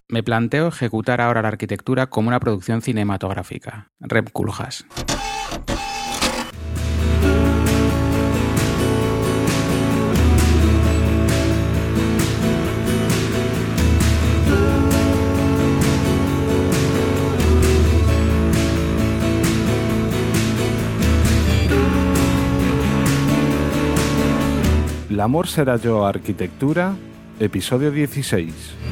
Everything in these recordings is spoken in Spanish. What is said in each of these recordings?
Me planteo ejecutar ahora la arquitectura como una producción cinematográfica. Rem Koolhaas. L'amor será yo arquitectura, episodio 16.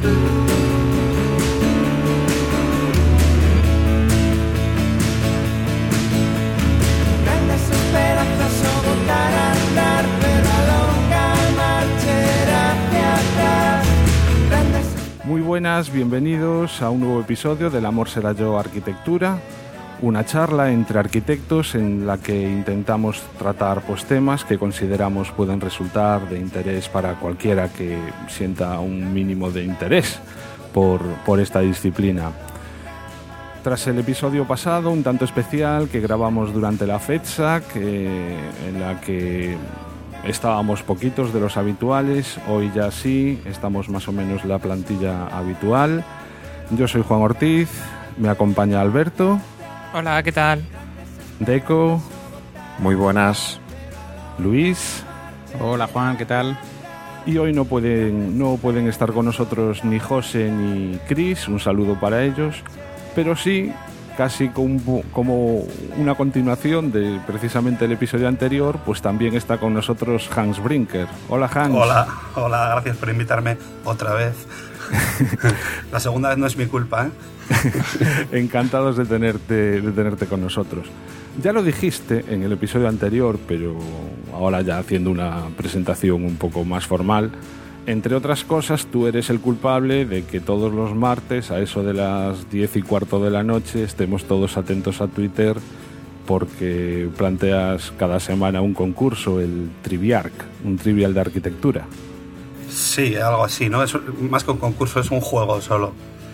Muy buenas, bienvenidos a un nuevo episodio de L'amor será yo arquitectura, una charla entre arquitectos en la que intentamos tratar temas que consideramos pueden resultar de interés para cualquiera que sienta un mínimo de interés por esta disciplina. Tras el episodio pasado, un tanto especial que grabamos durante la FEDSAC, en la que estábamos poquitos de los habituales, hoy ya sí, estamos más o menos la plantilla habitual. Yo soy Juan Ortiz, me acompaña Alberto. Hola, ¿qué tal? Deco. Muy buenas. Luis. Hola Juan, ¿qué tal? Y hoy no pueden estar con nosotros ni José ni Chris, un saludo para ellos, pero sí, casi como una continuación de precisamente el episodio anterior, pues también está con nosotros Hans Brinker. Hola Hans. Hola, gracias por invitarme otra vez. La segunda vez no es mi culpa, ¿eh? Encantados de tenerte con nosotros. Ya lo dijiste en el episodio anterior, pero ahora ya haciendo una presentación un poco más formal. Entre otras cosas, tú eres el culpable de que todos los martes, a eso de las 10:15 de la noche, estemos todos atentos a Twitter, porque planteas cada semana un concurso, el Triviarc, un trivial de arquitectura. Sí, algo así, ¿no? Es, más que un concurso, es un juego solo.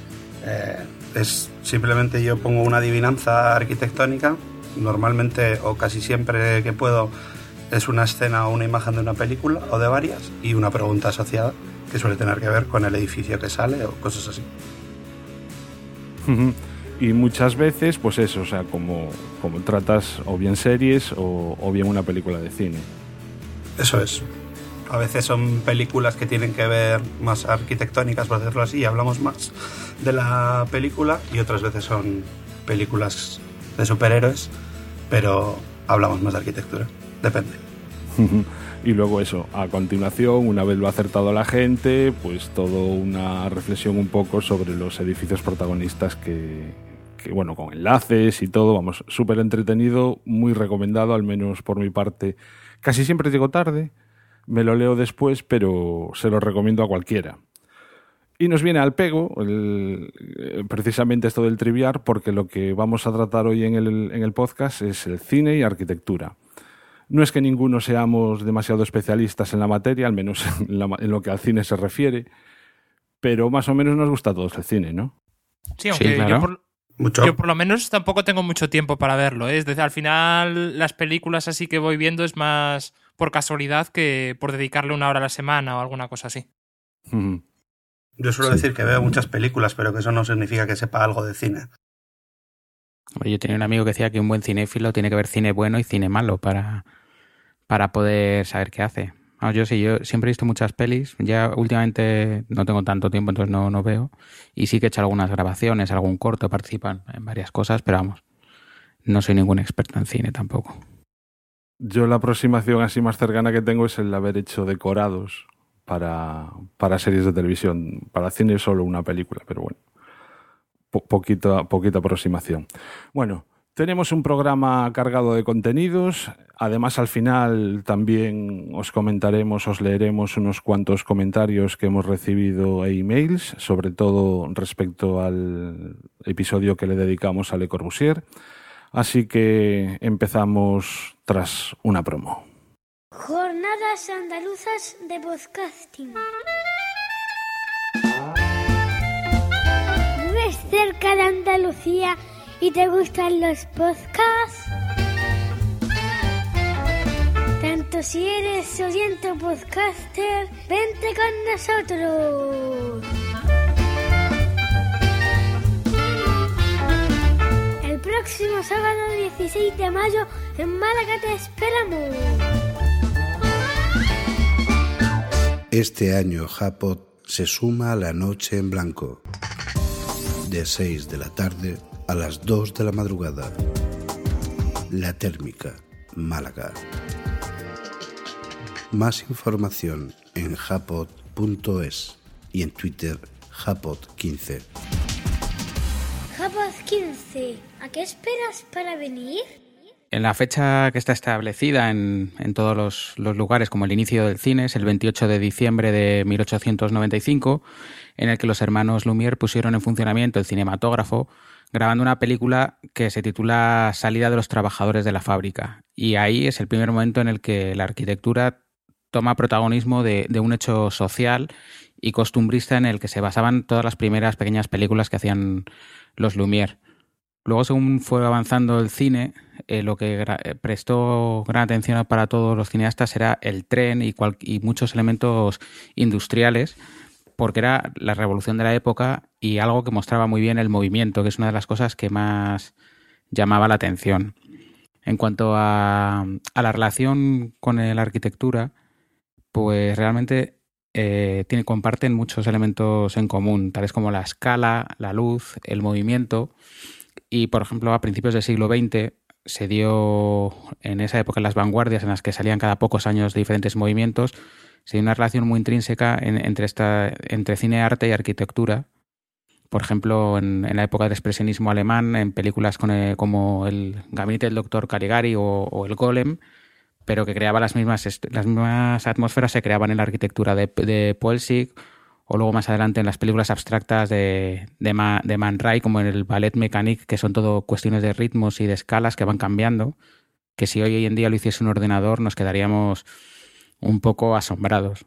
Es simplemente yo pongo una adivinanza arquitectónica, normalmente o casi siempre que puedo es una escena o una imagen de una película o de varias y una pregunta asociada que suele tener que ver con el edificio que sale o cosas así. Y muchas veces, pues eso, o sea, como tratas o bien series o bien una película de cine. Eso es. A veces son películas que tienen que ver más arquitectónicas, por decirlo así, y hablamos más de la película, y otras veces son películas de superhéroes, pero hablamos más de arquitectura. Depende. Y luego eso, a continuación, una vez lo ha acertado la gente, pues todo una reflexión un poco sobre los edificios protagonistas que bueno, con enlaces y todo, vamos, súper entretenido, muy recomendado, al menos por mi parte. Casi siempre llego tarde, me lo leo después, pero se lo recomiendo a cualquiera. Y nos viene al pego precisamente esto del triviar, porque lo que vamos a tratar hoy en el podcast es el cine y arquitectura. No es que ninguno seamos demasiado especialistas en la materia, al menos en lo que al cine se refiere, pero más o menos nos gusta a todos el cine, ¿no? Sí, aunque sí, claro. Yo por lo menos tampoco tengo mucho tiempo para verlo, ¿eh? Es decir, al final las películas así que voy viendo es más por casualidad que por dedicarle una hora a la semana o alguna cosa así. Yo suelo decir que veo muchas películas, pero que eso no significa que sepa algo de cine. Yo tenía un amigo que decía que un buen cinéfilo tiene que ver cine bueno y cine malo para poder saber qué hace. Yo siempre he visto muchas pelis, ya últimamente no tengo tanto tiempo, entonces no veo, y sí que he hecho algunas grabaciones, algún corto, participan en varias cosas, pero vamos, no soy ningún experto en cine tampoco. Yo la aproximación así más cercana que tengo es el haber hecho decorados para series de televisión. Para cine solo una película, pero bueno, poquita aproximación. Bueno, tenemos un programa cargado de contenidos. Además, al final también os leeremos unos cuantos comentarios que hemos recibido e emails, sobre todo respecto al episodio que le dedicamos a Le Corbusier. Así que empezamos tras una promo. Jornadas andaluzas de podcasting. ¿Vives cerca de Andalucía y te gustan los podcasts? Tanto si eres oyente o podcaster, vente con nosotros. próximo sábado 16 de mayo en Málaga te esperamos. Este año Japot se suma a la Noche en Blanco, de 6 de la tarde a las 2 de la madrugada. La Térmica, Málaga. Más información en japot.es y en Twitter Japot15. Japot15, ¿a qué esperas para venir? En la fecha que está establecida en todos los lugares como el inicio del cine es el 28 de diciembre de 1895, en el que los hermanos Lumière pusieron en funcionamiento el cinematógrafo, grabando una película que se titula Salida de los trabajadores de la fábrica. Y ahí es el primer momento en el que la arquitectura toma protagonismo de un hecho social y costumbrista en el que se basaban todas las primeras pequeñas películas que hacían los Lumière. Luego, según fue avanzando el cine, lo que prestó gran atención para todos los cineastas era el tren y muchos elementos industriales, porque era la revolución de la época y algo que mostraba muy bien el movimiento, que es una de las cosas que más llamaba la atención. En cuanto a la relación con la arquitectura, pues realmente comparten muchos elementos en común, tales como la escala, la luz, el movimiento. Y, por ejemplo, a principios del siglo XX se dio, en esa época, en las vanguardias en las que salían cada pocos años diferentes movimientos, se dio una relación muy intrínseca entre cine, arte y arquitectura. Por ejemplo, en la época del expresionismo alemán, en películas como El gabinete del doctor Caligari o El Golem, pero que creaba las mismas atmósferas se creaban en la arquitectura de Poelsig, o luego más adelante en las películas abstractas de Man Ray, como en el Ballet Mécanique, que son todo cuestiones de ritmos y de escalas que van cambiando, que si hoy en día lo hiciese un ordenador nos quedaríamos un poco asombrados.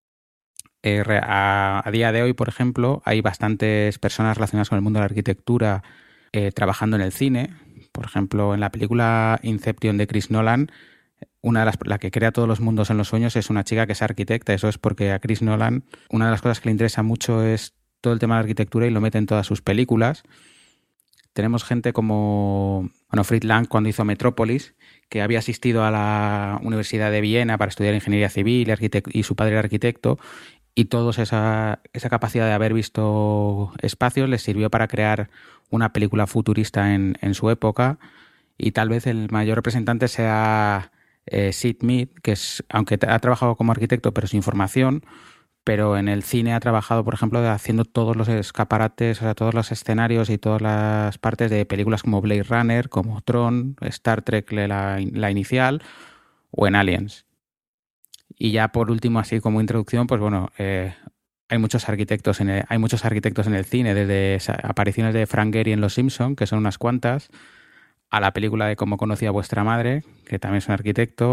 A día de hoy, por ejemplo, hay bastantes personas relacionadas con el mundo de la arquitectura trabajando en el cine. Por ejemplo, en la película Inception de Chris Nolan, la que crea todos los mundos en los sueños es una chica que es arquitecta. Eso es porque a Chris Nolan una de las cosas que le interesa mucho es todo el tema de la arquitectura y lo mete en todas sus películas. Tenemos gente como Fritz Lang, cuando hizo Metrópolis, que había asistido a la Universidad de Viena para estudiar ingeniería civil y su padre era arquitecto, y todos esa capacidad de haber visto espacios les sirvió para crear una película futurista en su época. Y tal vez el mayor representante sea Sid Mead, que aunque ha trabajado como arquitecto pero sin formación, pero en el cine ha trabajado, por ejemplo, haciendo todos los escaparates, o sea, todos los escenarios y todas las partes de películas como Blade Runner, como Tron, Star Trek, la inicial, o en Aliens. Y ya por último, así como introducción, pues bueno, hay muchos arquitectos en el cine, desde apariciones de Frank Gehry en Los Simpson, que son unas cuantas, a la película de Cómo conocí a vuestra madre, que también es un arquitecto,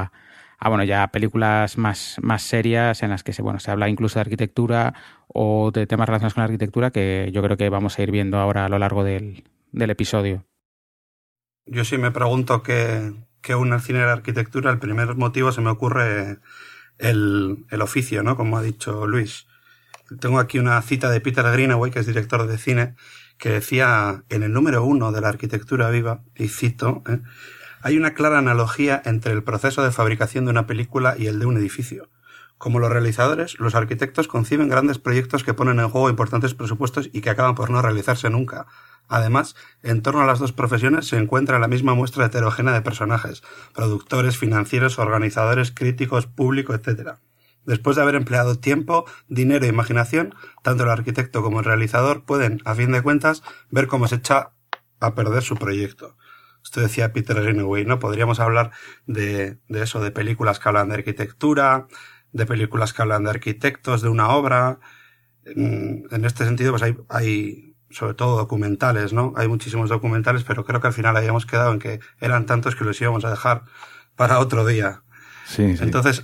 ya películas más serias en las que se habla incluso de arquitectura o de temas relacionados con la arquitectura, que yo creo que vamos a ir viendo ahora a lo largo del episodio. Yo sí me pregunto qué une el cine y la arquitectura. El primer motivo se me ocurre el oficio, ¿no? Como ha dicho Luis. Tengo aquí una cita de Peter Greenaway, que es director de cine, que decía en el número 1 de la arquitectura viva, y cito, hay una clara analogía entre el proceso de fabricación de una película y el de un edificio. Como los realizadores, los arquitectos conciben grandes proyectos que ponen en juego importantes presupuestos y que acaban por no realizarse nunca. Además, en torno a las dos profesiones se encuentra la misma muestra heterogénea de personajes, productores, financieros, organizadores, críticos, público, etc. Después de haber empleado tiempo, dinero e imaginación, tanto el arquitecto como el realizador pueden, a fin de cuentas, ver cómo se echa a perder su proyecto. Esto decía Peter Greenaway, ¿no? Podríamos hablar de eso, de películas que hablan de arquitectura, de películas que hablan de arquitectos, de una obra. En este sentido, pues hay sobre todo documentales, ¿no? Hay muchísimos documentales, pero creo que al final habíamos quedado en que eran tantos que los íbamos a dejar para otro día. Sí. Entonces,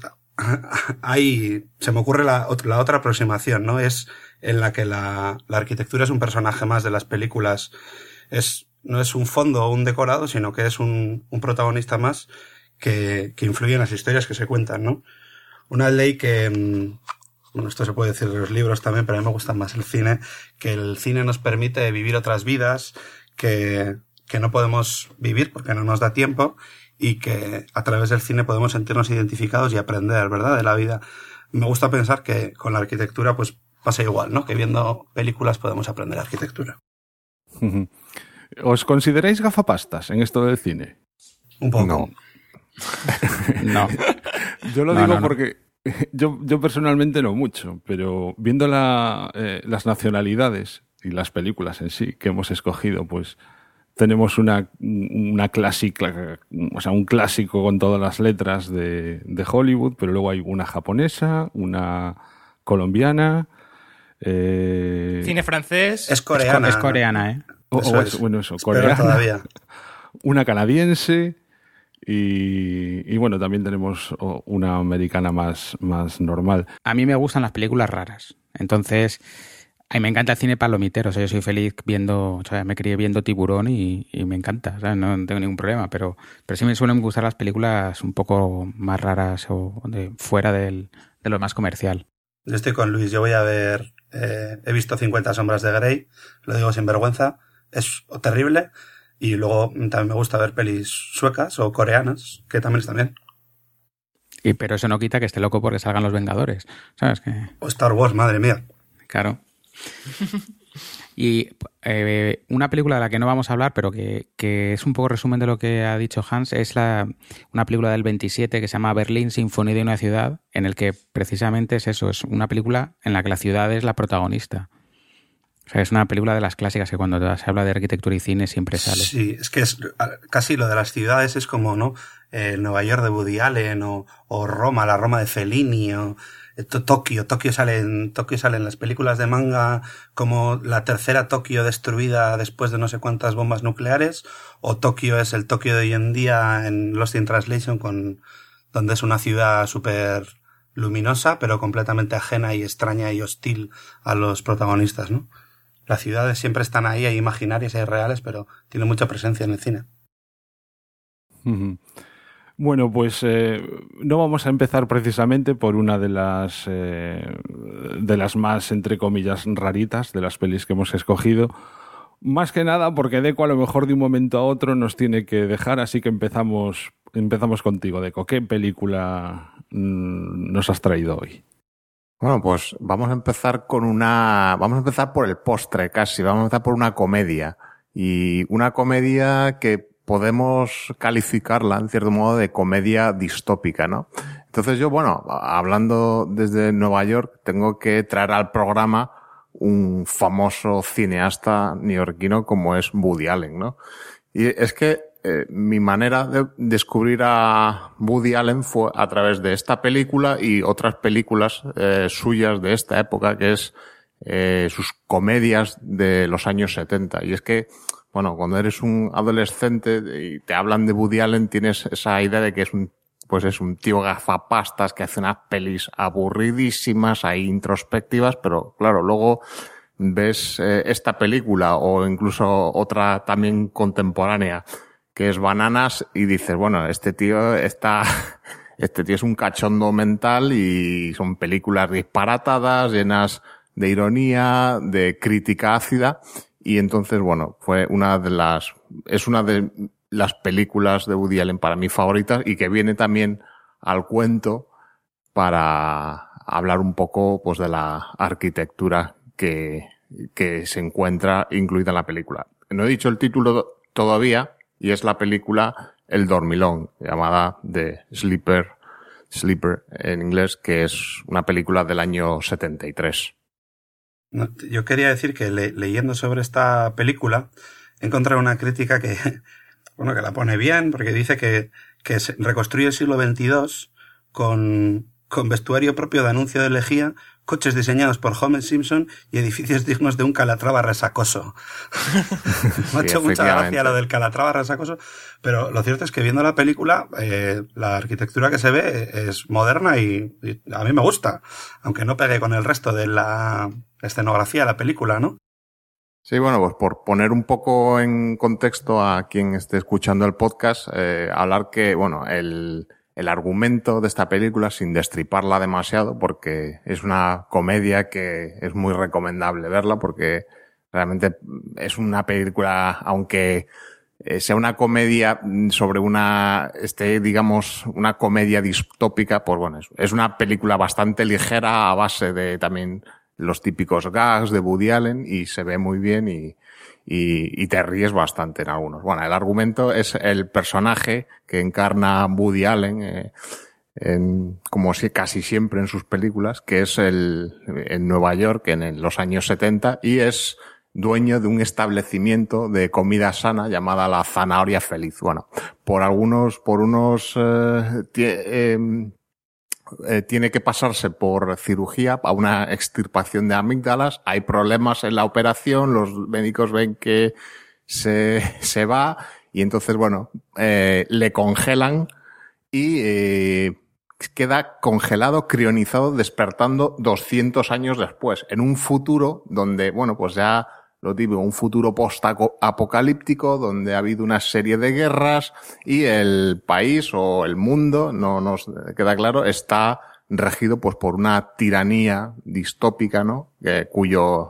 ahí se me ocurre la otra aproximación, ¿no? Es en la que la arquitectura es un personaje más de las películas. No es un fondo o un decorado, sino que es un protagonista más que influye en las historias que se cuentan, ¿no? Una ley que, esto se puede decir de los libros también, pero a mí me gusta más el cine, que el cine nos permite vivir otras vidas, que que no podemos vivir porque no nos da tiempo y que a través del cine podemos sentirnos identificados y aprender, ¿verdad?, de la vida. Me gusta pensar que con la arquitectura pues pasa igual, ¿no?, que viendo películas podemos aprender arquitectura. ¿Os consideráis gafapastas en esto del cine? Un poco. No. No. Yo lo digo porque yo personalmente no mucho, pero viendo las nacionalidades y las películas en sí que hemos escogido, pues tenemos una clásica, o sea, un clásico con todas las letras de Hollywood, pero luego hay una japonesa, una colombiana. Cine francés. Es coreana. Es coreana, ¿eh? Bueno, eso, coreana. Todavía. Una canadiense y bueno, también tenemos una americana más normal. A mí me gustan las películas raras. Entonces, a mí me encanta el cine palomitero. O sea, yo soy feliz viendo, o sea, me crié viendo Tiburón y me encanta. O sea, no tengo ningún problema, pero sí me suelen gustar las películas un poco más raras o fuera de lo más comercial. Yo estoy con Luis, yo voy a ver, he visto 50 sombras de Grey, lo digo sin vergüenza, es terrible, y luego también me gusta ver pelis suecas o coreanas, que también están bien. Pero eso no quita que esté loco porque salgan los Vengadores, ¿sabes? O Star Wars, madre mía. Claro. Y una película de la que no vamos a hablar, pero que es un poco resumen de lo que ha dicho Hans, es una película del 27 que se llama Berlín, Sinfonía de una ciudad, en el que precisamente es eso, es una película en la que la ciudad es la protagonista. O sea, es una película de las clásicas que cuando se habla de arquitectura y cine siempre sale. Sí, es que es casi lo de las ciudades es como, ¿no? Nueva York de Woody Allen o Roma, la Roma de Fellini o Tokio sale en las películas de manga como la tercera Tokio destruida después de no sé cuántas bombas nucleares, o Tokio es el Tokio de hoy en día en Lost in Translation donde es una ciudad súper luminosa pero completamente ajena y extraña y hostil a los protagonistas, ¿no? Las ciudades siempre están ahí, hay imaginarias, hay reales, pero tiene mucha presencia en el cine. Bueno, pues no vamos a empezar precisamente por una de las más, entre comillas, raritas de las pelis que hemos escogido. Más que nada porque Deco a lo mejor de un momento a otro nos tiene que dejar, así que empezamos contigo, Deco. ¿Qué película nos has traído hoy? Bueno, pues vamos a empezar por el postre casi, vamos a empezar por una comedia. Y una comedia que podemos calificarla, en cierto modo, de comedia distópica, ¿no? Entonces yo, bueno, hablando desde Nueva York, tengo que traer al programa un famoso cineasta neoyorquino como es Woody Allen, ¿no? Y es que mi manera de descubrir a Woody Allen fue a través de esta película y otras películas suyas de esta época, que es sus comedias de los años 70. Y es que, bueno, cuando eres un adolescente y te hablan de Woody Allen, tienes esa idea de que es un tío gafapastas que hace unas pelis aburridísimas, ahí introspectivas, pero claro, luego ves esta película o incluso otra también contemporánea que es Bananas y dices, bueno, este tío es un cachondo mental y son películas disparatadas, llenas de ironía, de crítica ácida. Y entonces, bueno, es una de las películas de Woody Allen para mí favoritas y que viene también al cuento para hablar un poco pues de la arquitectura que se encuentra incluida en la película. No he dicho el título todavía y es la película El Dormilón, llamada The Sleeper en inglés, que es una película del año 73. Yo quería decir que leyendo sobre esta película he encontrado una crítica que la pone bien, porque dice que se reconstruye el siglo XXII con vestuario propio de anuncio de lejía, coches diseñados por Homer Simpson y edificios dignos de un Calatrava resacoso. Me ha hecho mucha gracia lo del Calatrava resacoso, pero lo cierto es que viendo la película, la arquitectura que se ve es moderna y a mí me gusta, aunque no pegue con el resto de la escenografía de la película, ¿no? Sí, bueno, pues por poner un poco en contexto a quien esté escuchando el podcast, hablar que, bueno, el argumento de esta película, sin destriparla demasiado, porque es una comedia que es muy recomendable verla, porque realmente es una película, aunque sea una comedia sobre una comedia distópica, pues bueno, es una película bastante ligera a base de también los típicos gags de Woody Allen y se ve muy bien y te ríes bastante en algunos. Bueno, el argumento es el personaje que encarna Woody Allen, como si casi siempre en sus películas, que es en Nueva York en los años 70 y es dueño de un establecimiento de comida sana llamada La Zanahoria Feliz. Bueno, tiene que pasarse por cirugía a una extirpación de amígdalas. Hay problemas en la operación, los médicos ven que se va y entonces, bueno, le congelan y queda congelado, crionizado, despertando 200 años después, en un futuro donde, bueno, pues ya lo típico, un futuro post-apocalíptico donde ha habido una serie de guerras y el país o el mundo, no nos queda claro, está regido pues por una tiranía distópica, ¿no? Cuyo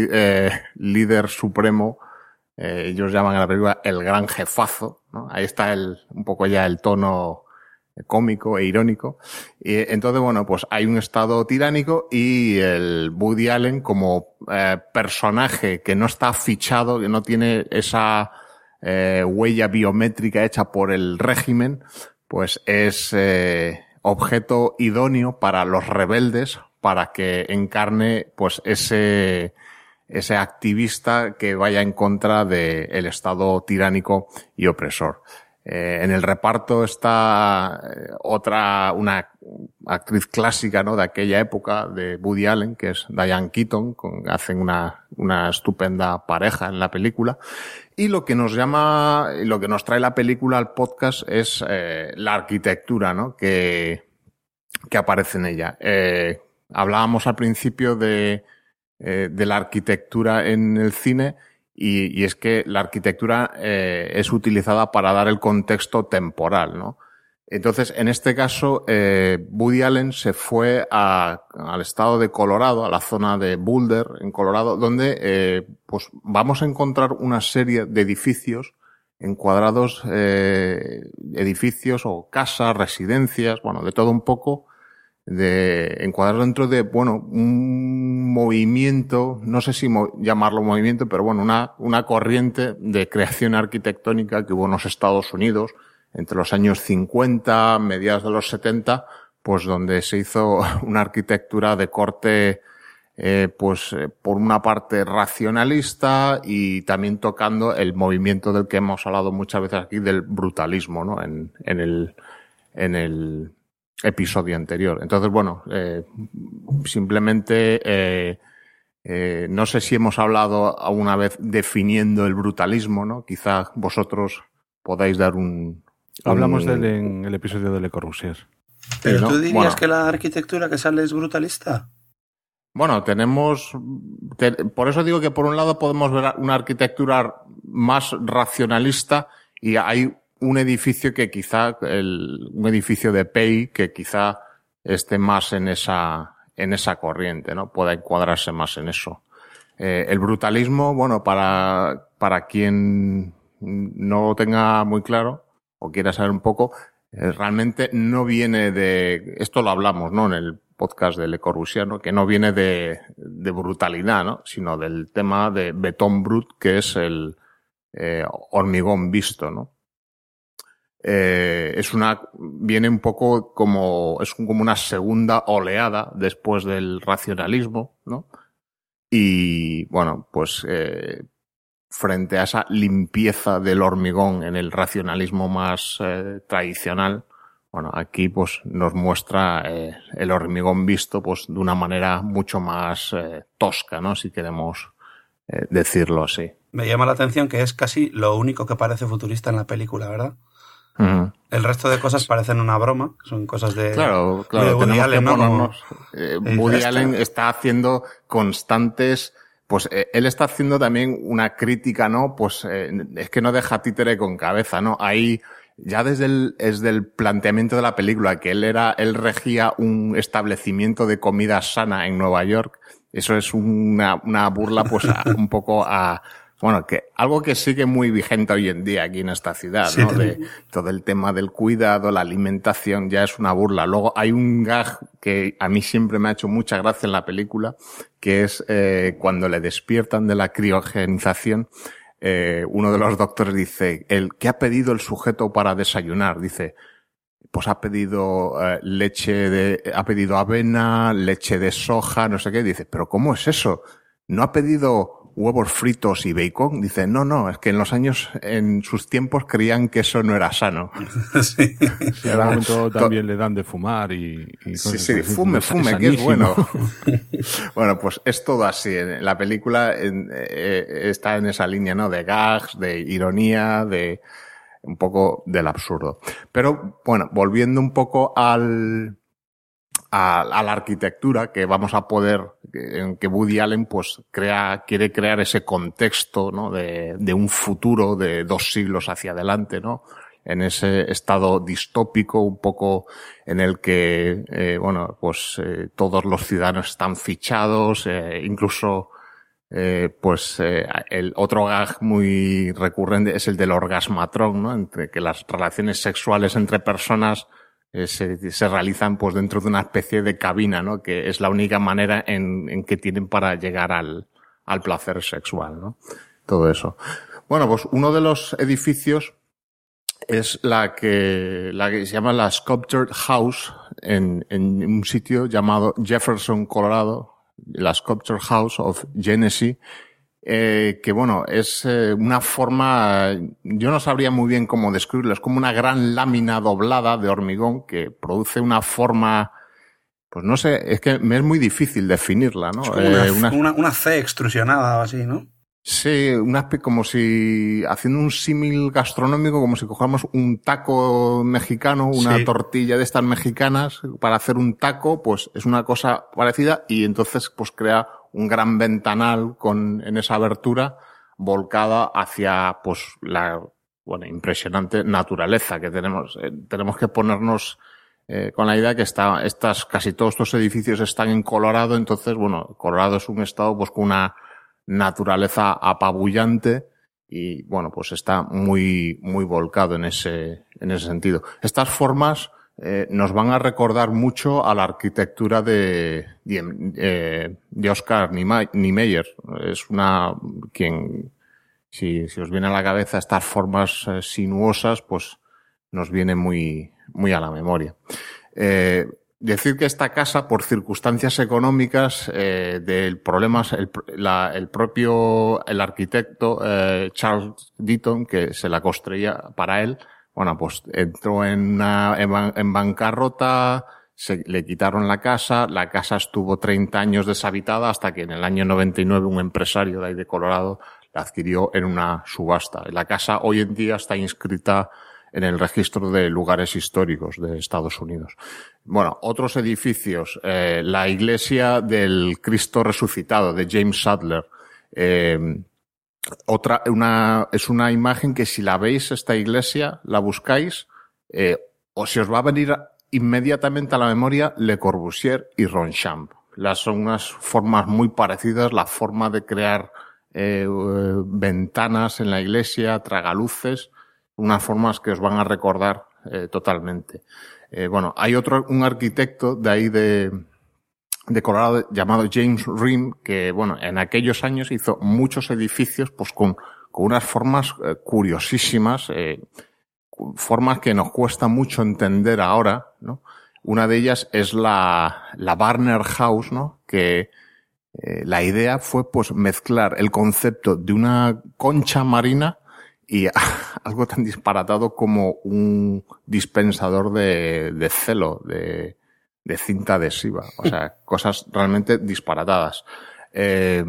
líder supremo, ellos llaman a la película el gran jefazo, ¿no? Ahí está un poco ya el tono cómico e irónico. Y entonces, bueno, pues hay un estado tiránico y el Woody Allen como personaje que no está fichado, que no tiene esa huella biométrica hecha por el régimen, pues es objeto idóneo para los rebeldes para que encarne pues ese activista que vaya en contra del estado tiránico y opresor. En el reparto está una actriz clásica, ¿no? De aquella época de Woody Allen, que es Diane Keaton, hacen una estupenda pareja en la película. Y lo que nos trae la película al podcast es la arquitectura, ¿no? Que aparece en ella. Hablábamos al principio de la arquitectura en el cine. Y es que la arquitectura es utilizada para dar el contexto temporal, ¿no? Entonces, en este caso, Woody Allen se fue al estado de Colorado, a la zona de Boulder, en Colorado, donde pues vamos a encontrar una serie de edificios encuadrados, edificios o casas, residencias, bueno, de todo un poco, encuadrados dentro de, bueno, un movimiento, no sé si llamarlo movimiento, pero bueno, una corriente de creación arquitectónica que hubo en los Estados Unidos entre los años 50, mediados de los 70, pues donde se hizo una arquitectura de corte, por una parte racionalista y también tocando el movimiento del que hemos hablado muchas veces aquí, del brutalismo, ¿no? En el episodio anterior. Entonces, bueno, simplemente no sé si hemos hablado alguna vez definiendo el brutalismo, ¿no? Quizá vosotros podáis dar Hablamos de él en el episodio de Le Corbusier. ¿Pero tú dirías que la arquitectura que sale es brutalista? Bueno, por eso digo que por un lado podemos ver una arquitectura más racionalista y hay un edificio que quizá, un edificio de Pei que quizá esté más en esa corriente, ¿no? Pueda encuadrarse más en eso. El brutalismo, bueno, para quien no lo tenga muy claro o quiera saber un poco, realmente no viene esto lo hablamos, ¿no? En el podcast de Le Corbusier, ¿no? Que no viene de brutalidad, ¿no? Sino del tema de betón brut, que es el hormigón visto, ¿no? Viene un poco como una segunda oleada después del racionalismo, ¿no? Y bueno, pues frente a esa limpieza del hormigón en el racionalismo más tradicional, bueno, aquí pues nos muestra el hormigón visto pues de una manera mucho más tosca, ¿no? Si queremos decirlo así. Me llama la atención que es casi lo único que parece futurista en la película, ¿verdad? Uh-huh. El resto de cosas parecen una broma, son cosas de... Claro, de Woody Allen, ¿no? Woody Allen está haciendo constantes... Pues él está haciendo también una crítica, ¿no? Pues es que no deja títere con cabeza, ¿no? Ahí, ya desde el planteamiento de la película, que él regía un establecimiento de comida sana en Nueva York, eso es una burla, pues, un poco a Bueno, que algo que sigue muy vigente hoy en día aquí en esta ciudad, sí, ¿no? De todo el tema del cuidado, la alimentación, ya es una burla. Luego hay un gag que a mí siempre me ha hecho mucha gracia en la película, que es cuando le despiertan de la criogenización, uno de los doctores dice, ¿qué ha pedido el sujeto para desayunar? Dice, pues ha pedido ha pedido avena, leche de soja, no sé qué. Dice, ¿pero cómo es eso? ¿No ha pedido huevos fritos y bacon? Dice, no, es que en sus tiempos creían que eso no era sano. Sí, en algún momento también le dan de fumar y cosas sí, así. fume, que es bueno. Bueno, pues es todo así. La película está en esa línea, ¿no? De gags, de ironía, de un poco del absurdo. Pero, bueno, volviendo un poco a la arquitectura que vamos a poder, en que Woody Allen pues quiere crear ese contexto, ¿no? de un futuro de 2 siglos hacia adelante, ¿no? En ese estado distópico un poco en el que, todos los ciudadanos están fichados, incluso, el otro gag muy recurrente es el del orgasmatrón, ¿no? Entre que las relaciones sexuales entre personas se realizan pues dentro de una especie de cabina, ¿no? Que es la única manera en que tienen para llegar al placer sexual, ¿no? Todo eso. Bueno, pues uno de los edificios es la que se llama la Sculpture House en un sitio llamado Jefferson, Colorado, la Sculpture House of Genesee. Que bueno, es una forma, yo no sabría muy bien cómo describirlo, es como una gran lámina doblada de hormigón que produce una forma, pues no sé, es que me es muy difícil definirla, ¿no? Es como una C extrusionada o así, ¿no? Sí, como si, haciendo un símil gastronómico, como si cogamos un taco mexicano, una tortilla de estas mexicanas para hacer un taco, pues es una cosa parecida y entonces pues crea un gran ventanal en esa abertura volcada hacia pues la impresionante naturaleza que tenemos. Tenemos que ponernos con la idea que casi todos estos edificios están en Colorado, entonces Colorado es un estado pues con una naturaleza apabullante y pues está muy muy volcado en ese sentido. Estas formas nos van a recordar mucho a la arquitectura de Oscar Niemeyer. Es si os viene a la cabeza estas formas sinuosas, pues nos viene muy muy a la memoria. Decir que esta casa, por circunstancias económicas del problema, el arquitecto Charles Deaton, que se la construía para él, pues entró en bancarrota, le quitaron la casa estuvo 30 años deshabitada hasta que en el año 99 un empresario de ahí de Colorado la adquirió en una subasta. La casa hoy en día está inscrita en el registro de lugares históricos de Estados Unidos. Otros edificios, la iglesia del Cristo resucitado de James Sadler, es una imagen que si la veis, esta iglesia, la buscáis, o se os va a venir inmediatamente a la memoria Le Corbusier y Ronchamp. Son unas formas muy parecidas, la forma de crear ventanas en la iglesia, tragaluces, unas formas que os van a recordar totalmente. Hay un arquitecto de ahí de Colorado llamado James Ream que, en aquellos años hizo muchos edificios pues con unas formas curiosísimas, formas que nos cuesta mucho entender ahora, ¿no? Una de ellas es la Barner House, ¿no? Que la idea fue pues mezclar el concepto de una concha marina y algo tan disparatado como un dispensador de celo, de cinta adhesiva. O sea, cosas realmente disparatadas. ¿Qué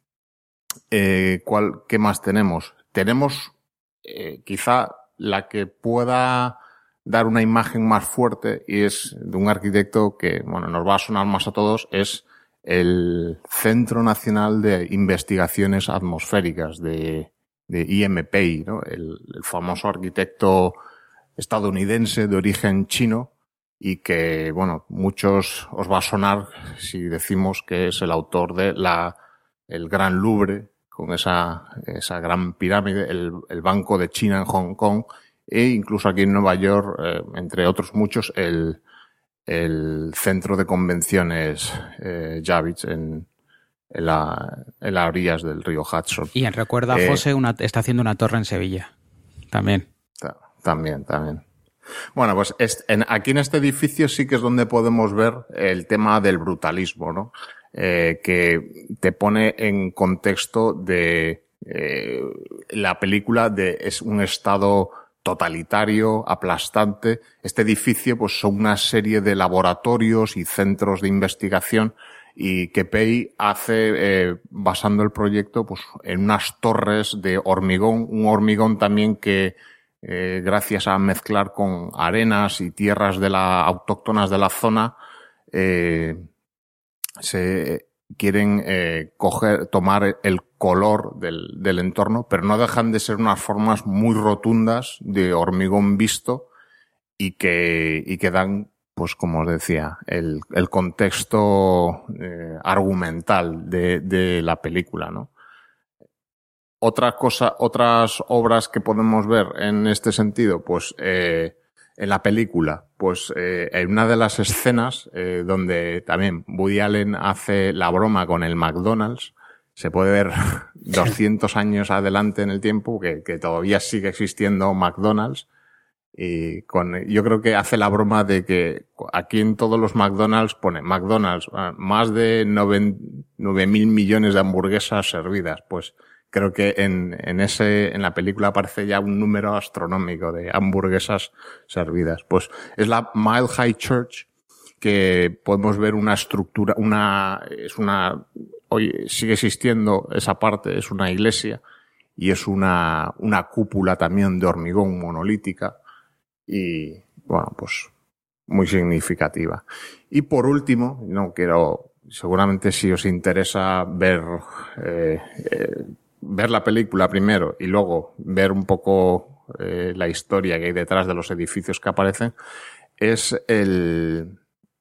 más tenemos? Tenemos quizá la que pueda dar una imagen más fuerte y es de un arquitecto que, nos va a sonar más a todos, es el Centro Nacional de Investigaciones Atmosféricas de IMPI, ¿no? El famoso arquitecto estadounidense de origen chino y que, muchos os va a sonar si decimos que es el autor de el Gran Louvre, con esa gran pirámide, el Banco de China en Hong Kong, e incluso aquí en Nueva York, entre otros muchos, el centro de convenciones Javits en las orillas del río Hudson. Y en recuerdo a José está haciendo una torre en Sevilla. También. También. Bueno, pues aquí en este edificio sí que es donde podemos ver el tema del brutalismo, ¿no? Que te pone en contexto de la película es un estado totalitario, aplastante. Este edificio pues son una serie de laboratorios y centros de investigación y que Pei hace basando el proyecto pues en unas torres de hormigón, un hormigón también que gracias a mezclar con arenas y tierras autóctonas de la zona se quieren tomar el color del entorno, pero no dejan de ser unas formas muy rotundas de hormigón visto y que dan, pues como os decía, el contexto argumental de la película, ¿no? Otras obras que podemos ver en este sentido, pues en la película, pues en una de las escenas donde también Woody Allen hace la broma con el McDonald's, se puede ver 200 años adelante en el tiempo que todavía sigue existiendo McDonald's. Y yo creo que hace la broma de que aquí en todos los McDonald's pone McDonald's, más de 9.000 millones de hamburguesas servidas. Pues creo que en la película aparece ya un número astronómico de hamburguesas servidas. Pues es la Mile High Church, que podemos ver una estructura, hoy sigue existiendo esa parte, es una iglesia y es una cúpula también de hormigón monolítica y, bueno, pues muy significativa. Y por último, seguramente si os interesa ver la película primero y luego ver un poco la historia que hay detrás de los edificios que aparecen, es del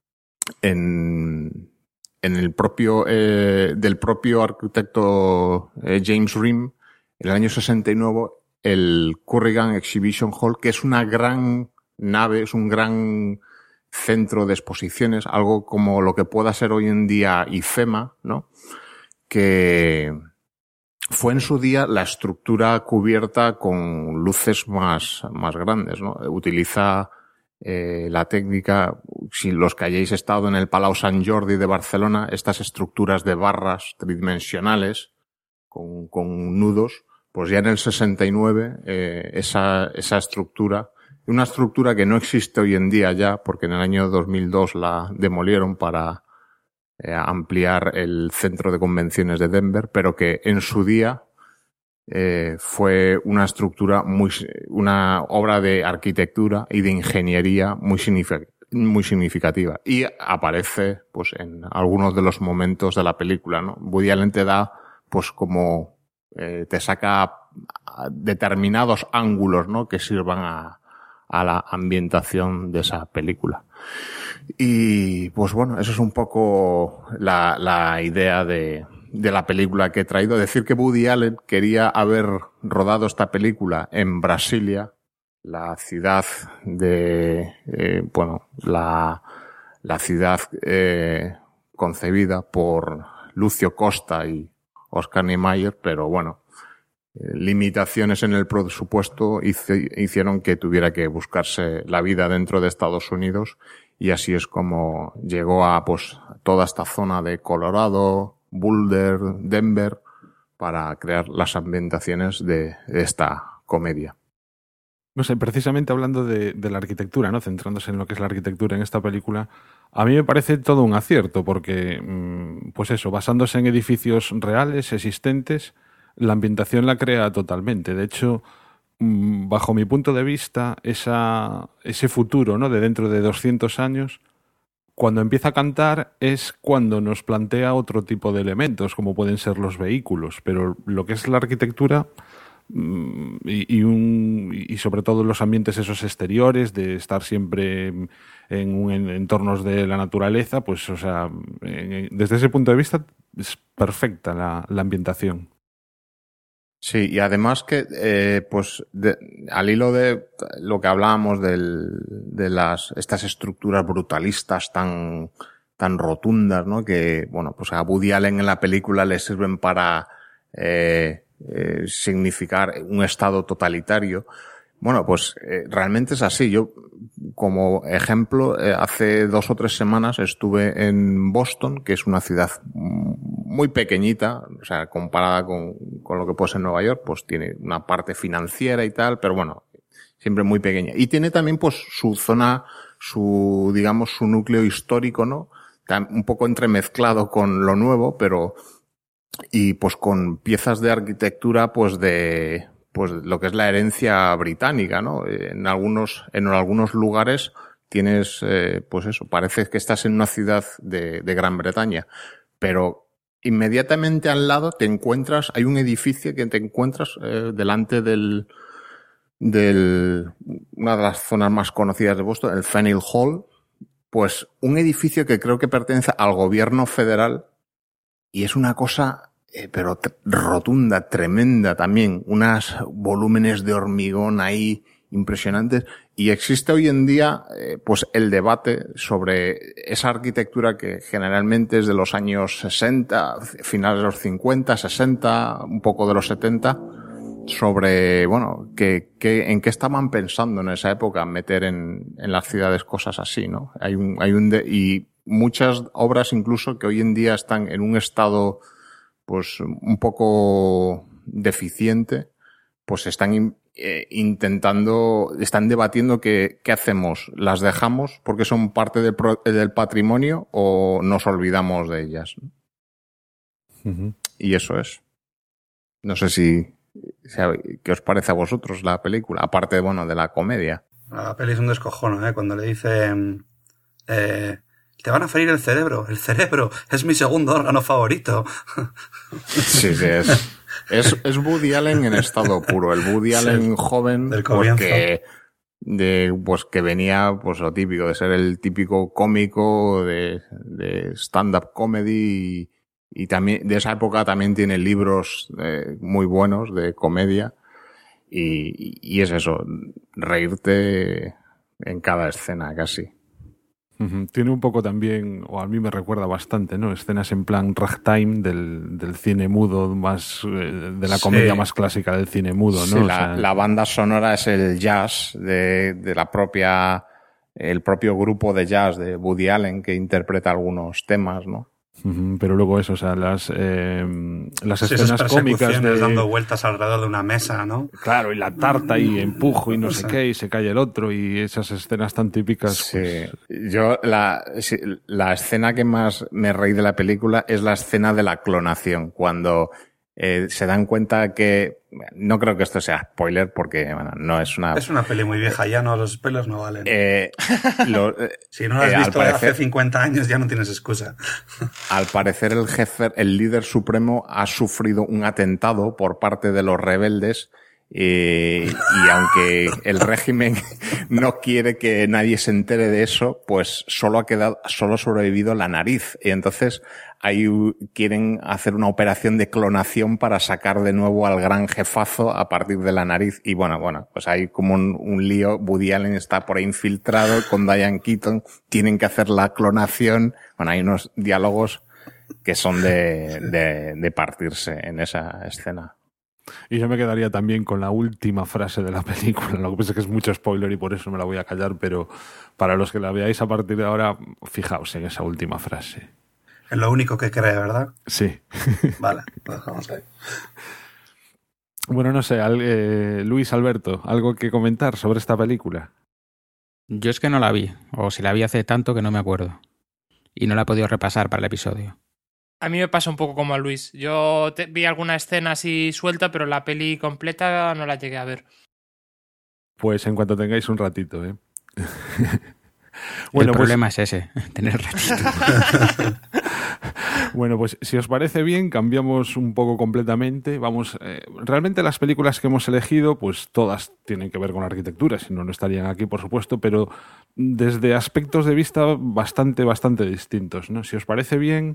propio arquitecto James Ream, en el año 69, el Currigan Exhibition Hall, que es una gran nave, es un gran centro de exposiciones, algo como lo que pueda ser hoy en día IFEMA, ¿no? Que fue en su día la estructura cubierta con luces más grandes, ¿no? Utiliza la técnica, si los que hayáis estado en el Palau Sant Jordi de Barcelona, estas estructuras de barras tridimensionales con nudos, pues ya en el 69 esa estructura, una estructura que no existe hoy en día ya, porque en el año 2002 la demolieron para ampliar el centro de convenciones de Denver, pero que en su día fue una estructura una obra de arquitectura y de ingeniería muy significativa. Y aparece, pues, en algunos de los momentos de la película, ¿no? Woody Allen te da, pues, como, te saca determinados ángulos, ¿no? Que sirvan a la ambientación de esa película. Y, pues bueno, eso es un poco la idea de la película que he traído. Decir que Woody Allen quería haber rodado esta película en Brasilia, la ciudad la ciudad concebida por Lucio Costa y Oscar Niemeyer, pero bueno, limitaciones en el presupuesto hicieron que tuviera que buscarse la vida dentro de Estados Unidos, y así es como llegó a, pues, toda esta zona de Colorado, Boulder, Denver, para crear las ambientaciones de esta comedia. No sé, precisamente hablando de la arquitectura, ¿no? Centrándose en lo que es la arquitectura en esta película, a mí me parece todo un acierto, porque, pues eso, basándose en edificios reales, existentes, la ambientación la crea totalmente. De hecho, bajo mi punto de vista, ese futuro, ¿no? De dentro de 200 años, cuando empieza a cantar es cuando nos plantea otro tipo de elementos, como pueden ser los vehículos, pero lo que es la arquitectura y sobre todo los ambientes esos exteriores, de estar siempre en entornos de la naturaleza, pues, o sea, desde ese punto de vista es perfecta la ambientación. Sí, y además que, al hilo de lo que hablábamos de estas estructuras brutalistas tan rotundas, ¿no? Que, bueno, pues a Woody Allen en la película le sirven para significar un estado totalitario. Bueno, pues realmente es así. Yo, como ejemplo, hace 2 o 3 semanas estuve en Boston, que es una ciudad muy pequeñita, o sea, comparada con lo que puede ser Nueva York, pues tiene una parte financiera y tal, pero bueno, siempre muy pequeña. Y tiene también, pues, su zona, su núcleo histórico, ¿no? Un poco entremezclado con lo nuevo, y pues con piezas de arquitectura, pues lo que es la herencia británica, ¿no? En algunos lugares tienes, pues eso, parece que estás en una ciudad de Gran Bretaña, pero inmediatamente al lado hay un edificio que te encuentras delante una de las zonas más conocidas de Boston, el Faneuil Hall, pues un edificio que creo que pertenece al gobierno federal y es una cosa pero rotunda, tremenda también, unos volúmenes de hormigón ahí impresionantes, y existe hoy en día pues el debate sobre esa arquitectura que generalmente es de los años 60, finales de los 50, 60, un poco de los 70, sobre, bueno, en qué estaban pensando en esa época meter en las ciudades cosas así, ¿no? Y muchas obras incluso que hoy en día están en un estado pues un poco deficiente, pues están están debatiendo qué hacemos. ¿Las dejamos porque son parte del patrimonio o nos olvidamos de ellas? Uh-huh. Y eso es. No sé ¿qué os parece a vosotros la película? Aparte, bueno, de la comedia. La peli es un descojono, ¿eh? Cuando le dicen... te van a freír el cerebro. El cerebro es mi segundo órgano favorito. Sí, es Woody Allen en estado puro. El Woody Allen joven, porque pues que venía, pues lo típico, de ser el típico cómico de stand-up comedy y también de esa época también tiene libros muy buenos de comedia y es eso, reírte en cada escena casi. Tiene un poco también, o a mí me recuerda bastante, ¿no? Escenas en plan ragtime del cine mudo, más de la comedia más clásica del cine mudo, ¿no? Sí, la banda sonora es el jazz de el propio grupo de jazz de Woody Allen que interpreta algunos temas, ¿no? Pero luego eso, o sea, las escenas cómicas dando vueltas alrededor de una mesa, ¿no? Claro, y la tarta y empujo y no sé qué, y se cae el otro, y esas escenas tan típicas. Sí, pues... yo la escena que más me reí de la película es la escena de la clonación, cuando se dan cuenta que, no creo que esto sea spoiler porque, bueno, no es una... Es una peli muy vieja, ya no, los spoilers no valen. Si no lo has visto hace 50 años ya no tienes excusa. Al parecer el líder supremo ha sufrido un atentado por parte de los rebeldes y aunque el régimen no quiere que nadie se entere de eso, pues solo ha sobrevivido la nariz. Y entonces ahí quieren hacer una operación de clonación para sacar de nuevo al gran jefazo a partir de la nariz. Y bueno, pues hay como un lío. Woody Allen está por ahí infiltrado con Diane Keaton. Tienen que hacer la clonación. Bueno, hay unos diálogos que son de partirse en esa escena. Y yo me quedaría también con la última frase de la película. Lo que pasa es que es mucho spoiler y por eso me la voy a callar, pero para los que la veáis a partir de ahora, fijaos en esa última frase. Es lo único que cree, ¿verdad? Sí. Vale, lo dejamos ahí. Bueno, no sé, Luis, Alberto, ¿algo que comentar sobre esta película? Yo es que no la vi, o si la vi hace tanto que no me acuerdo. Y no la he podido repasar para el episodio. A mí me pasa un poco como a Luis. Yo vi alguna escena así suelta, pero la peli completa no la llegué a ver. Pues en cuanto tengáis un ratito, ¿eh? Bueno, el problema es ese, tener ratito. Bueno, pues si os parece bien, cambiamos un poco completamente. Vamos, realmente las películas que hemos elegido, pues todas tienen que ver con arquitectura, si no, no estarían aquí, por supuesto, pero desde aspectos de vista bastante distintos, ¿no? Si os parece bien,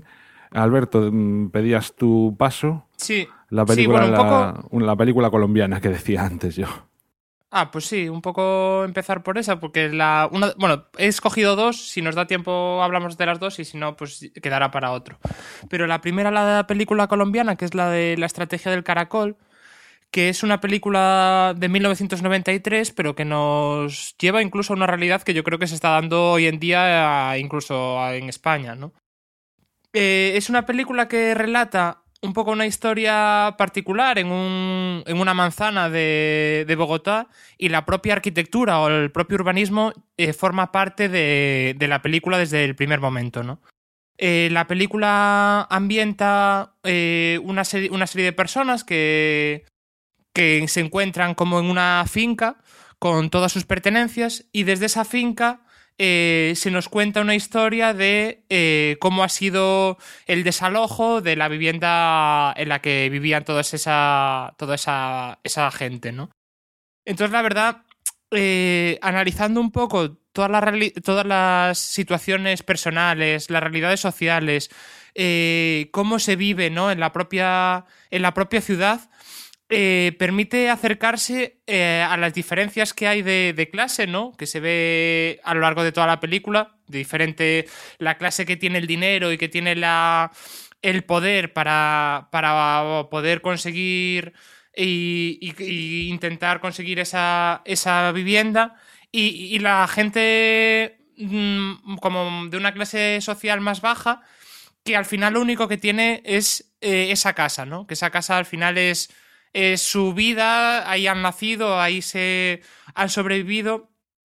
Alberto, pedías tu paso. Sí. La película, sí, bueno, la película colombiana que decía antes yo. Pues sí, un poco empezar por esa, porque he escogido dos, si nos da tiempo hablamos de las dos y si no, pues quedará para otro. Pero la primera, la película colombiana, que es la de La estrategia del caracol, que es una película de 1993, pero que nos lleva incluso a una realidad que yo creo que se está dando hoy en día, incluso en España, ¿no? Es una película que relata un poco una historia particular en una manzana de Bogotá, y la propia arquitectura o el propio urbanismo forma parte de la película desde el primer momento, ¿no? La película ambienta una serie de personas que se encuentran como en una finca con todas sus pertenencias, y desde esa finca se nos cuenta una historia de cómo ha sido el desalojo de la vivienda en la que vivían toda esa gente, ¿no? Entonces, la verdad, analizando un poco todas las situaciones personales, las realidades sociales, cómo se vive, ¿no?, en la propia ciudad, permite acercarse a las diferencias que hay de clase, ¿no?, que se ve a lo largo de toda la película, de diferente la clase que tiene el dinero y que tiene el poder para poder conseguir y intentar conseguir esa vivienda, y la gente como de una clase social más baja, que al final lo único que tiene es esa casa, ¿no?, que esa casa al final es su vida, ahí han nacido, ahí se han sobrevivido,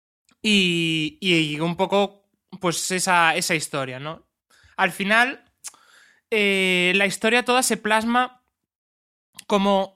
y un poco pues esa historia, ¿no? Al final la historia toda se plasma como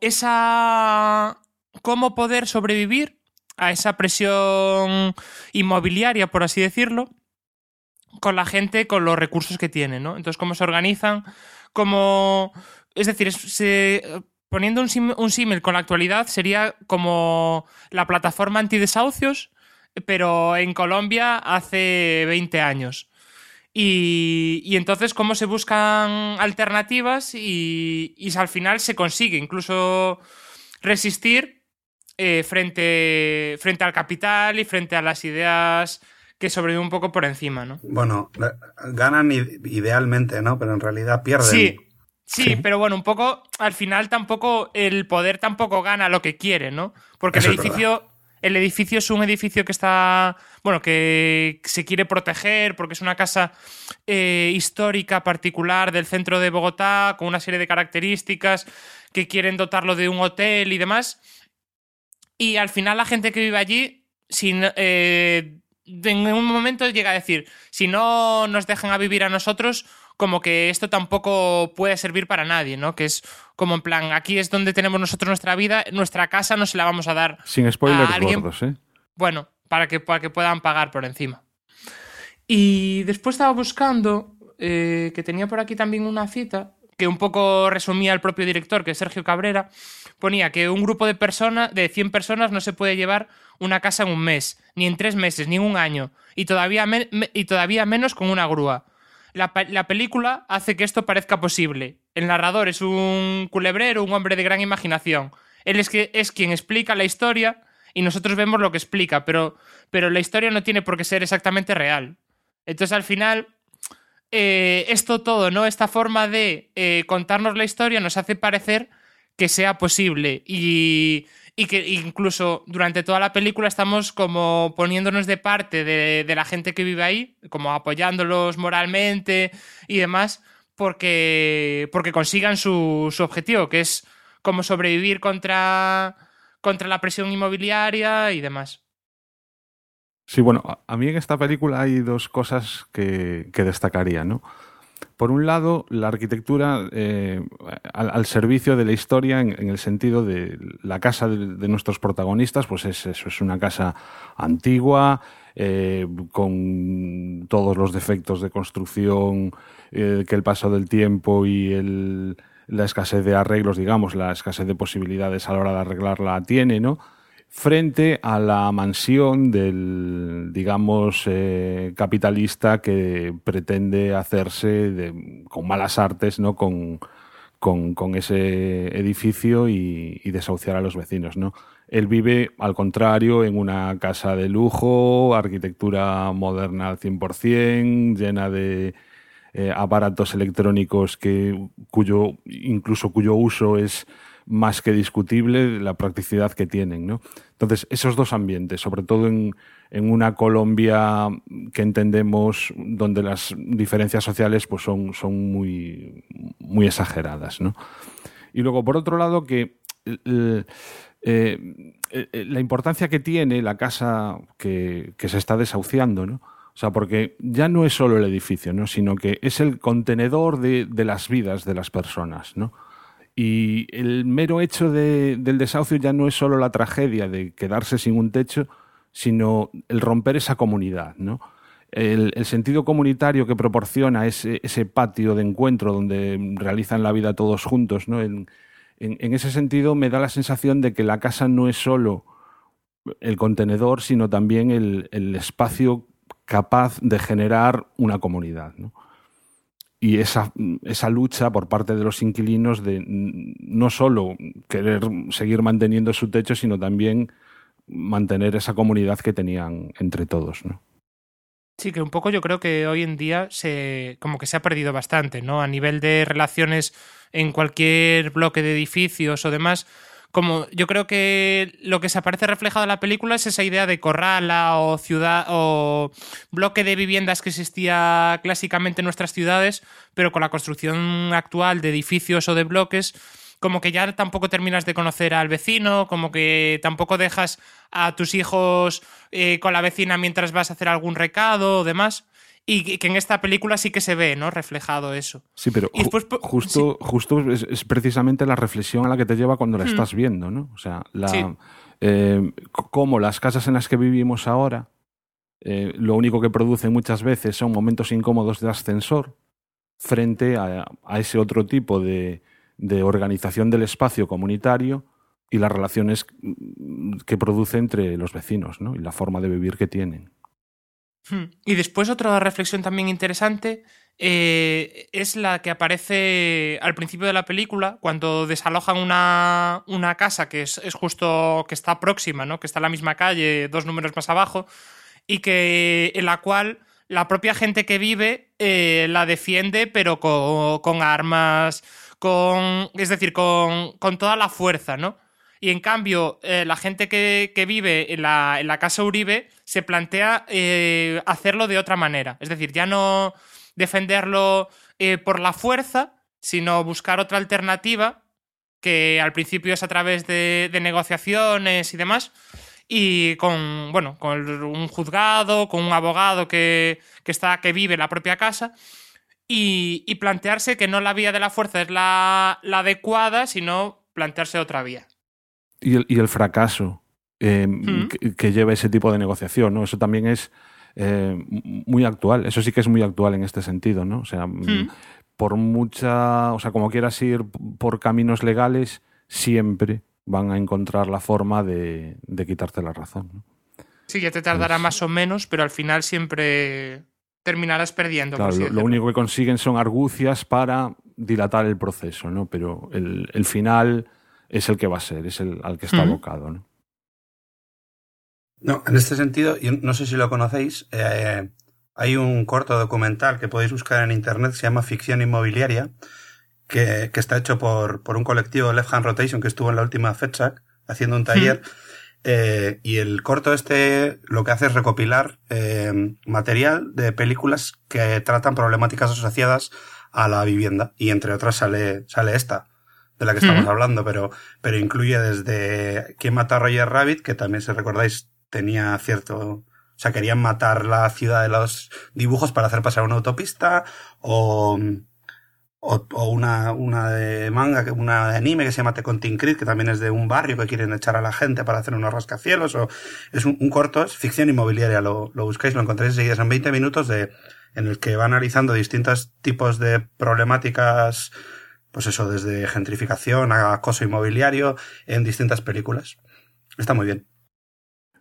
cómo poder sobrevivir a esa presión inmobiliaria, por así decirlo, con la gente, con los recursos que tiene, ¿no? Entonces, cómo se organizan, es decir, poniendo un símil con la actualidad, sería como la plataforma antidesahucios, pero en Colombia hace 20 años. Y entonces cómo se buscan alternativas y al final se consigue incluso resistir frente al capital y frente a las ideas que sobreviven un poco por encima, ¿no? Bueno, ganan idealmente, ¿no? Pero en realidad pierden. Sí, pero bueno, un poco, al final tampoco, el poder tampoco gana lo que quiere, ¿no? Porque el edificio es un edificio que está, bueno, que se quiere proteger porque es una casa histórica particular del centro de Bogotá, con una serie de características que quieren dotarlo de un hotel y demás. Y al final la gente que vive allí, en un momento llega a decir, si no nos dejan a vivir a nosotros, como que esto tampoco puede servir para nadie, ¿no? Que es como en plan, aquí es donde tenemos nosotros nuestra vida, nuestra casa no se la vamos a dar sin spoilers a alguien, gordos, ¿eh? Bueno, para que puedan pagar por encima. Y después estaba buscando, que tenía por aquí también una cita, que un poco resumía el propio director, que es Sergio Cabrera. Ponía que un grupo de 100 personas no se puede llevar una casa en un mes, ni en 3 meses, ni en un año, y todavía menos con una grúa. La película hace que esto parezca posible. El narrador es un culebrero, un hombre de gran imaginación. Él es quien explica la historia y nosotros vemos lo que explica, pero la historia no tiene por qué ser exactamente real. Entonces, al final, esto todo, ¿no? Esta forma de contarnos la historia nos hace parecer que sea posible y que incluso durante toda la película estamos como poniéndonos de parte de la gente que vive ahí, como apoyándolos moralmente y demás, porque consigan su objetivo, que es como sobrevivir contra la presión inmobiliaria y demás. Sí, bueno, a mí en esta película hay dos cosas que destacaría, ¿no? Por un lado, la arquitectura al servicio de la historia, en el sentido de la casa de nuestros protagonistas, pues es eso, es una casa antigua, con todos los defectos de construcción que el paso del tiempo y la escasez de arreglos, digamos, la escasez de posibilidades a la hora de arreglarla tiene, ¿no? frente a la mansión del, digamos, capitalista que pretende hacerse con malas artes, ¿no? Con ese edificio y desahuciar a los vecinos, ¿no? Él vive, al contrario, en una casa de lujo, arquitectura moderna al 100%, llena de aparatos electrónicos cuyo uso es más que discutible, la practicidad que tienen, ¿no? Entonces, esos dos ambientes, sobre todo en una Colombia que entendemos donde las diferencias sociales pues son muy, muy exageradas, ¿no? Y luego, por otro lado, que la importancia que tiene la casa que se está desahuciando, ¿no? O sea, porque ya no es solo el edificio, ¿no? Sino que es el contenedor de las vidas de las personas, ¿no? Y el mero hecho del desahucio ya no es solo la tragedia de quedarse sin un techo, sino el romper esa comunidad, ¿no? El sentido comunitario que proporciona ese patio de encuentro donde realizan la vida todos juntos, ¿no? En ese sentido me da la sensación de que la casa no es solo el contenedor, sino también el espacio capaz de generar una comunidad, ¿no? Y esa lucha por parte de los inquilinos de no solo querer seguir manteniendo su techo, sino también mantener esa comunidad que tenían entre todos, ¿no? Sí, que un poco yo creo que hoy en día como que se ha perdido bastante, ¿no? A nivel de relaciones en cualquier bloque de edificios o demás, como yo creo que lo que se aparece reflejado en la película es esa idea de corrala o ciudad o bloque de viviendas que existía clásicamente en nuestras ciudades, pero con la construcción actual de edificios o de bloques, como que ya tampoco terminas de conocer al vecino, como que tampoco dejas a tus hijos con la vecina mientras vas a hacer algún recado o demás. Y que en esta película sí que se ve, ¿no? Reflejado eso. Sí, pero después, justo es precisamente la reflexión a la que te lleva cuando la estás viendo, ¿no? O sea, cómo las casas en las que vivimos ahora lo único que producen muchas veces son momentos incómodos de ascensor frente a ese otro tipo de organización del espacio comunitario y las relaciones que produce entre los vecinos, ¿no? Y la forma de vivir que tienen. Y después otra reflexión también interesante es la que aparece al principio de la película cuando desalojan una casa que es justo, que está próxima, ¿no? Que está en la misma calle, 2 números más abajo, y en la cual la propia gente que vive la defiende, pero con armas, es decir, con toda la fuerza, ¿no? Y en cambio, la gente que vive en la casa Uribe se plantea hacerlo de otra manera. Es decir, ya no defenderlo por la fuerza, sino buscar otra alternativa, que al principio es a través de negociaciones y demás, y con un juzgado, con un abogado que vive en la propia casa, y plantearse que no la vía de la fuerza es la adecuada, sino plantearse otra vía. Y el fracaso que lleva ese tipo de negociación, ¿no? Eso también es muy actual. Eso sí que es muy actual en este sentido, ¿no? O sea, como quieras ir por caminos legales, siempre van a encontrar la forma de quitarte la razón, ¿no? Sí, ya te tardará más o menos, pero al final siempre terminarás perdiendo. Claro, lo único que consiguen son argucias para dilatar el proceso, ¿no? Pero el final es el que va a ser, es al que está abocado, ¿no? No, en este sentido, yo no sé si lo conocéis, hay un corto documental que podéis buscar en internet, se llama Ficción Inmobiliaria, que está hecho por un colectivo, Left Hand Rotation, que estuvo en la última FedSac haciendo un taller, y el corto lo que hace es recopilar material de películas que tratan problemáticas asociadas a la vivienda, y entre otras sale esta de la que estamos hablando, pero incluye desde ¿Quién mató a Roger Rabbit?, que también, si recordáis, tenía cierto... O sea, querían matar la ciudad de los dibujos para hacer pasar una autopista, o una de manga, una de anime que se llama Tekken Creed, que también es de un barrio que quieren echar a la gente para hacer unos rascacielos, o es un corto, es ficción inmobiliaria, lo buscáis, lo encontráis enseguida, son 20 minutos en el que va analizando distintos tipos de problemáticas, pues eso, desde gentrificación a acoso inmobiliario en distintas películas. Está muy bien.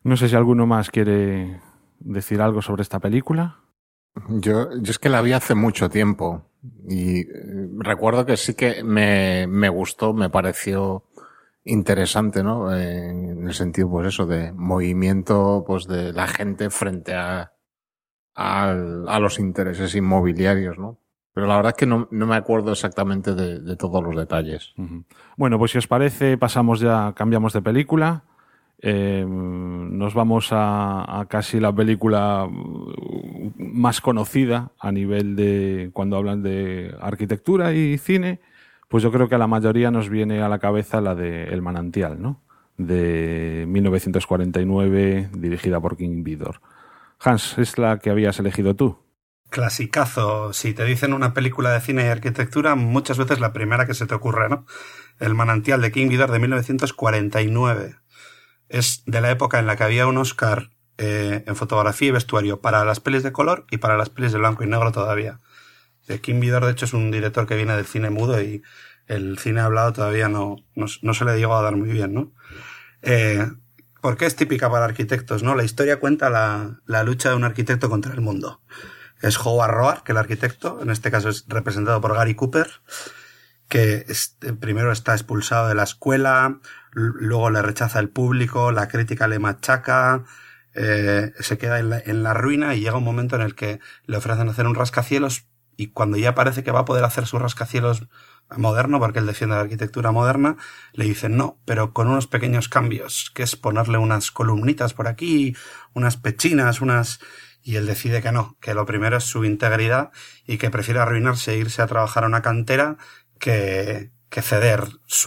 No sé si alguno más quiere decir algo sobre esta película. Yo es que la vi hace mucho tiempo y recuerdo que sí que me gustó, me pareció interesante, ¿no? En el sentido, pues eso, de movimiento, pues de la gente frente a los intereses inmobiliarios, ¿no? Pero la verdad es que no me acuerdo exactamente de todos los detalles. Uh-huh. Bueno, pues si os parece, cambiamos de película. Nos vamos a casi la película más conocida a nivel de cuando hablan de arquitectura y cine. Pues yo creo que a la mayoría nos viene a la cabeza la de El manantial, ¿no? De 1949, dirigida por King Vidor. Hans, ¿es la que habías elegido tú? Clasicazo. Si te dicen una película de cine y arquitectura, muchas veces la primera que se te ocurre, ¿no? El manantial de King Vidor de 1949. Es de la época en la que había un Oscar en fotografía y vestuario para las pelis de color y para las pelis de blanco y negro todavía. King Vidor, de hecho, es un director que viene del cine mudo y el cine hablado todavía no se le llegó a dar muy bien, ¿no? Porque es típica para arquitectos, ¿no? La historia cuenta la lucha de un arquitecto contra el mundo. Es Howard Roark, el arquitecto, en este caso es representado por Gary Cooper, que primero está expulsado de la escuela, luego le rechaza el público, la crítica le machaca, se queda en la ruina y llega un momento en el que le ofrecen hacer un rascacielos y cuando ya parece que va a poder hacer su rascacielos moderno, porque él defiende la arquitectura moderna, le dicen no, pero con unos pequeños cambios, que es ponerle unas columnitas por aquí, unas pechinas, y él decide que no, que lo primero es su integridad y que prefiere arruinarse e irse a trabajar a una cantera que ceder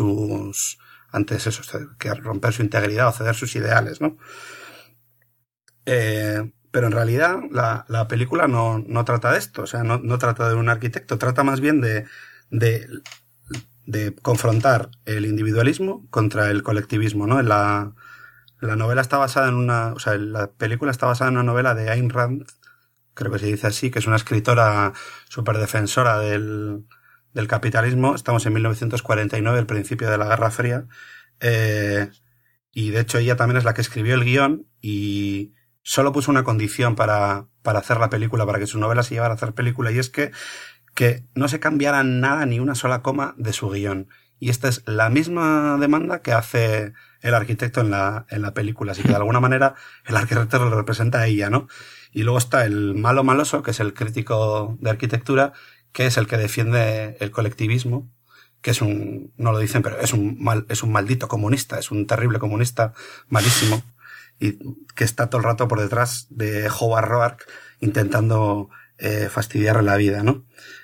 que romper su integridad o ceder sus ideales, ¿no? Pero en realidad la película no trata de esto, o sea, no trata de un arquitecto, trata más bien de confrontar el individualismo contra el colectivismo, ¿no? La novela está basada la película está basada en una novela de Ayn Rand, creo que se dice así, que es una escritora súper defensora del capitalismo. Estamos en 1949, el principio de la Guerra Fría, y de hecho ella también es la que escribió el guión y solo puso una condición para hacer la película, para que su novela se llevara a hacer película, y es que no se cambiara nada, ni una sola coma de su guión. Y esta es la misma demanda que hace el arquitecto en la película, así que de alguna manera el arquitecto lo representa a ella, ¿no? Y luego está el malo maloso, que es el crítico de arquitectura, que es el que defiende el colectivismo, que es no lo dicen, pero es un maldito comunista, es un terrible comunista, malísimo, y que está todo el rato por detrás de Howard Roark intentando fastidiarle la vida, ¿no?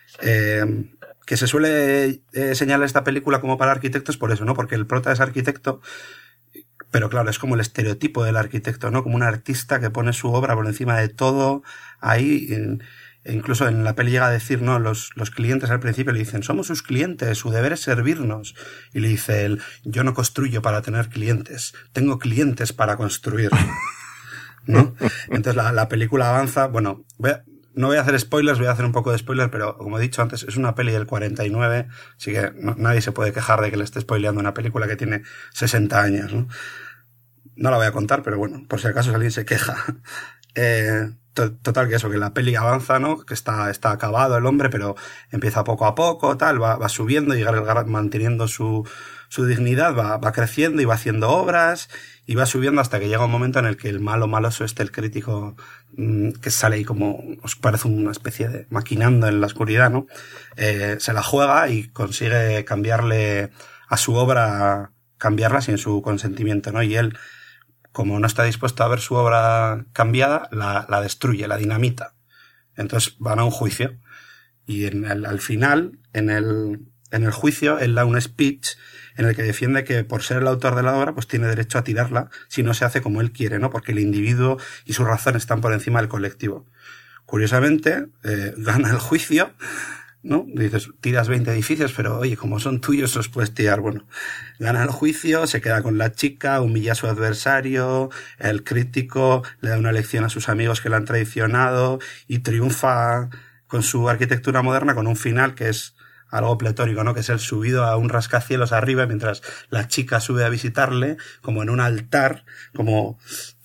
Que se suele señalar esta película como para arquitectos por eso, ¿no? Porque el prota es arquitecto, pero claro, es como el estereotipo del arquitecto, ¿no? Como un artista que pone su obra por encima de todo ahí. Incluso en la peli llega a decir, ¿no? Los clientes al principio le dicen, somos sus clientes, su deber es servirnos. Y le dice él, yo no construyo para tener clientes, tengo clientes para construir. ¿No? Entonces la película avanza, bueno, no voy a hacer spoilers, voy a hacer un poco de spoiler, pero como he dicho antes, es una peli del 49, así que nadie se puede quejar de que le esté spoileando una película que tiene 60 años, ¿no? No la voy a contar, pero bueno, por si acaso alguien se queja. Total, que eso, que la peli avanza, ¿no? Que está acabado el hombre, pero empieza poco a poco, tal, va subiendo, manteniendo su dignidad, va creciendo y va haciendo obras, y va subiendo hasta que llega un momento en el que el maloso el crítico, que sale ahí como, os parece una especie de maquinando en la oscuridad, ¿no? Se la juega y consigue cambiarle a su obra, cambiarla sin su consentimiento, ¿no? Y él, como no está dispuesto a ver su obra cambiada, la destruye, la dinamita. Entonces van a un juicio. Y al final, en el juicio, él da un speech en el que defiende que por ser el autor de la obra, pues tiene derecho a tirarla si no se hace como él quiere, ¿no? Porque el individuo y su razón están por encima del colectivo. Curiosamente, gana el juicio, ¿no? Dices, tiras 20 edificios, pero oye, como son tuyos, los puedes tirar. Bueno, gana el juicio, se queda con la chica, humilla a su adversario, el crítico le da una lección a sus amigos que le han traicionado y triunfa con su arquitectura moderna con un final que es algo pletórico, ¿no? Que es el subido a un rascacielos arriba mientras la chica sube a visitarle, como en un altar, como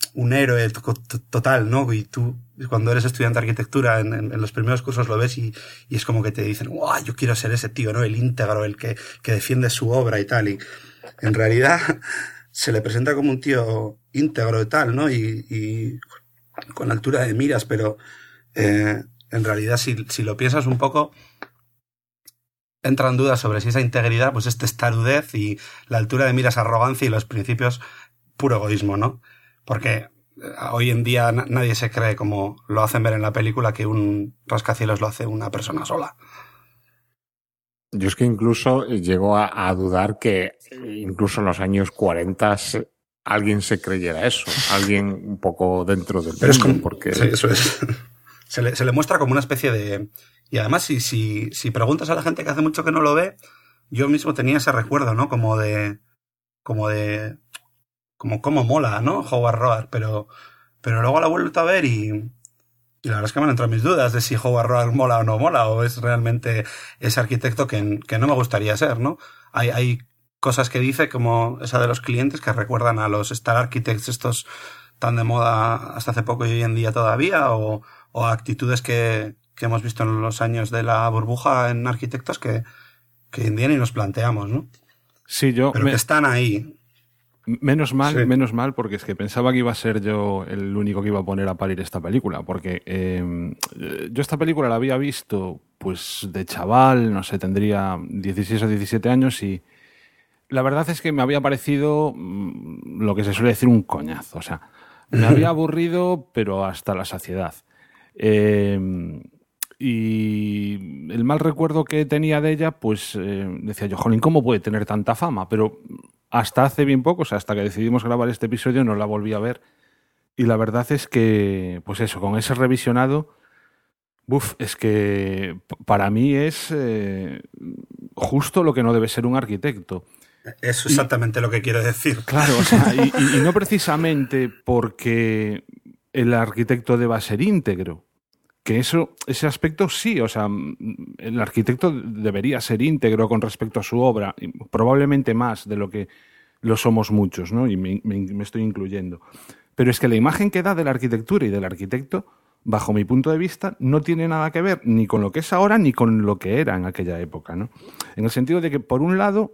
un héroe total, ¿no? Y tú, cuando eres estudiante de arquitectura, en los primeros cursos lo ves y es como que te dicen, ¡guau! Yo quiero ser ese tío, ¿no? El íntegro, el que defiende su obra y tal. Y en realidad se le presenta como un tío íntegro y tal, ¿no? Y con altura de miras, pero en realidad si lo piensas un poco, entran dudas sobre si esa integridad pues es testarudez y la altura de miras arrogancia y los principios puro egoísmo, ¿no? Porque hoy en día nadie se cree, como lo hacen ver en la película, que un rascacielos lo hace una persona sola. Yo es que incluso llego a dudar que incluso en los años 40 alguien se creyera eso, alguien un poco dentro del Pero mundo, porque sí, eso es. Se le muestra como una especie de... Y además, si preguntas a la gente que hace mucho que no lo ve, yo mismo tenía ese recuerdo, ¿no? Como cómo mola, ¿no? Howard Roark, pero luego la he vuelto a ver y la verdad es que me han entrado mis dudas de si Howard Roark mola o no mola, o es realmente ese arquitecto que no me gustaría ser, ¿no? Hay cosas que dice, como esa de los clientes, que recuerdan a los Star Architects estos tan de moda hasta hace poco y hoy en día todavía, o actitudes que hemos visto en los años de la burbuja en arquitectos que hoy en día ni nos planteamos, ¿no? Sí, pero que están ahí. Menos mal, porque es que pensaba que iba a ser yo el único que iba a poner a parir esta película, porque yo esta película la había visto pues de chaval, no sé, tendría 16 o 17 años y la verdad es que me había parecido lo que se suele decir un coñazo, o sea, me había aburrido pero hasta la saciedad. Y el mal recuerdo que tenía de ella, pues decía yo, jolín, ¿cómo puede tener tanta fama? Pero hasta hace bien poco, o sea, hasta que decidimos grabar este episodio, no la volví a ver. Y la verdad es que, pues eso, con ese revisionado, es que para mí es justo lo que no debe ser un arquitecto. Eso es exactamente lo que quiero decir. Claro, o sea, y no precisamente porque el arquitecto deba ser íntegro. Que ese aspecto sí, o sea, el arquitecto debería ser íntegro con respecto a su obra, probablemente más de lo que lo somos muchos, ¿no? Y me estoy incluyendo. Pero es que la imagen que da de la arquitectura y del arquitecto, bajo mi punto de vista, no tiene nada que ver ni con lo que es ahora ni con lo que era en aquella época, ¿no? En el sentido de que, por un lado,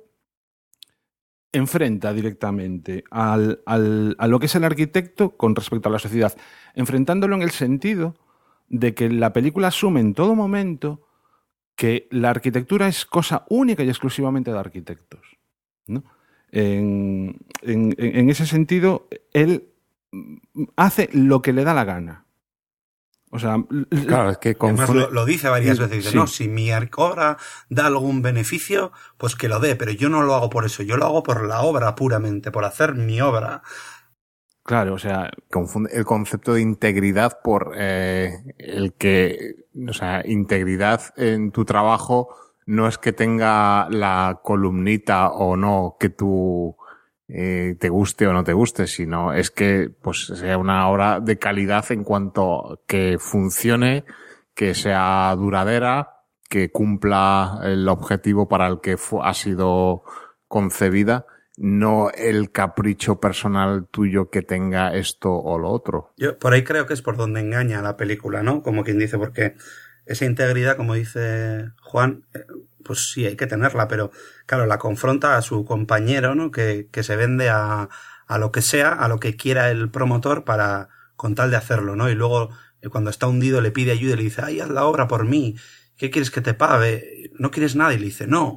enfrenta directamente a lo que es el arquitecto con respecto a la sociedad, enfrentándolo en el sentido de que la película asume en todo momento que la arquitectura es cosa única y exclusivamente de arquitectos, ¿no? En ese sentido, él hace lo que le da la gana. O sea, claro, es que además lo dice varias veces. Sí. No, si mi obra da algún beneficio, pues que lo dé, pero yo no lo hago por eso, yo lo hago por la obra puramente, por hacer mi obra. Claro, o sea... Confunde el concepto de integridad por el que... O sea, integridad en tu trabajo no es que tenga la columnita o no que tú te guste o no te guste, sino es que pues sea una obra de calidad en cuanto que funcione, que sea duradera, que cumpla el objetivo para el que ha sido concebida. No el capricho personal tuyo que tenga esto o lo otro. Yo por ahí creo que es por donde engaña la película, ¿no? Como quien dice, porque esa integridad, como dice Juan, pues sí, hay que tenerla, pero claro, la confronta a su compañero, ¿no? Que se vende a lo que sea, a lo que quiera el promotor para con tal de hacerlo, ¿no? Y luego, cuando está hundido, le pide ayuda y le dice, ay, haz la obra por mí, ¿qué quieres que te pague? ¿No quieres nada? Y le dice, no.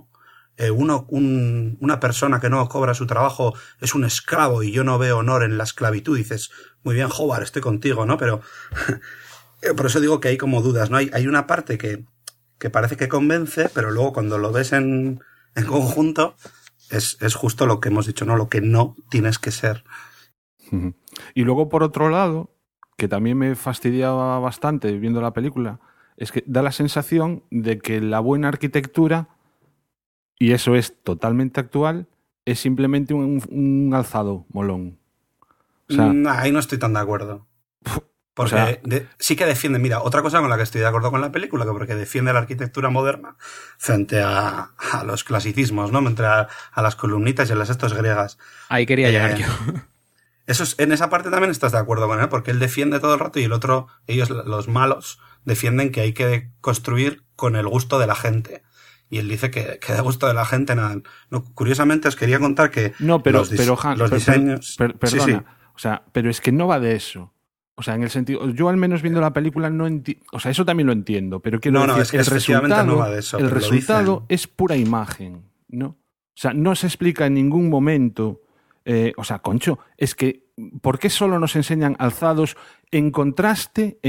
Una persona que no cobra su trabajo es un esclavo y yo no veo honor en la esclavitud. Y dices, muy bien, Howard, estoy contigo, ¿no? Pero por eso digo que hay como dudas, ¿no? Hay una parte que parece que convence, pero luego cuando lo ves en conjunto es justo lo que hemos dicho, ¿no? Lo que no tienes que ser. Y luego, por otro lado, que también me fastidiaba bastante viendo la película, es que da la sensación de que la buena arquitectura, y eso es totalmente actual, es simplemente un alzado molón. O sea, ahí no estoy tan de acuerdo. Porque o sea, sí que defiende, mira, otra cosa con la que estoy de acuerdo con la película, que porque defiende la arquitectura moderna frente a los clasicismos, ¿no? Entre a las columnitas y a las estos griegas. Ahí quería llegar yo. en esa parte también estás de acuerdo con él, porque él defiende todo el rato y ellos, los malos, defienden que hay que construir con el gusto de la gente. Y él dice que de gusto de la gente nada. No, curiosamente os quería contar que los diseños... Perdona, sí. O sea, pero es que no va de eso. O sea, en el sentido... Yo al menos viendo la película no entiendo... O sea, eso también lo entiendo, pero quiero decir, es que no va de eso, el resultado es pura imagen, ¿no? O sea, no se explica en ningún momento... o sea, Concho, es que ¿por qué solo nos enseñan alzados en contraste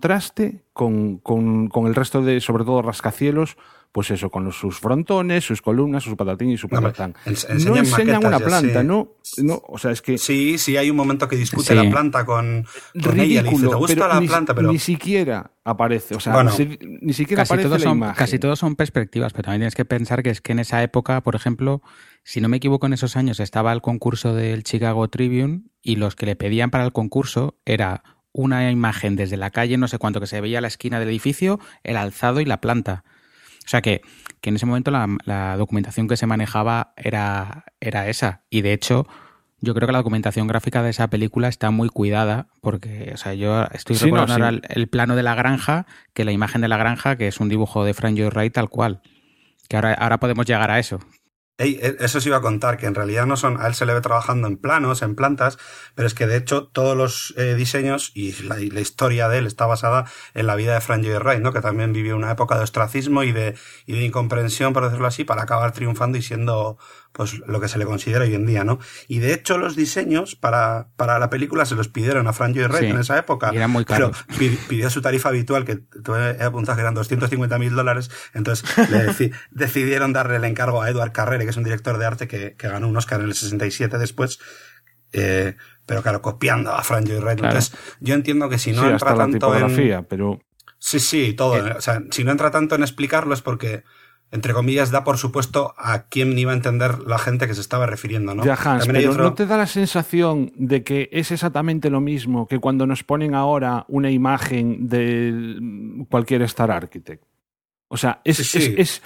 con el resto de, sobre todo, rascacielos? Pues eso, con sus frontones, sus columnas, sus patatín y su patatán. No enseñan una planta, sí. ¿no? O sea, es que... Sí, hay un momento que discute la planta con ella. Le dice, ¿te gusta la planta? Pero ni siquiera aparece, o sea, ni siquiera aparece la imagen. Casi todos son perspectivas, pero también tienes que pensar que es que en esa época, por ejemplo, si no me equivoco, en esos años estaba el concurso del Chicago Tribune y los que le pedían para el concurso era una imagen desde la calle, no sé cuánto, que se veía la esquina del edificio, el alzado y la planta. O sea que en ese momento la documentación que se manejaba era esa. Y de hecho, yo creo que la documentación gráfica de esa película está muy cuidada, porque, o sea, yo estoy recordando ahora el plano de la granja, que la imagen de la granja, que es un dibujo de Frank Lloyd Wright tal cual. Que ahora podemos llegar a eso. Eso os iba a contar, que en realidad no son, a él se le ve trabajando en planos, en plantas, pero es que de hecho todos los diseños y la historia de él está basada en la vida de Frank Lloyd Wright, ¿no? Que también vivió una época de ostracismo y de incomprensión, por decirlo así, para acabar triunfando y siendo pues lo que se le considera hoy en día, ¿no? Y de hecho los diseños para la película se los pidieron a Frank Lloyd Wright en esa época. Y eran muy caros. Pero pidió su tarifa habitual, que he apuntado que eran $250,000, entonces decidieron darle el encargo a Edward Carrere, que es un director de arte que ganó un Oscar en el 67 después, pero claro, copiando a Frank Lloyd Wright. Claro. Entonces, yo entiendo que si no entra hasta tanto la tipografía, pero... Sí, todo. O sea, si no entra tanto en explicarlo es porque, entre comillas, da por supuesto a quién iba a entender la gente que se estaba refiriendo, ¿no? Ya, Hans, pero ¿no te da la sensación de que es exactamente lo mismo que cuando nos ponen ahora una imagen de cualquier Star Architect? O sea, es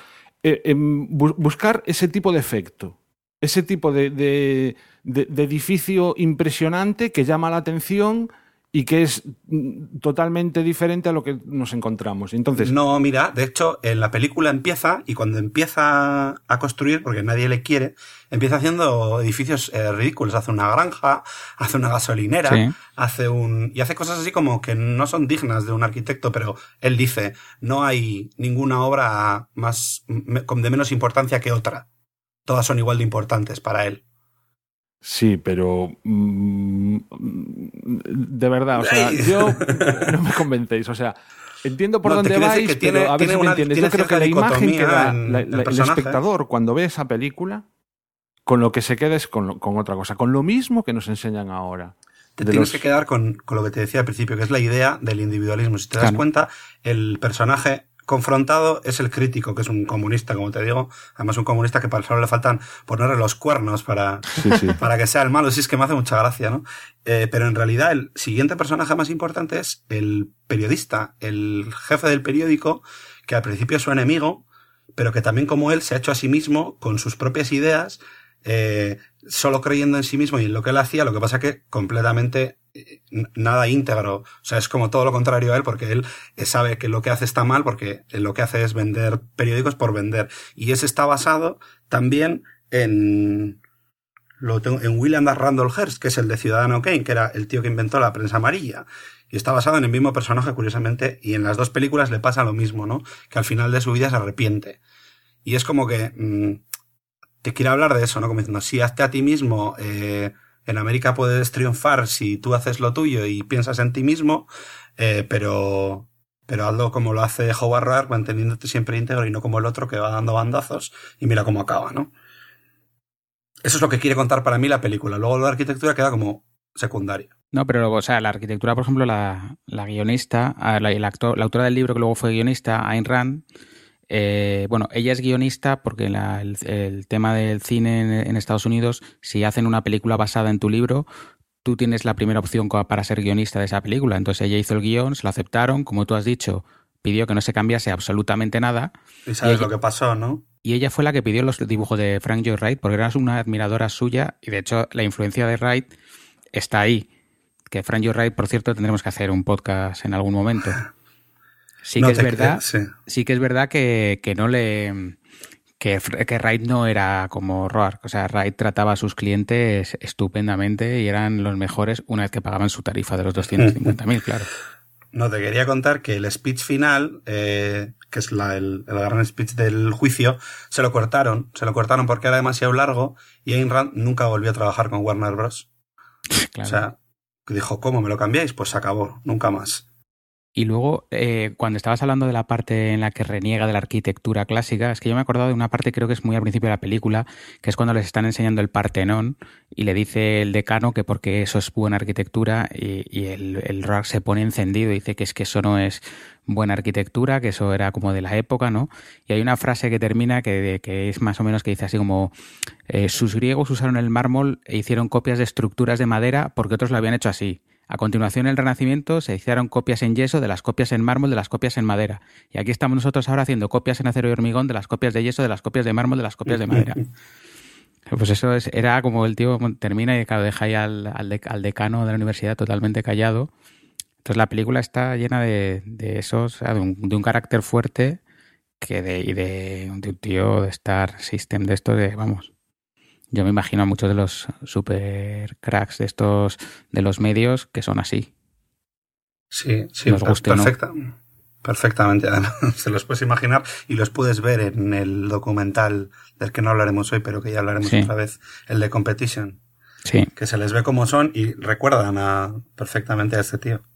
buscar ese tipo de efecto, ese tipo de edificio impresionante que llama la atención y que es totalmente diferente a lo que nos encontramos. Entonces, no, mira, de hecho, en la película empieza, y cuando empieza a construir, porque nadie le quiere, empieza haciendo edificios ridículos. Hace una granja, hace una gasolinera, sí. hace cosas así como que no son dignas de un arquitecto, pero él dice, no hay ninguna obra de menos importancia que otra. Todas son igual de importantes para él. Sí, pero de verdad, o sea, yo no me convencéis, o sea, entiendo por dónde vais, pero a ver si me entiendes. Yo creo que la imagen que da el espectador cuando ve esa película, con lo que se queda es con otra cosa, con lo mismo que nos enseñan ahora. Te tienes que quedar con lo que te decía al principio, que es la idea del individualismo. Si te das cuenta, el personaje confrontado es el crítico, que es un comunista, como te digo. Además, un comunista que solo le faltan ponerle los cuernos para que sea el malo. Sí, es que me hace mucha gracia, ¿no? Pero en realidad el siguiente personaje más importante es el periodista, el jefe del periódico, que al principio es su enemigo, pero que también, como él, se ha hecho a sí mismo con sus propias ideas, solo creyendo en sí mismo y en lo que él hacía. Lo que pasa que completamente nada íntegro. O sea, es como todo lo contrario a él, porque él sabe que lo que hace está mal, porque lo que hace es vender periódicos por vender. Y ese está basado también en William Randolph Hearst, que es el de Ciudadano Kane, que era el tío que inventó la prensa amarilla. Y está basado en el mismo personaje, curiosamente, y en las dos películas le pasa lo mismo, ¿no? Que al final de su vida se arrepiente. Y es como que te quiere hablar de eso, ¿no? Como diciendo, sí, hazte a ti mismo, en América puedes triunfar si tú haces lo tuyo y piensas en ti mismo, pero hazlo como lo hace Howard Roark, manteniéndote siempre íntegro y no como el otro que va dando bandazos y mira cómo acaba, ¿no? Eso es lo que quiere contar para mí la película. Luego la arquitectura queda como secundaria. No, pero luego, o sea, la arquitectura, por ejemplo, la guionista, la autora del libro que luego fue guionista, Ayn Rand, bueno, ella es guionista porque el tema del cine en Estados Unidos, si hacen una película basada en tu libro, tú tienes la primera opción para ser guionista de esa película. Entonces ella hizo el guión, se lo aceptaron, como tú has dicho, pidió que no se cambiase absolutamente nada. Y sabes lo que pasó, ¿no? Y ella fue la que pidió los dibujos de Frank Lloyd Wright porque era una admiradora suya y de hecho la influencia de Wright está ahí. Que Frank Lloyd Wright, por cierto, tendremos que hacer un podcast en algún momento. Sí que es verdad, sí que es verdad que no le... Que Wright no era como Roark. O sea, Wright trataba a sus clientes estupendamente y eran los mejores una vez que pagaban su tarifa de los 250.000, claro. No, te quería contar que el speech final, que es el gran speech del juicio, se lo cortaron porque era demasiado largo y Ayn Rand nunca volvió a trabajar con Warner Bros. Claro. O sea, dijo, ¿cómo me lo cambiáis? Pues se acabó, nunca más. Y luego, cuando estabas hablando de la parte en la que reniega de la arquitectura clásica, es que yo me he acordado de una parte, creo que es muy al principio de la película, que es cuando les están enseñando el Partenón y le dice el decano que porque eso es buena arquitectura y el Roark se pone encendido y dice que es que eso no es buena arquitectura, que eso era como de la época, ¿no? Y hay una frase que termina que es más o menos que dice así como sus griegos usaron el mármol e hicieron copias de estructuras de madera porque otros lo habían hecho así. A continuación, en el Renacimiento se hicieron copias en yeso de las copias en mármol de las copias en madera. Y aquí estamos nosotros ahora haciendo copias en acero y hormigón de las copias de yeso de las copias de mármol de las copias de madera. Pues eso era como el tío termina y claro, deja ahí al decano de la universidad totalmente callado. Entonces la película está llena de esos, de un carácter fuerte de un tío de Star System, de esto de, vamos... Yo me imagino a muchos de los super cracks de estos de los medios que son así. Sí, perfectamente. Se los puedes imaginar y los puedes ver en el documental del que no hablaremos hoy, pero que ya hablaremos otra vez, el de Competition. Sí. Que se les ve como son y recuerdan perfectamente a este tío.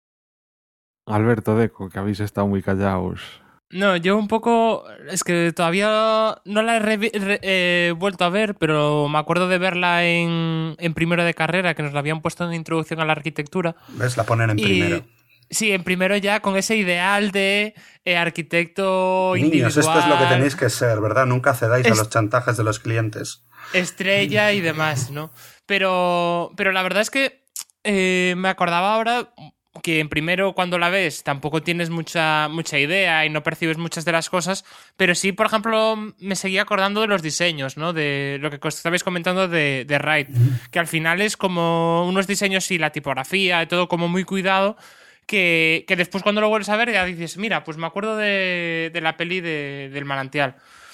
Alberto, Deco, que habéis estado muy callados. No, yo un poco... Es que todavía no la he vuelto a ver, pero me acuerdo de verla en primero de carrera, que nos la habían puesto en introducción a la arquitectura. ¿Ves? La ponen en primero. Sí, en primero ya, con ese ideal de arquitecto Niños, individual. Esto es lo que tenéis que ser, ¿verdad? Nunca cedáis a los chantajes de los clientes. Estrella y demás, ¿no? Pero la verdad es que me acordaba ahora... que en primero cuando la ves tampoco tienes mucha idea y no percibes muchas de las cosas, pero sí, por ejemplo, me seguía acordando de los diseños, ¿no? De lo que estabais comentando de Wright, que al final es como unos diseños y la tipografía y todo como muy cuidado, que después cuando lo vuelves a ver ya dices, mira, pues me acuerdo de la peli del Manantial.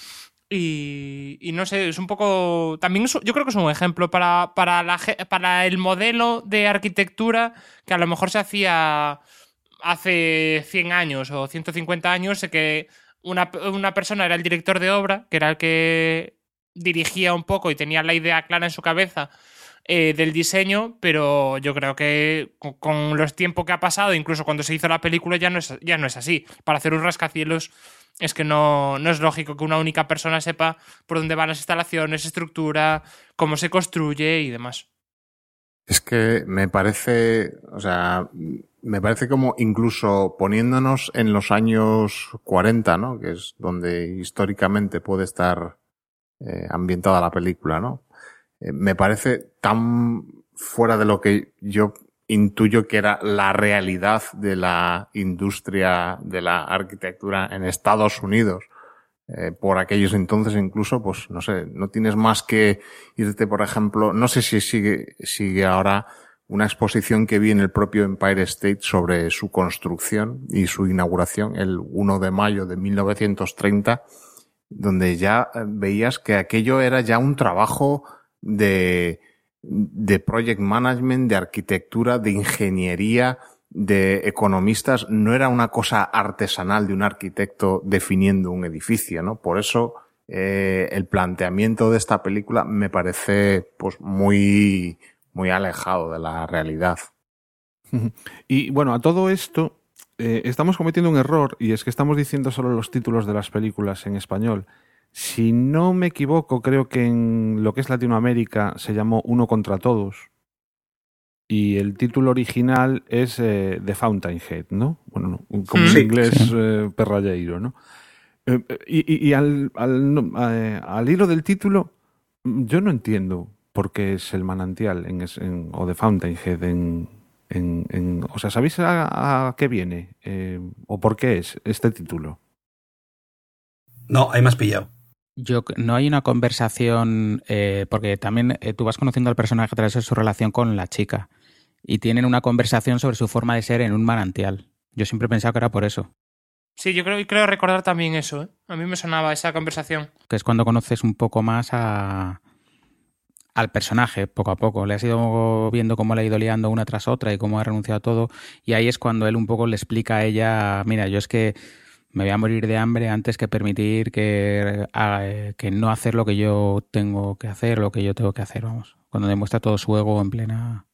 Y no sé, es un poco... También yo creo que es un ejemplo para el modelo de arquitectura que a lo mejor se hacía hace 100 años o 150 años, que una persona era el director de obra, que era el que dirigía un poco y tenía la idea clara en su cabeza del diseño, pero yo creo que con los tiempos que ha pasado, incluso cuando se hizo la película, ya no es así. Para hacer un rascacielos es que no es lógico que una única persona sepa por dónde van las instalaciones, estructura, cómo se construye y demás. Es que me parece como incluso poniéndonos en los años 40, ¿no? Que es donde históricamente puede estar ambientada la película, ¿no? Me parece tan fuera de lo que yo intuyo que era la realidad de la industria de la arquitectura en Estados Unidos. Por aquellos entonces incluso, pues no sé, no tienes más que irte, por ejemplo, no sé si sigue ahora una exposición que vi en el propio Empire State sobre su construcción y su inauguración el 1 de mayo de 1930, donde ya veías que aquello era ya un trabajo de project management, de arquitectura, de ingeniería, de economistas. No era una cosa artesanal de un arquitecto definiendo un edificio, ¿no? Por eso el planteamiento de esta película me parece pues muy alejado de la realidad. Y bueno, a todo esto estamos cometiendo un error, y es que estamos diciendo solo los títulos de las películas en español. Si no me equivoco, creo que en lo que es Latinoamérica se llamó Uno contra Todos. Y el título original es The Fountainhead, ¿no? Bueno, como en inglés perralleiro, ¿no? Y al hilo del título, yo no entiendo por qué es el manantial o The Fountainhead o sea, ¿sabéis a qué viene? ¿O por qué es este título? No, ahí me has pillado. No hay una conversación, porque también tú vas conociendo al personaje a través de su relación con la chica y tienen una conversación sobre su forma de ser en un manantial. Yo siempre he pensado que era por eso. Sí, yo creo recordar también eso, ¿eh? A mí me sonaba esa conversación. Que es cuando conoces un poco más al personaje, poco a poco. Le has ido viendo cómo le ha ido liando una tras otra y cómo ha renunciado a todo. Y ahí es cuando él un poco le explica a ella, mira, yo es que me voy a morir de hambre antes que permitir que no hacer lo que yo tengo que hacer, lo que yo tengo que hacer, vamos. Cuando demuestra todo su ego en plena...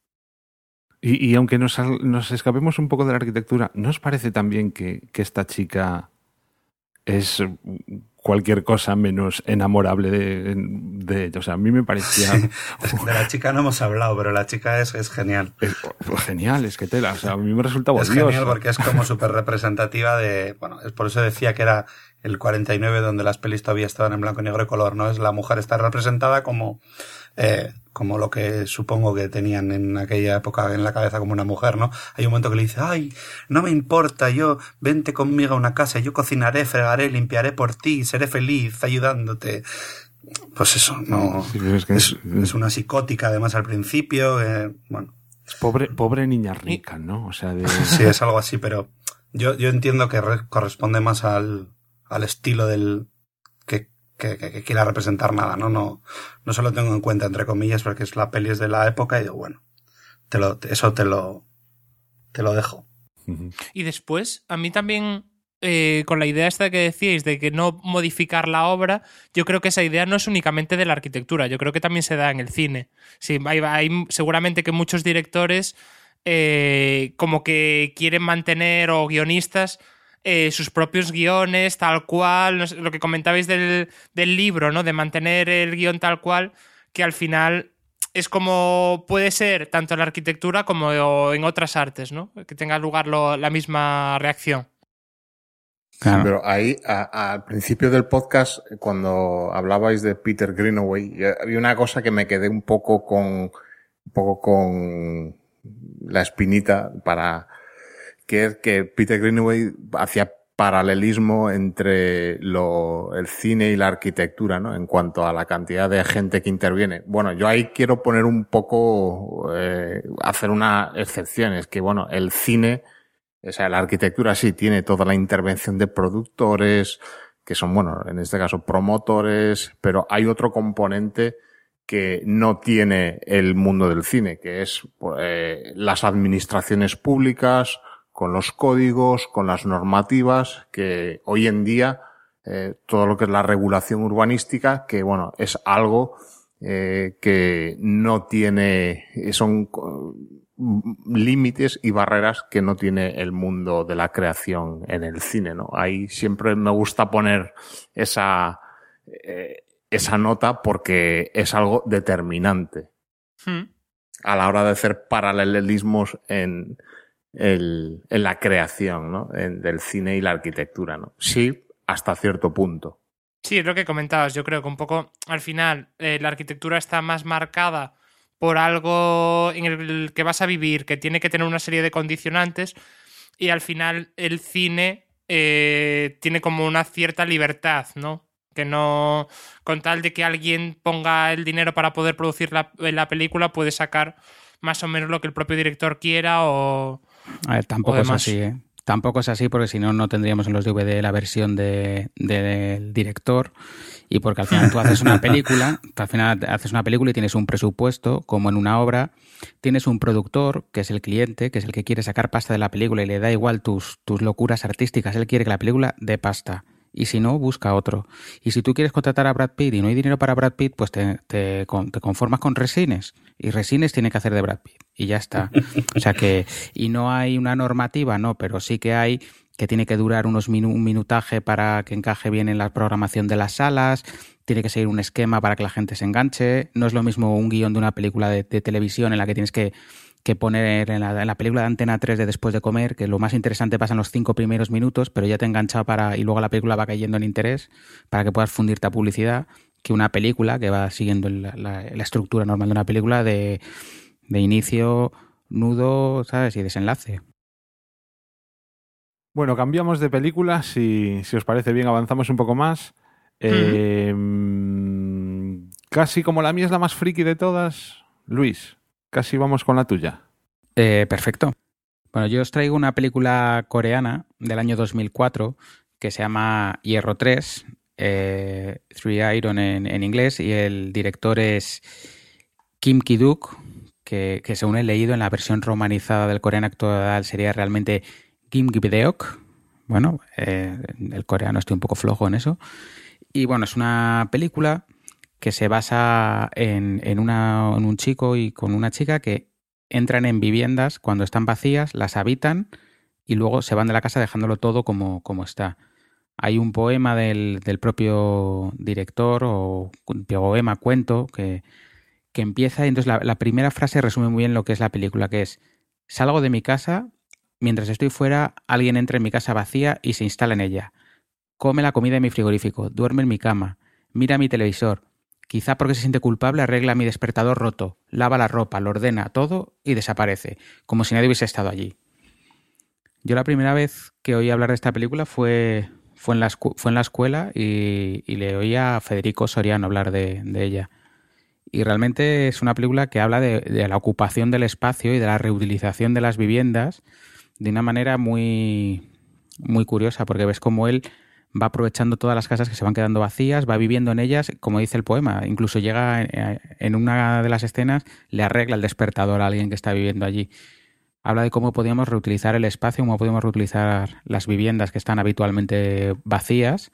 Y aunque nos escapemos un poco de la arquitectura, ¿no os parece también que esta chica es cualquier cosa menos enamorable de ella? O sea, a mí me parecía... Sí, de la chica no hemos hablado, pero la chica es genial. Genial, es que tela. O sea, a mí me resulta odiosa. Es genial porque es como súper representativa de... Bueno, es por eso decía que era el 49 donde las pelis todavía estaban en blanco y negro y color, ¿no? Es la mujer está representada como lo que supongo que tenían en aquella época en la cabeza como una mujer, ¿no? Hay un momento que le dice, ay, no me importa, vente conmigo a una casa, yo cocinaré, fregaré, limpiaré por ti, seré feliz ayudándote. Pues eso, no, sí, es una psicótica además al principio, bueno. Pobre niña rica, ¿no? O sea, Sí, es algo así, pero yo entiendo que corresponde más al estilo del que quiera representar nada, ¿no? No se lo tengo en cuenta, entre comillas, porque es la peli es de la época y digo, bueno, eso te lo dejo. Y después, a mí también, con la idea esta que decíais de que no modificar la obra, yo creo que esa idea no es únicamente de la arquitectura, yo creo que también se da en el cine. Sí, hay seguramente que muchos directores como que quieren mantener, o guionistas, sus propios guiones tal cual, no sé, lo que comentabais del libro, ¿no? De mantener el guión tal cual, que al final es como puede ser tanto en la arquitectura como en otras artes, ¿no? Que tenga lugar la misma reacción. Claro. Sí, pero ahí, al principio del podcast, cuando hablabais de Peter Greenaway, había una cosa que me quedé un poco con la espinita que es que Peter Greenaway hacía paralelismo entre el cine y la arquitectura, ¿no? En cuanto a la cantidad de gente que interviene. Bueno, yo ahí quiero poner un poco, hacer una excepción. Es que, bueno, el cine, o sea, la arquitectura sí tiene toda la intervención de productores, que son, bueno, en este caso promotores, pero hay otro componente que no tiene el mundo del cine, que es las administraciones públicas, con los códigos, con las normativas, que hoy en día todo lo que es la regulación urbanística, que bueno, es algo que no tiene, son límites y barreras que no tiene el mundo de la creación en el cine, ¿no? Ahí siempre me gusta poner esa nota porque es algo determinante a la hora de hacer paralelismos en la creación, ¿no? Del cine y la arquitectura, ¿no? Sí, hasta cierto punto. Sí, es lo que comentabas. Yo creo que un poco al final la arquitectura está más marcada por algo en el que vas a vivir, que tiene que tener una serie de condicionantes, y al final el cine tiene como una cierta libertad, ¿no? Que no, con tal de que alguien ponga el dinero para poder producir la película, puede sacar más o menos lo que el propio director quiera o... A ver, tampoco es así, ¿eh? Tampoco es así porque si no, no tendríamos en los DVD la versión del director, y porque al final tú haces una película, y tienes un presupuesto, como en una obra, tienes un productor, que es el cliente, que es el que quiere sacar pasta de la película y le da igual tus locuras artísticas, él quiere que la película dé pasta. Y si no, busca otro. Y si tú quieres contratar a Brad Pitt y no hay dinero para Brad Pitt, pues te conformas con Resines. Y Resines tiene que hacer de Brad Pitt. Y ya está. O sea que... Y no hay una normativa, no, pero sí que hay que tiene que durar un minutaje para que encaje bien en la programación de las salas, tiene que seguir un esquema para que la gente se enganche. No es lo mismo un guión de una película de televisión en la que tienes que poner en la película de Antena 3 de Después de Comer, que lo más interesante pasa en los 5 primeros minutos, pero ya te engancha y luego la película va cayendo en interés para que puedas fundirte a publicidad, que una película que va siguiendo la estructura normal de una película de inicio, nudo, ¿sabes? Y desenlace. Bueno, cambiamos de película, si os parece bien avanzamos un poco más. Casi como la mía es la más friki de todas, Luis, casi vamos con la tuya. Perfecto. Bueno, yo os traigo una película coreana del año 2004 que se llama Hierro 3, Three Iron en inglés, y el director es Kim Ki-duk, que según he leído en la versión romanizada del coreano actual sería realmente Kim Ki-deok. Bueno, el coreano estoy un poco flojo en eso. Y bueno, es una película que se basa en un chico y con una chica que entran en viviendas cuando están vacías, las habitan y luego se van de la casa dejándolo todo como está. Hay un poema del propio director, o poema, cuento, que empieza y entonces la primera frase resume muy bien lo que es la película, que es: salgo de mi casa, mientras estoy fuera alguien entra en mi casa vacía y se instala en ella. Come la comida en mi frigorífico, duerme en mi cama, mira mi televisor. Quizá porque se siente culpable arregla mi despertador roto, lava la ropa, lo ordena todo y desaparece, como si nadie hubiese estado allí. Yo la primera vez que oí hablar de esta película fue en la escuela y le oí a Federico Soriano hablar de ella. Y realmente es una película que habla de la ocupación del espacio y de la reutilización de las viviendas de una manera muy, muy curiosa, porque ves cómo él va aprovechando todas las casas que se van quedando vacías, va viviendo en ellas, como dice el poema. Incluso llega en una de las escenas, le arregla el despertador a alguien que está viviendo allí. Habla de cómo podíamos reutilizar el espacio, cómo podíamos reutilizar las viviendas que están habitualmente vacías.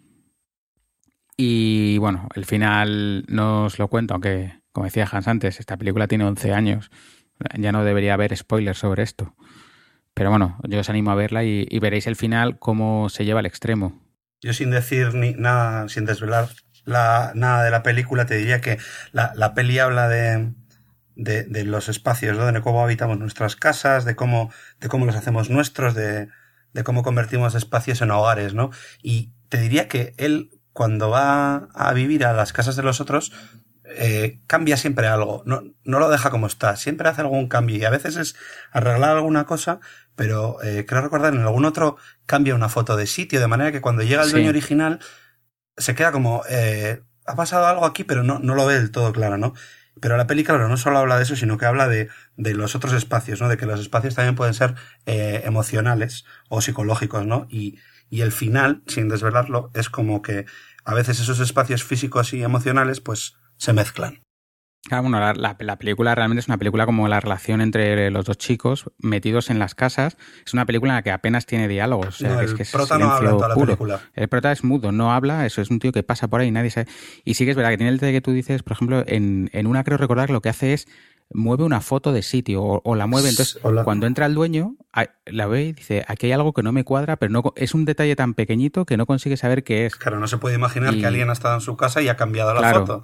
Y bueno, el final no os lo cuento, aunque, como decía Hans antes, esta película tiene 11 años. Ya no debería haber spoilers sobre esto. Pero bueno, yo os animo a verla y veréis el final cómo se lleva al extremo. Yo sin decir ni nada, sin desvelar nada de la película, te diría que la peli habla de los espacios, ¿no? De cómo habitamos nuestras casas, de cómo los hacemos nuestros, de cómo convertimos espacios en hogares, ¿no? Y te diría que él, cuando va a vivir a las casas de los otros, cambia siempre algo, no lo deja como está, siempre hace algún cambio y a veces es arreglar alguna cosa, pero creo recordar en algún otro cambia una foto de sitio, de manera que cuando llega el dueño original se queda como ha pasado algo aquí, pero no lo ve del todo claro, ¿no? Pero la peli, claro, no solo habla de eso, sino que habla de los otros espacios, ¿no? De que los espacios también pueden ser emocionales o psicológicos, ¿no? Y el final, sin desvelarlo, es como que a veces esos espacios físicos y emocionales pues se mezclan. Claro, bueno, la película realmente es una película como la relación entre los dos chicos metidos en las casas. Es una película en la que apenas tiene diálogos. O sea, el prota no habla en toda la película. El prota es mudo, no habla. Eso es un tío que pasa por ahí y nadie sabe. Y sí que es verdad que tiene el detalle que tú dices, por ejemplo, en una creo recordar que lo que hace es mueve una foto de sitio o la mueve. Entonces, cuando entra el dueño, la ve y dice, aquí hay algo que no me cuadra, pero no es un detalle tan pequeñito que no consigue saber qué es. Claro, no se puede imaginar que alguien ha estado en su casa y ha cambiado la foto.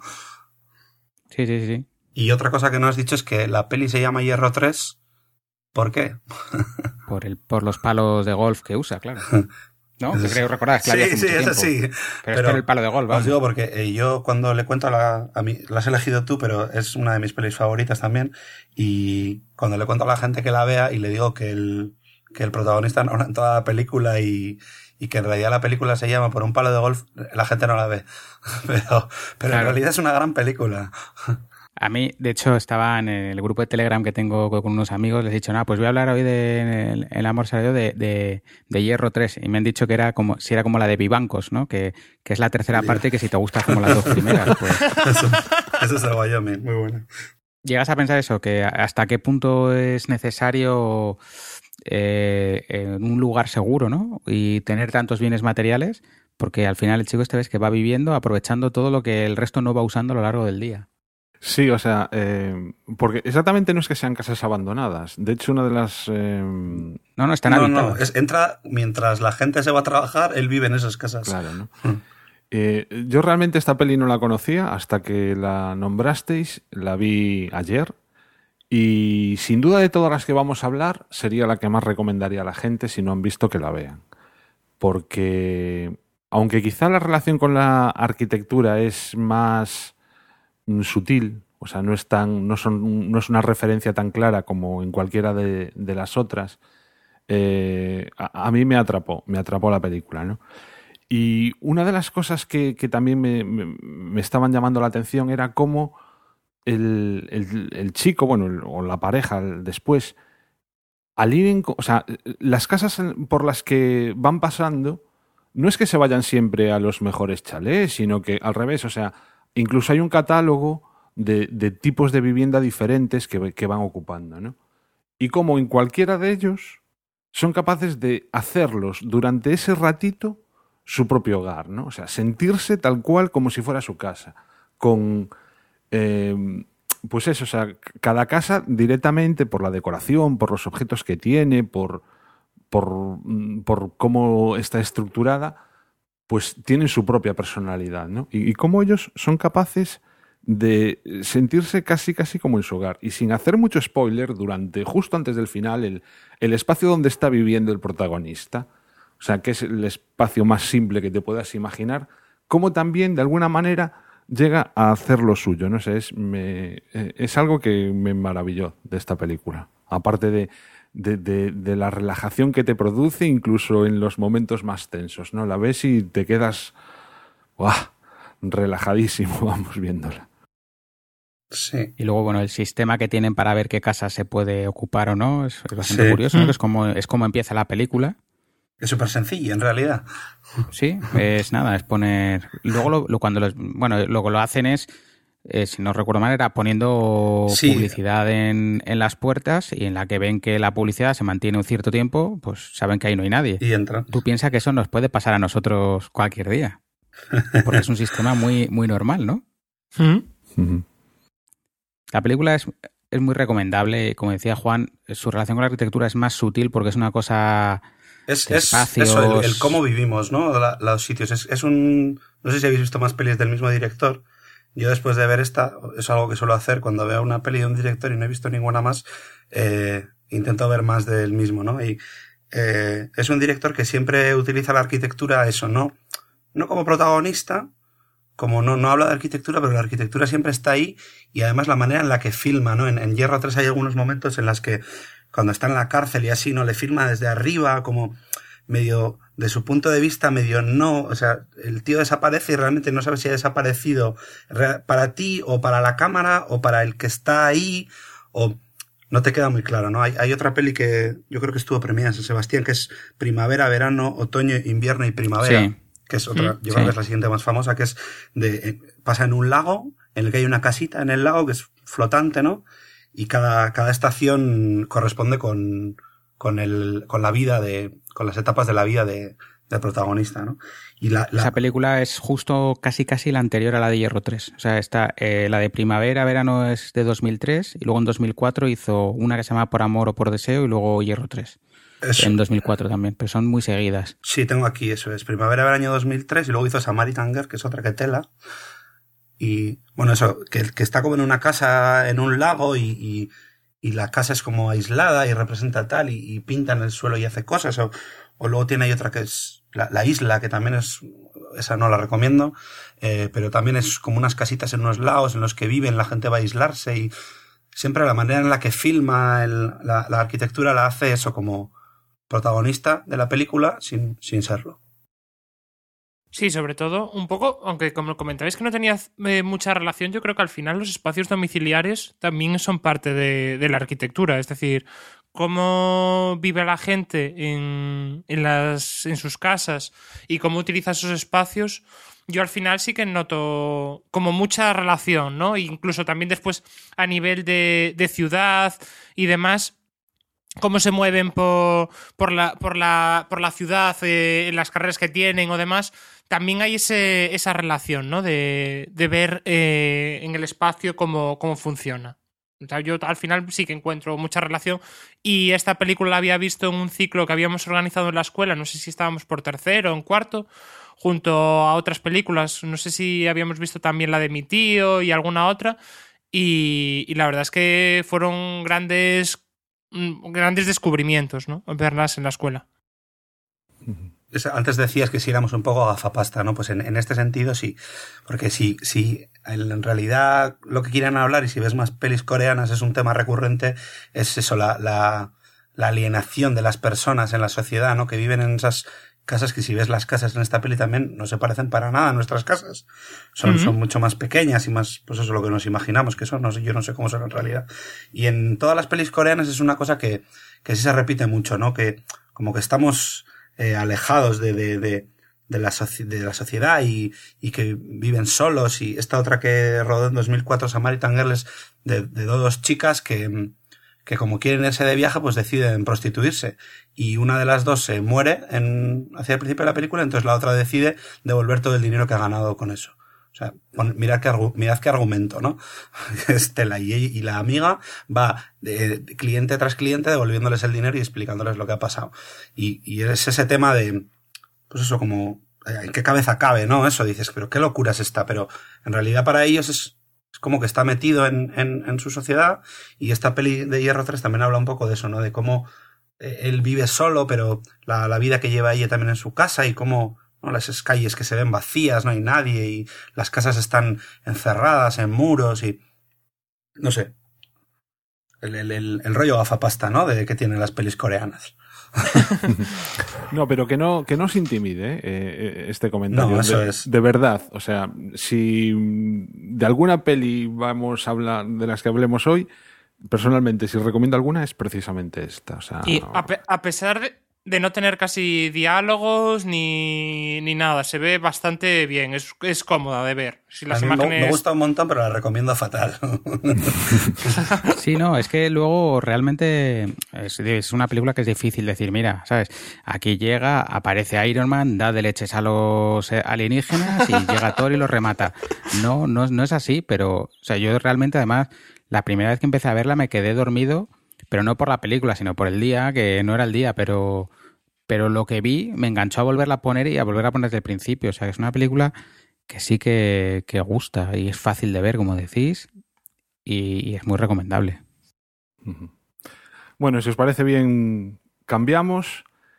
Sí. Y otra cosa que no has dicho es que la peli se llama Hierro 3. ¿Por qué? Por los palos de golf que usa, claro. ¿No? Que creo recordar, claro. Sí, eso sí. Pero es el palo de golf, vamos. Os digo porque yo cuando le cuento a mí, la has elegido tú, pero es una de mis pelis favoritas también. Y cuando le cuento a la gente que la vea y le digo que el protagonista no habla en toda la película y que en realidad la película se llama Por un palo de golf, la gente no la ve. Pero claro, en realidad es una gran película. A mí, de hecho, estaba en el grupo de Telegram que tengo con unos amigos, les he dicho, pues voy a hablar hoy de El amor salió de Hierro 3, y me han dicho que era como la de Vivancos, ¿no? Que es la tercera parte, que si te gusta como las dos primeras, pues... Eso es de Wyoming, muy bueno. ¿Llegas a pensar eso? Que hasta qué punto es necesario en un lugar seguro, ¿no? Y tener tantos bienes materiales, porque al final el chico ves que va viviendo, aprovechando todo lo que el resto no va usando a lo largo del día. Sí, o sea, porque exactamente no es que sean casas abandonadas. De hecho, una de las... No, están habitadas. Entra mientras la gente se va a trabajar, él vive en esas casas. Claro, ¿no? Yo realmente esta peli no la conocía hasta que la nombrasteis, la vi ayer, y sin duda de todas las que vamos a hablar, sería la que más recomendaría a la gente si no han visto que la vean. Porque, aunque quizá la relación con la arquitectura es más sutil, o sea, no es una referencia tan clara como en cualquiera de las otras, a mí me atrapó la película, ¿no? Y una de las cosas que también me estaban llamando la atención era cómo el chico, bueno, o la pareja después, al ir o sea, las casas por las que van pasando, no es que se vayan siempre a los mejores chalés, sino que al revés, o sea, incluso hay un catálogo de tipos de vivienda diferentes que van ocupando, ¿no? Y como en cualquiera de ellos son capaces de hacerlos durante ese ratito su propio hogar, ¿no? O sea, sentirse tal cual como si fuera su casa, con pues eso, o sea, cada casa directamente por la decoración, por los objetos que tiene, por cómo está estructurada, pues tienen su propia personalidad, ¿no? Y cómo ellos son capaces de sentirse casi como en su hogar. Y sin hacer mucho spoiler, justo antes del final, el espacio donde está viviendo el protagonista, o sea, que es el espacio más simple que te puedas imaginar, cómo también, de alguna manera, llega a hacer lo suyo, ¿no? O sea, es algo que me maravilló de esta película. Aparte de la relajación que te produce, incluso en los momentos más tensos, ¿no? La ves y te quedas relajadísimo, vamos, viéndola. Sí. Y luego, bueno, el sistema que tienen para ver qué casa se puede ocupar o no es bastante curioso, ¿no? Que es como empieza la película. Es súper sencillo, en realidad. Sí, es nada, es poner... Luego, luego lo hacen es, si no recuerdo mal, era poniendo publicidad en las puertas, y en la que ven que la publicidad se mantiene un cierto tiempo, pues saben que ahí no hay nadie. Y entran. Tú piensas que eso nos puede pasar a nosotros cualquier día. Porque es un sistema muy, muy normal, ¿no? La película es muy recomendable. Como decía Juan, su relación con la arquitectura es más sutil porque es una cosa... Es eso, el cómo vivimos, ¿no? Los sitios. No sé si habéis visto más pelis del mismo director. Yo después de ver esta, es algo que suelo hacer cuando veo una peli de un director y no he visto ninguna más, intento ver más del mismo, ¿no? Y es un director que siempre utiliza la arquitectura, eso, no como protagonista, como no habla de arquitectura, pero la arquitectura siempre está ahí, y además la manera en la que filma, ¿no? En Hierro 3 hay algunos momentos en las que cuando está en la cárcel y así, ¿no? Le filma desde arriba, como medio, de su punto de vista, medio no, o sea, el tío desaparece y realmente no sabes si ha desaparecido para ti, o para la cámara, o para el que está ahí, o no te queda muy claro, ¿no? Hay otra peli que yo creo que estuvo premiada en San Sebastián, que es Primavera, Verano, Otoño, Invierno y Primavera. Sí. Que es otra, yo creo que es la siguiente más famosa, que es pasa en un lago, en el que hay una casita en el lago que es flotante, ¿no? Y cada estación corresponde con la vida con las etapas de la vida del protagonista, ¿no? Y esa película es justo casi la anterior a la de Hierro 3. O sea, la de Primavera, Verano es de 2003, y luego en 2004 hizo una que se llama Por Amor o Por Deseo, y luego Hierro 3. Eso. En 2004 también, pero son muy seguidas. Sí, tengo aquí, eso es Primavera, Verano 2003, y luego hizo Samaritan Girl, que es otra que tela. Y bueno, eso, que está como en una casa en un lago, y la casa es como aislada y representa tal, y pinta en el suelo y hace cosas, o luego tiene ahí otra que es la isla, que también esa no la recomiendo, pero también es como unas casitas en unos lagos en los que viven, la gente va a aislarse, y siempre la manera en la que filma la arquitectura la hace eso como protagonista de la película sin serlo. Sí, sobre todo, un poco, aunque como comentabais que no tenía mucha relación, yo creo que al final los espacios domiciliares también son parte de la arquitectura. Es decir, cómo vive la gente en sus casas y cómo utiliza esos espacios, yo al final sí que noto como mucha relación, ¿no? Incluso también después a nivel de ciudad y demás, cómo se mueven por la ciudad, en las carreras que tienen o demás. También hay esa relación, ¿no? De ver en el espacio cómo funciona. O sea, yo al final sí que encuentro mucha relación, y esta película la había visto en un ciclo que habíamos organizado en la escuela, no sé si estábamos por tercero o en cuarto, junto a otras películas, no sé si habíamos visto también la de Mi tío y alguna otra, y la verdad es que fueron grandes descubrimientos, ¿no? Verlas en la escuela. Antes decías que si éramos un poco gafapasta, ¿no? Pues en este sentido sí, porque si en realidad lo que quieren hablar, y si ves más pelis coreanas es un tema recurrente, es eso, la alienación de las personas en la sociedad, ¿no? Que viven en esas casas que si ves las casas en esta peli también no se parecen para nada a nuestras casas. Son mucho más pequeñas y más, pues eso es lo que nos imaginamos que son. No sé, yo no sé cómo son en realidad. Y en todas las pelis coreanas es una cosa que sí se repite mucho, ¿no? Que como que estamos alejados de la sociedad y que viven solos. Y esta otra que rodó en 2004, Samaritan Girls, de dos chicas que como quieren irse de viaje, pues deciden prostituirse. Y una de las dos se muere hacia el principio de la película, entonces la otra decide devolver todo el dinero que ha ganado con eso. O sea, mirad qué argumento, ¿no? Estela y la amiga va de cliente tras cliente devolviéndoles el dinero y explicándoles lo que ha pasado. Y es ese tema de, pues eso, como, ¿en qué cabeza cabe, no? Eso dices, pero qué locura es esta. Pero en realidad para ellos es como que está metido en su sociedad, y esta peli de Hierro 3 también habla un poco de eso, ¿no? De cómo él vive solo, pero la vida que lleva ella también en su casa, y cómo, ¿no?, las calles que se ven vacías, no hay nadie, y las casas están encerradas en muros, y no sé, el rollo gafapasta, ¿no?, de que tienen las pelis coreanas. No, pero que no os intimide este comentario. No, eso es. De verdad, o sea, si de alguna peli vamos a hablar de las que hablemos hoy, personalmente, si recomiendo alguna, es precisamente esta. O sea, y a pesar de no tener casi diálogos ni nada, se ve bastante bien, es cómoda de ver. Si las imágenes... me gusta un montón, pero la recomiendo fatal. Sí, no, es que luego realmente es una película que es difícil decir, mira, ¿sabes? Aquí llega, aparece Iron Man, da de leches a los alienígenas y llega Thor y los remata. No es así, pero, o sea, yo realmente, además, la primera vez que empecé a verla me quedé dormido, pero no por la película, sino por el día, que no era el día, pero lo que vi me enganchó a volverla a poner y a volver a poner desde el principio. O sea, es una película que sí que gusta y es fácil de ver, como decís, y es muy recomendable. Bueno, si os parece bien, cambiamos.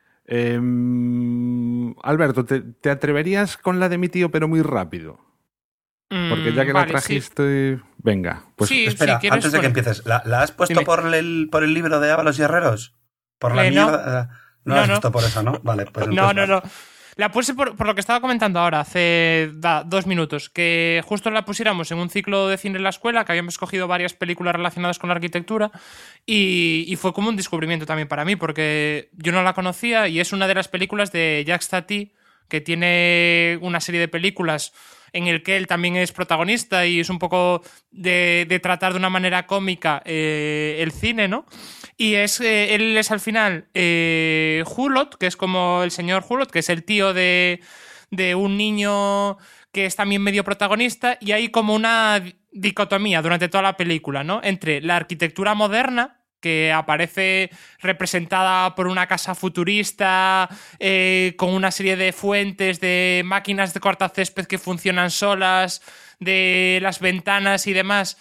Alberto, ¿te atreverías con la de mi tío, pero muy rápido? Porque ya que la trajiste... Sí. Venga, pues sí, espera, si antes de que empieces, ¿la has puesto por el libro de Ábalos y Herreros? ¿Por la mierda? No la has puesto por eso, ¿no? Vale, pues entonces... No. La puse por lo que estaba comentando ahora, hace 2 minutos, que justo la pusiéramos en un ciclo de cine en la escuela, que habíamos escogido varias películas relacionadas con la arquitectura, y fue como un descubrimiento también para mí, porque yo no la conocía, y es una de las películas de Jacques Tati, que tiene una serie de películas en el que él también es protagonista y es un poco de tratar de una manera cómica el cine, ¿no? Y él es al final Hulot, que es como el señor Hulot, que es el tío de un niño que es también medio protagonista, y hay como una dicotomía durante toda la película, ¿no? Entre la arquitectura moderna, que aparece representada por una casa futurista con una serie de fuentes, de máquinas de cortacésped que funcionan solas, de las ventanas y demás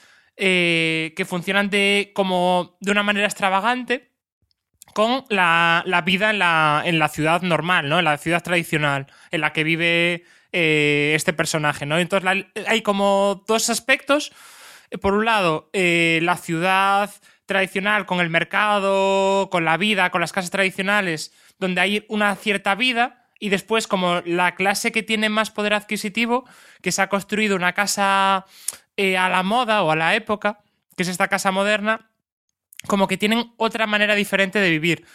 que funcionan de una manera extravagante, con la vida en la ciudad normal, ¿no? En la ciudad tradicional en la que vive este personaje, ¿no? Entonces hay como dos aspectos. Por un lado, la ciudad tradicional con el mercado, con la vida, con las casas tradicionales, donde hay una cierta vida, y después como la clase que tiene más poder adquisitivo, que se ha construido una casa a la moda o a la época, que es esta casa moderna, como que tienen otra manera diferente de vivir.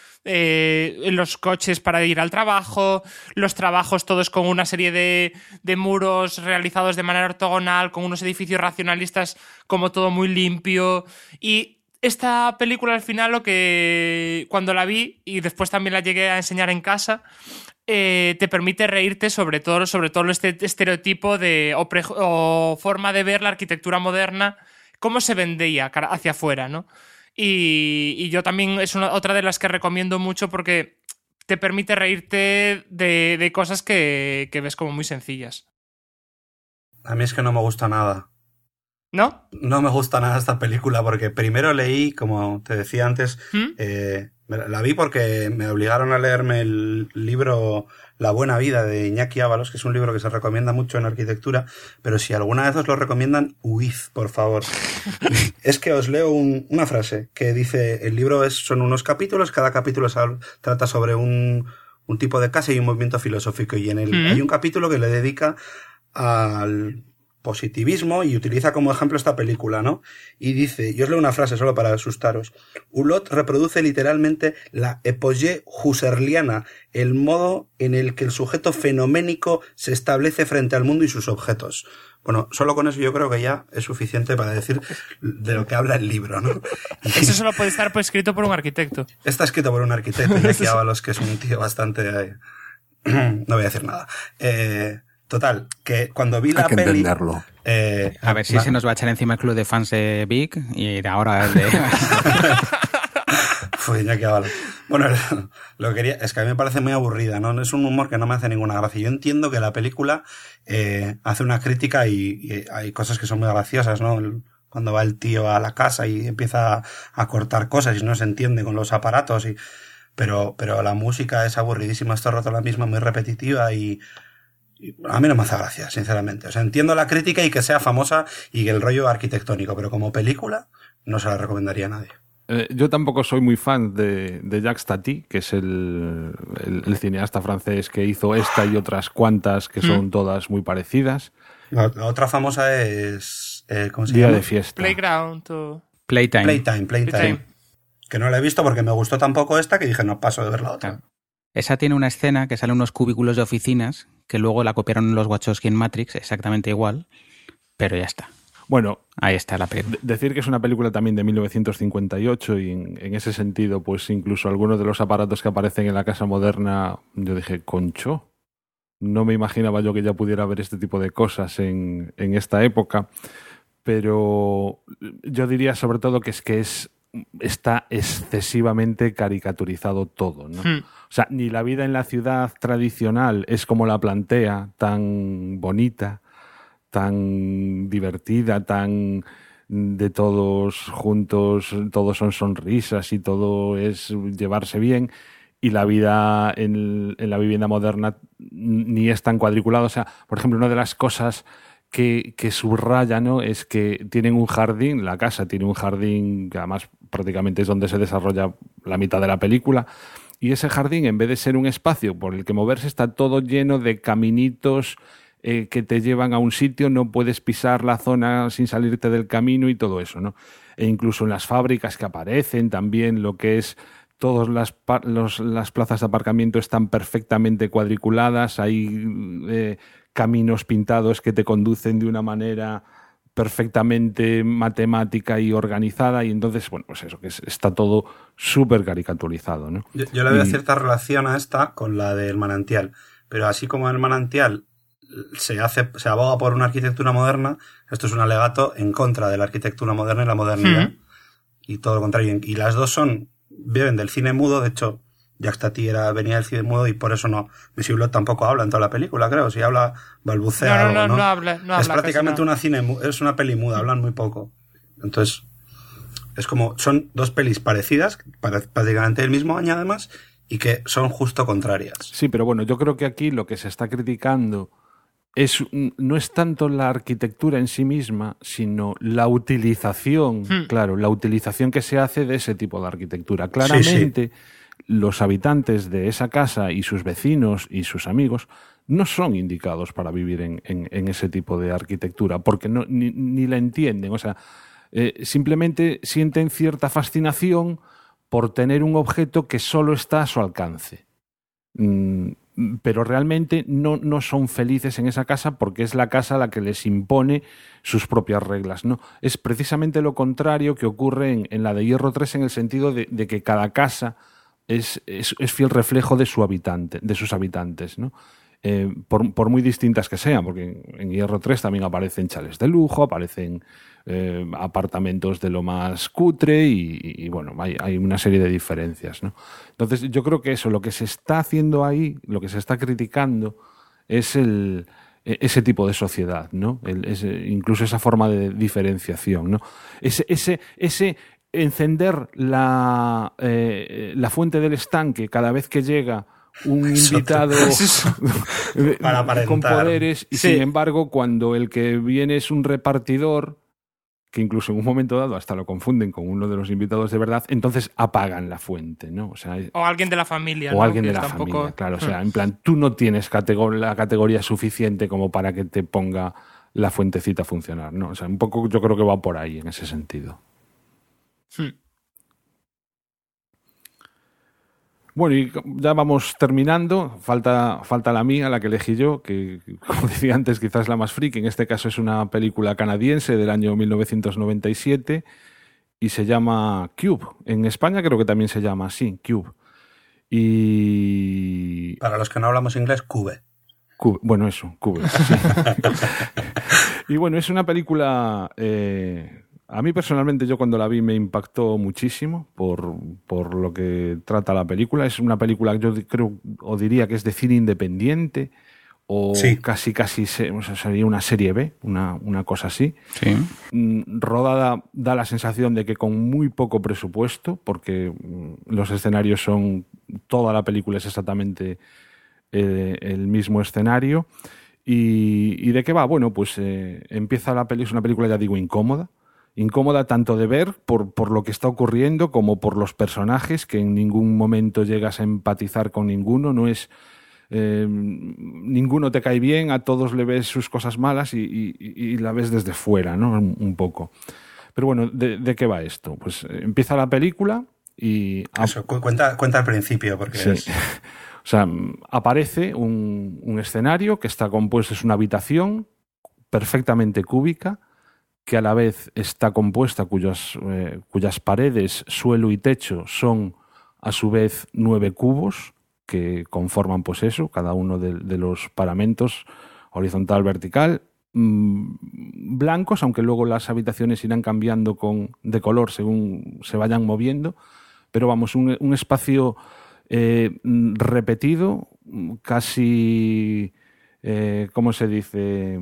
Los coches para ir al trabajo, los trabajos todos con una serie de muros realizados de manera ortogonal, con unos edificios racionalistas, como todo muy limpio. Y esta película al final, cuando la vi y después también la llegué a enseñar en casa, te permite reírte sobre todo este estereotipo o forma de ver la arquitectura moderna, cómo se vendía hacia afuera, ¿no? Y yo también es otra de las que recomiendo mucho, porque te permite reírte de cosas que ves como muy sencillas. A mí es que no me gusta nada. ¿No? No me gusta nada esta película, porque primero leí, como te decía antes, la vi porque me obligaron a leerme el libro La buena vida de Iñaki Ábalos, que es un libro que se recomienda mucho en arquitectura, pero si alguna vez os lo recomiendan, huid, por favor. Es que os leo una frase que dice, el libro son unos capítulos, cada capítulo trata sobre una un tipo de casa y un movimiento filosófico. Y hay un capítulo que le dedica al positivismo y utiliza como ejemplo esta película, ¿no? Y dice, yo os leo una frase solo para asustaros: Hulot reproduce literalmente la epogée husserliana, el modo en el que el sujeto fenoménico se establece frente al mundo y sus objetos. Bueno, solo con eso yo creo que ya es suficiente para decir de lo que habla el libro, ¿no? Eso solo puede estar escrito por un arquitecto. Está escrito por un arquitecto, Jackie Ábalos, que es un tío bastante... no voy a decir nada. Total, que cuando vi la peli... entenderlo. A ver si se nos va a echar encima el club de fans de Vic y ahora el de... Fue Jackie Ábalos. Bueno, lo que quería es que a mí me parece muy aburrida, ¿no? Es un humor que no me hace ninguna gracia. Yo entiendo que la película hace una crítica y hay cosas que son muy graciosas, ¿no? Cuando va el tío a la casa y empieza a cortar cosas y no se entiende con los aparatos pero la música es aburridísima, está roto la misma, muy repetitiva y a mí no me hace gracia, sinceramente. O sea, entiendo la crítica y que sea famosa y que el rollo arquitectónico, pero como película no se la recomendaría a nadie. Yo tampoco soy muy fan de Jacques Tati, que es el cineasta francés que hizo esta y otras cuantas que son todas muy parecidas. La otra famosa es... ¿cómo se Día llama? de fiesta. Playground o... Playtime. Que no la he visto porque me gustó tampoco esta que dije no paso de ver la otra. Claro. Esa tiene una escena que sale unos cubículos de oficinas que luego la copiaron los Wachowski en Matrix, exactamente igual, pero ya está. Bueno, ahí está la película. Decir que es una película también de 1958 y en ese sentido, pues incluso algunos de los aparatos que aparecen en la casa moderna, yo dije, concho, no me imaginaba yo que ya pudiera ver este tipo de cosas en esta época, pero yo diría sobre todo que está excesivamente caricaturizado todo, ¿no? O sea, ni la vida en la ciudad tradicional es como la plantea, tan bonita, tan divertida, tan de todos juntos, todos son sonrisas y todo es llevarse bien, y la vida en la vivienda moderna ni es tan cuadriculada. O sea, por ejemplo, una de las cosas que subraya, ¿no?, es que tienen un jardín, la casa tiene un jardín que además prácticamente es donde se desarrolla la mitad de la película, y ese jardín, en vez de ser un espacio por el que moverse, está todo lleno de caminitos que te llevan a un sitio, no puedes pisar la zona sin salirte del camino y todo eso, ¿no? E incluso en las fábricas que aparecen también, lo que es todas las plazas de aparcamiento están perfectamente cuadriculadas, hay caminos pintados que te conducen de una manera perfectamente matemática y organizada, y entonces, bueno, pues eso, que está todo súper caricaturizado, ¿no? Yo le veo cierta relación a esta con la del Manantial, pero así como en el Manantial se aboga por una arquitectura moderna, esto es un alegato en contra de la arquitectura moderna y la modernidad, y todo lo contrario, y las dos viven del cine mudo. De hecho, Jacques Tati venía del cine mudo y por eso no. Missy Hulot tampoco habla en toda la película, creo. Si habla, balbucea. No habla. Es prácticamente es una peli muda, hablan muy poco. Entonces, es como, son dos pelis parecidas, prácticamente del mismo año además, y que son justo contrarias. Sí, pero bueno, yo creo que aquí lo que se está criticando no es tanto la arquitectura en sí misma, sino la utilización, claro, la utilización que se hace de ese tipo de arquitectura. Claramente, sí. Los habitantes de esa casa y sus vecinos y sus amigos no son indicados para vivir en ese tipo de arquitectura, porque ni la entienden. O sea, simplemente sienten cierta fascinación por tener un objeto que solo está a su alcance. Pero realmente no son felices en esa casa porque es la casa la que les impone sus propias reglas, ¿no? Es precisamente lo contrario que ocurre en la de Hierro 3, en el sentido de que cada casa es fiel reflejo de sus habitantes, ¿no? Por muy distintas que sean, porque en Hierro 3 también aparecen chales de lujo, aparecen apartamentos de lo más cutre y bueno, hay una serie de diferencias, ¿no? Entonces yo creo que eso, lo que se está haciendo ahí, lo que se está criticando es ese tipo de sociedad, ¿no? Incluso esa forma de diferenciación, ¿no? Ese encender la fuente del estanque cada vez que llega un invitado con poderes y sin embargo cuando el que viene es un repartidor que incluso en un momento dado hasta lo confunden con uno de los invitados de verdad, entonces apagan la fuente, ¿no? O alguien de la familia. O alguien de la familia, claro. O sea, en plan, tú no tienes la categoría suficiente como para que te ponga la fuentecita a funcionar, ¿no? O sea, un poco yo creo que va por ahí en ese sentido. Bueno, y ya vamos terminando. Falta la mía, la que elegí yo, que, como decía antes, quizás la más friki. En este caso es una película canadiense del año 1997 y se llama Cube. En España creo que también se llama así, Cube. Y... Para los que no hablamos inglés, Cube. Bueno, eso, Cube. Sí. Y bueno, es una película... A mí personalmente, yo cuando la vi me impactó muchísimo por lo que trata la película. Es una película, yo creo, o diría que es de cine independiente, o casi sería una serie B, una cosa así. Sí. Rodada, da la sensación de que con muy poco presupuesto, porque los escenarios son... Toda la película es exactamente el mismo escenario. ¿Y de qué va? Bueno, pues empieza la película, es una película, ya digo, incómoda tanto de ver por lo que está ocurriendo como por los personajes, que en ningún momento llegas a empatizar con ninguno, no es ninguno te cae bien, a todos le ves sus cosas malas y la ves desde fuera, ¿no? Un poco. Pero bueno, ¿de qué va esto? Pues empieza la película y... Eso, cuenta al principio, porque sí. O sea, aparece un escenario que está compuesto, es una habitación perfectamente cúbica, que a la vez está compuesta, cuyas paredes, suelo y techo son a su vez 9 cubos que conforman pues eso, cada uno de los paramentos, horizontal, vertical, blancos, aunque luego las habitaciones irán cambiando de color según se vayan moviendo, pero vamos, un espacio repetido, casi, ¿cómo se dice?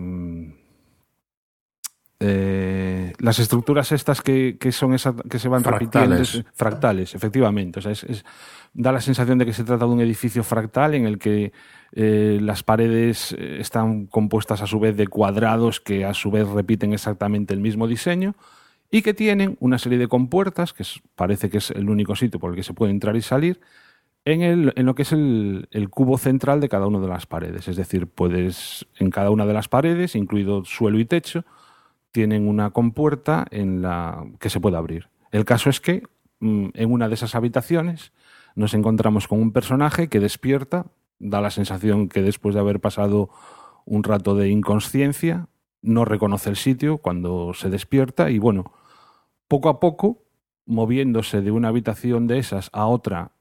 Las estructuras estas que son que se van repitiendo, fractales, efectivamente. O sea, da la sensación de que se trata de un edificio fractal en el que las paredes están compuestas a su vez de cuadrados que a su vez repiten exactamente el mismo diseño y que tienen una serie de compuertas, que parece que es el único sitio por el que se puede entrar y salir, en lo que es el cubo central de cada una de las paredes. Es decir, puedes en cada una de las paredes, incluido suelo y techo, tienen una compuerta que se puede abrir. El caso es que en una de esas habitaciones nos encontramos con un personaje que despierta, da la sensación que después de haber pasado un rato de inconsciencia, no reconoce el sitio cuando se despierta y bueno, poco a poco, moviéndose de una habitación de esas a otra,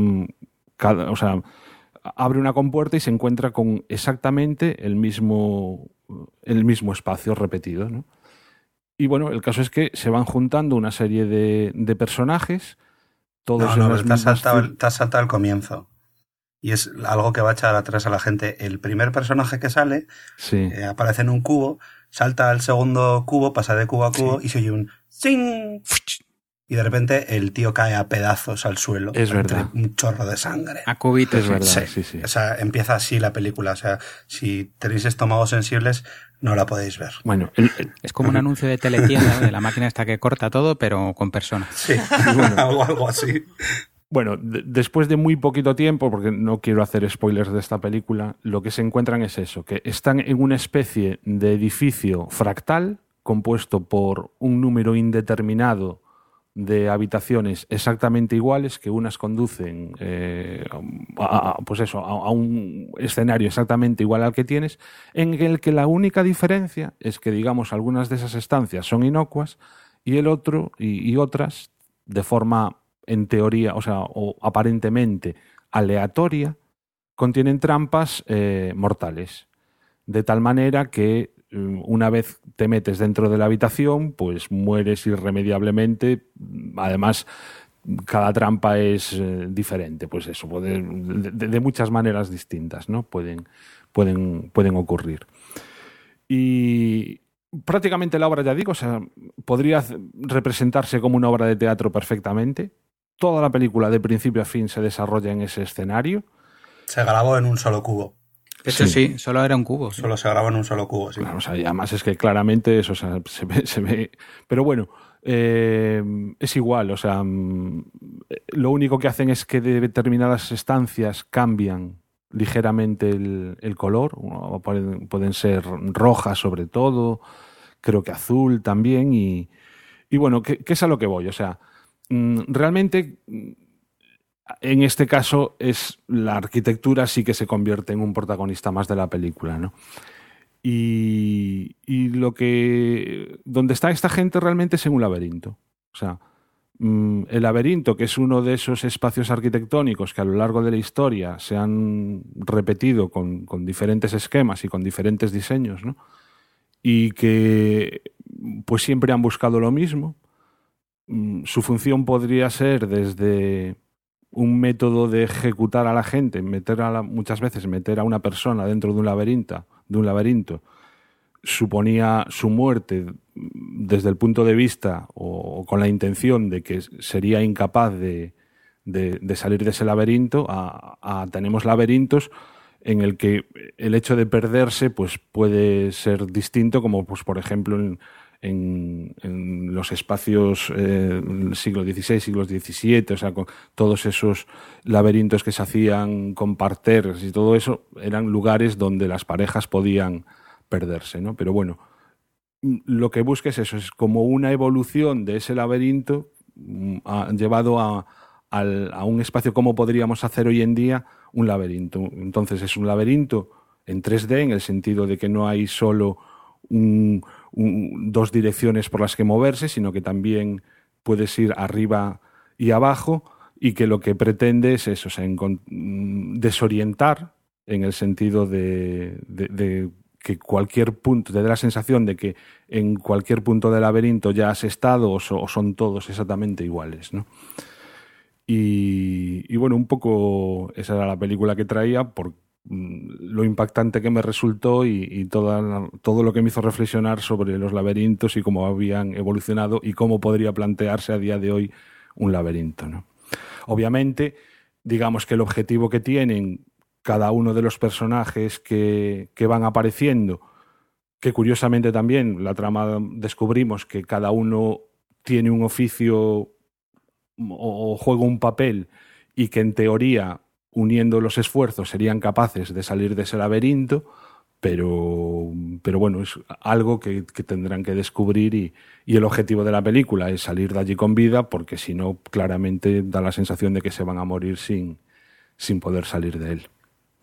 abre una compuerta y se encuentra con exactamente el mismo espacio repetido, ¿no? Y bueno, el caso es que se van juntando una serie de personajes, todos te has saltado el comienzo. Y es algo que va a echar atrás a la gente. El primer personaje que sale aparece en un cubo, salta al segundo cubo, pasa de cubo a cubo y se oye un ¡zing! Y de repente el tío cae a pedazos al suelo. Es verdad. Un chorro de sangre. A cubitos. Es verdad, sí. O sea, empieza así la película. O sea, si tenéis estómagos sensibles, no la podéis ver. Bueno, es como un anuncio de teletienda, de la máquina esta que corta todo, pero con personas. Sí, bueno, algo así. Bueno, después de muy poquito tiempo, porque no quiero hacer spoilers de esta película, lo que se encuentran es eso, que están en una especie de edificio fractal compuesto por un número indeterminado de habitaciones exactamente iguales, que unas conducen a un escenario exactamente igual al que tienes, en el que la única diferencia es que, digamos, algunas de esas estancias son inocuas y el otro y otras, de forma, en teoría, o aparentemente aleatoria, contienen trampas mortales, de tal manera que una vez te metes dentro de la habitación, pues mueres irremediablemente. Además, cada trampa es diferente, pues eso, de muchas maneras distintas, ¿no? Pueden ocurrir. Y prácticamente la obra, ya digo, o sea, podría representarse como una obra de teatro perfectamente. Toda la película, de principio a fin, se desarrolla en ese escenario. Se grabó en un solo cubo. De hecho, sí, solo era un cubo. Solo se graba en un solo cubo, sí. Claro, o sea, y además es que claramente eso, o sea, se ve. Pero bueno, es igual, o sea, lo único que hacen es que de determinadas estancias cambian ligeramente el color, pueden ser rojas sobre todo, creo que azul también, y bueno, ¿qué es a lo que voy? O sea, realmente en este caso es la arquitectura sí que se convierte en un protagonista más de la película, ¿no? Y donde está esta gente realmente es en un laberinto. O sea, el laberinto, que es uno de esos espacios arquitectónicos que a lo largo de la historia se han repetido con diferentes esquemas y con diferentes diseños, ¿no? Y que pues siempre han buscado lo mismo. Su función podría ser desde un método de ejecutar a la gente, muchas veces meter a una persona dentro de un laberinto, suponía su muerte desde el punto de vista o con la intención de que sería incapaz de salir de ese laberinto, tenemos laberintos en el que el hecho de perderse pues puede ser distinto, como pues por ejemplo en los espacios siglo XVI, siglo XVII, o sea, con todos esos laberintos que se hacían con parterres y todo eso, eran lugares donde las parejas podían perderse, ¿no? Pero bueno, lo que busca es eso, es como una evolución de ese laberinto llevado a un espacio como podríamos hacer hoy en día un laberinto. Entonces es un laberinto en 3D, en el sentido de que no hay solo dos direcciones por las que moverse, sino que también puedes ir arriba y abajo, y que lo que pretende es eso, o sea, desorientar, en el sentido de que cualquier punto, te dé la sensación de que en cualquier punto del laberinto ya has estado o son todos exactamente iguales, ¿no? Y bueno, un poco esa era la película que traía, por lo impactante que me resultó y todo lo que me hizo reflexionar sobre los laberintos y cómo habían evolucionado y cómo podría plantearse a día de hoy un laberinto, ¿no? Obviamente, digamos que el objetivo que tienen cada uno de los personajes que van apareciendo, que curiosamente también la trama descubrimos que cada uno tiene un oficio o juega un papel, y que en teoría, uniendo los esfuerzos, serían capaces de salir de ese laberinto, pero bueno, es algo que tendrán que descubrir, y el objetivo de la película es salir de allí con vida, porque si no, claramente da la sensación de que se van a morir sin poder salir de él.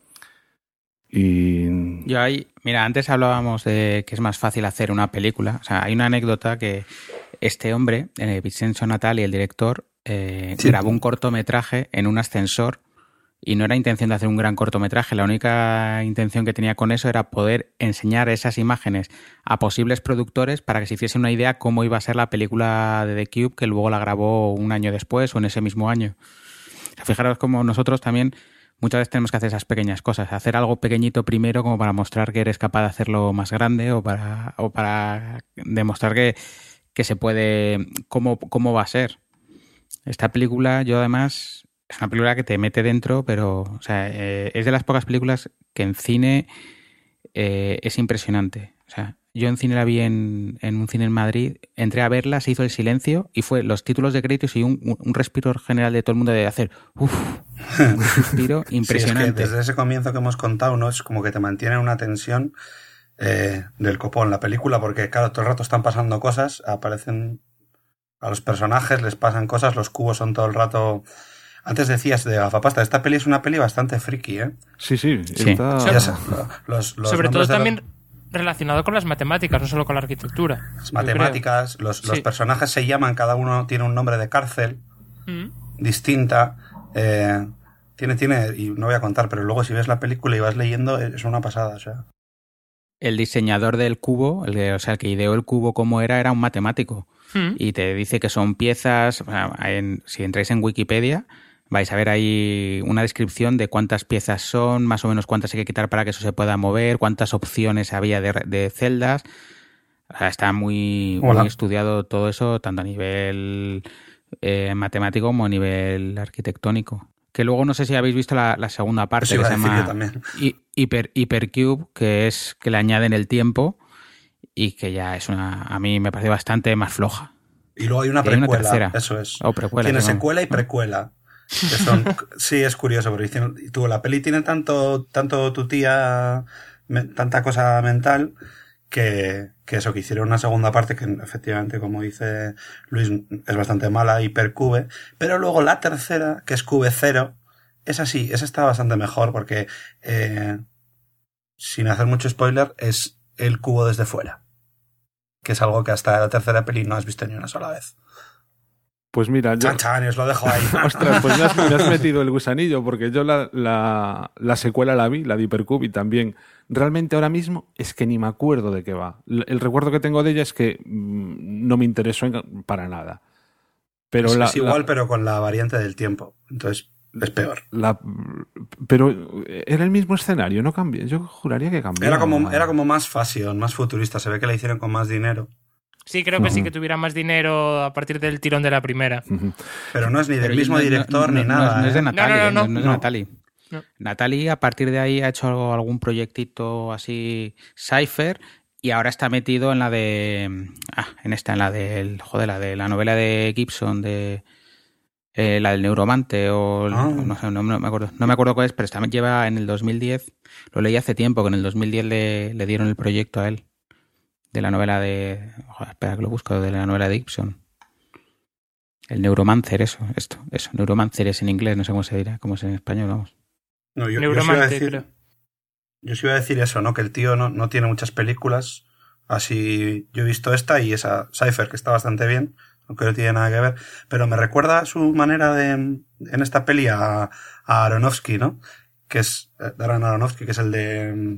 Y yo ahí, mira, antes hablábamos de que es más fácil hacer una película. O sea, hay una anécdota que este hombre, Vincenzo Natali, el director, grabó un cortometraje en un ascensor, y no era intención de hacer un gran cortometraje. La única intención que tenía con eso era poder enseñar esas imágenes a posibles productores para que se hiciesen una idea cómo iba a ser la película de The Cube, que luego la grabó un año después o en ese mismo año. O sea, fijaros cómo nosotros también muchas veces tenemos que hacer esas pequeñas cosas, hacer algo pequeñito primero como para mostrar que eres capaz de hacerlo más grande, o para demostrar que se puede, cómo va a ser. Esta película, yo además, es una película que te mete dentro, pero o sea, es de las pocas películas que en cine es impresionante. O sea, yo en cine la vi en un cine en Madrid, entré a verla, se hizo el silencio y fue los títulos de créditos y un respiro general de todo el mundo de hacer un suspiro impresionante. Sí, es que desde ese comienzo que hemos contado, ¿no? Es como que te mantiene una tensión del copón la película, porque claro, todo el rato están pasando cosas, aparecen a los personajes, les pasan cosas, los cubos son todo el rato... Antes decías de Gafapasta, esta peli es una peli bastante friki, ¿eh? Sí. Está... Sobre todo también relacionado con las matemáticas, no solo con la arquitectura. Las matemáticas, los personajes se llaman, cada uno tiene un nombre de cárcel distinta. Tiene, y no voy a contar, pero luego si ves la película y vas leyendo, es una pasada, o sea. El diseñador del cubo, el que ideó el cubo como era un matemático. Y te dice que son piezas, si entráis en Wikipedia, vais a ver ahí una descripción de cuántas piezas son, más o menos cuántas hay que quitar para que eso se pueda mover, cuántas opciones había de celdas. O sea, está muy estudiado todo eso, tanto a nivel matemático como a nivel arquitectónico. que luego no sé si habéis visto la segunda parte que se llama Hypercube, que es que le añaden el tiempo y que ya es a mí me parece bastante más floja. Y luego hay una precuela, eso es. Precuela, tiene secuela y precuela. Que son, sí, es curioso, porque la peli tiene tanto tu tía, tanta cosa mental, que eso, que hicieron una segunda parte que efectivamente, como dice Luis, es bastante mala, Hypercube, pero luego la tercera, que es Cube 0, esa está bastante mejor, porque sin hacer mucho spoiler, es el cubo desde fuera, que es algo que hasta la tercera peli no has visto ni una sola vez. Pues mira, yo... Chan, os lo dejo ahí. Ostras, pues me has metido el gusanillo, porque yo la secuela la vi, la de Hypercube, y también realmente ahora mismo es que ni me acuerdo de qué va. El recuerdo que tengo de ella es que no me interesó para nada. Pero es igual, pero con la variante del tiempo. Entonces es peor. Pero era el mismo escenario, no cambió. Yo juraría que cambió. Era como más fashion, más futurista. Se ve que la hicieron con más dinero. Sí, creo que sí que tuviera más dinero a partir del tirón de la primera. Pero no es ni del mismo director ni nada. No es de Natalie. No es de Natalie. No. Natalie a partir de ahí ha hecho algún proyectito así Cypher y ahora está metido en la de... la de la novela de Gibson, de la del Neuromante o... No sé, no me acuerdo cuál es, pero lleva en el 2010, lo leí hace tiempo, que en el 2010 le dieron el proyecto a él. De la novela de... espera que lo busco, de la novela de Gibson. El Neuromancer, eso. Neuromancer es en inglés, no sé cómo se dirá, cómo es en español, vamos. No, yo sí iba a decir eso, ¿no? Que el tío no tiene muchas películas. Así, yo he visto esta y esa Cypher, que está bastante bien, aunque no tiene nada que ver. Pero me recuerda su manera en esta peli a Aronofsky, ¿no? Que es Darren Aronofsky, que es el de...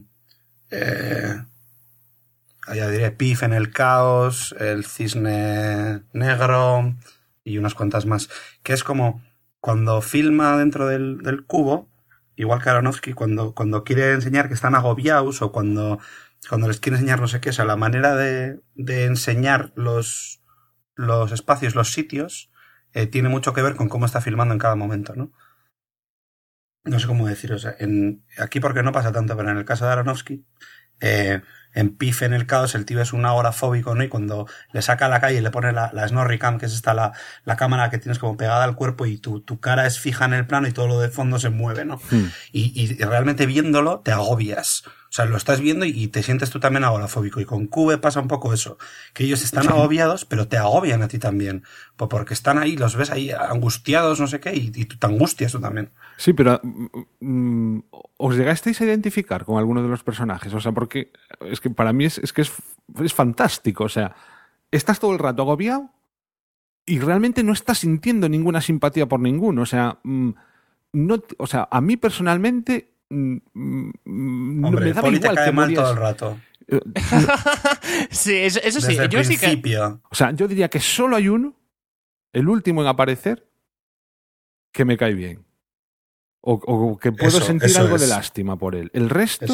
ya diré, Pif en el caos, el cisne negro y unas cuantas más. Que es como cuando filma dentro del cubo, igual que Aronofsky, cuando quiere enseñar que están agobiados o cuando les quiere enseñar no sé qué. O sea, la manera de enseñar los espacios, los sitios, tiene mucho que ver con cómo está filmando en cada momento, ¿no? No sé cómo decir, o sea, aquí porque no pasa tanto, pero en el caso de Aronofsky, en Pif en el caos el tío es un agorafóbico, ¿no? Y cuando le saca a la calle y le pone la Snorri-Cam, que es la cámara que tienes como pegada al cuerpo y tu cara es fija en el plano y todo lo de fondo se mueve, ¿no? Y realmente viéndolo te agobias. O sea, lo estás viendo y te sientes tú también agorafóbico. Y con Cube pasa un poco eso. Que ellos están agobiados, pero te agobian a ti también. Porque están ahí, los ves ahí angustiados, no sé qué, y tú te angustias tú también. Sí, pero ¿os llegasteis a identificar con alguno de los personajes? O sea, porque es que para mí es fantástico. O sea, estás todo el rato agobiado y realmente no estás sintiendo ninguna simpatía por ninguno. O sea, a mí personalmente hombre, me daba Poli igual te cae que mal morías. todo el rato. Sí, eso sí. Desde el principio. O sea, yo diría que solo hay uno, el último en aparecer, que me cae bien. O que puedo sentir algo de lástima por él. El resto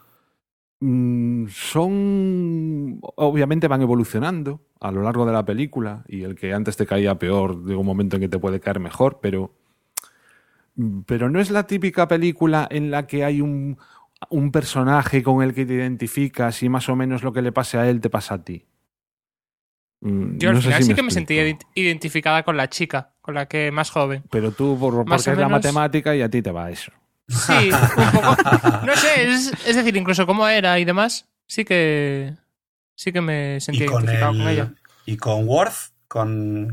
obviamente van evolucionando a lo largo de la película y el que antes te caía peor llega un momento en que te puede caer mejor, pero no es la típica película en la que hay un personaje con el que te identificas y más o menos lo que le pase a él te pasa a ti. Yo al final sí que me sentí identificada con la chica, con la que más joven. Pero tú porque es la matemática y a ti te va eso. Sí, un poco. No sé, es decir, incluso cómo era y demás, sí que me sentí identificado con ella. Y con Worth, con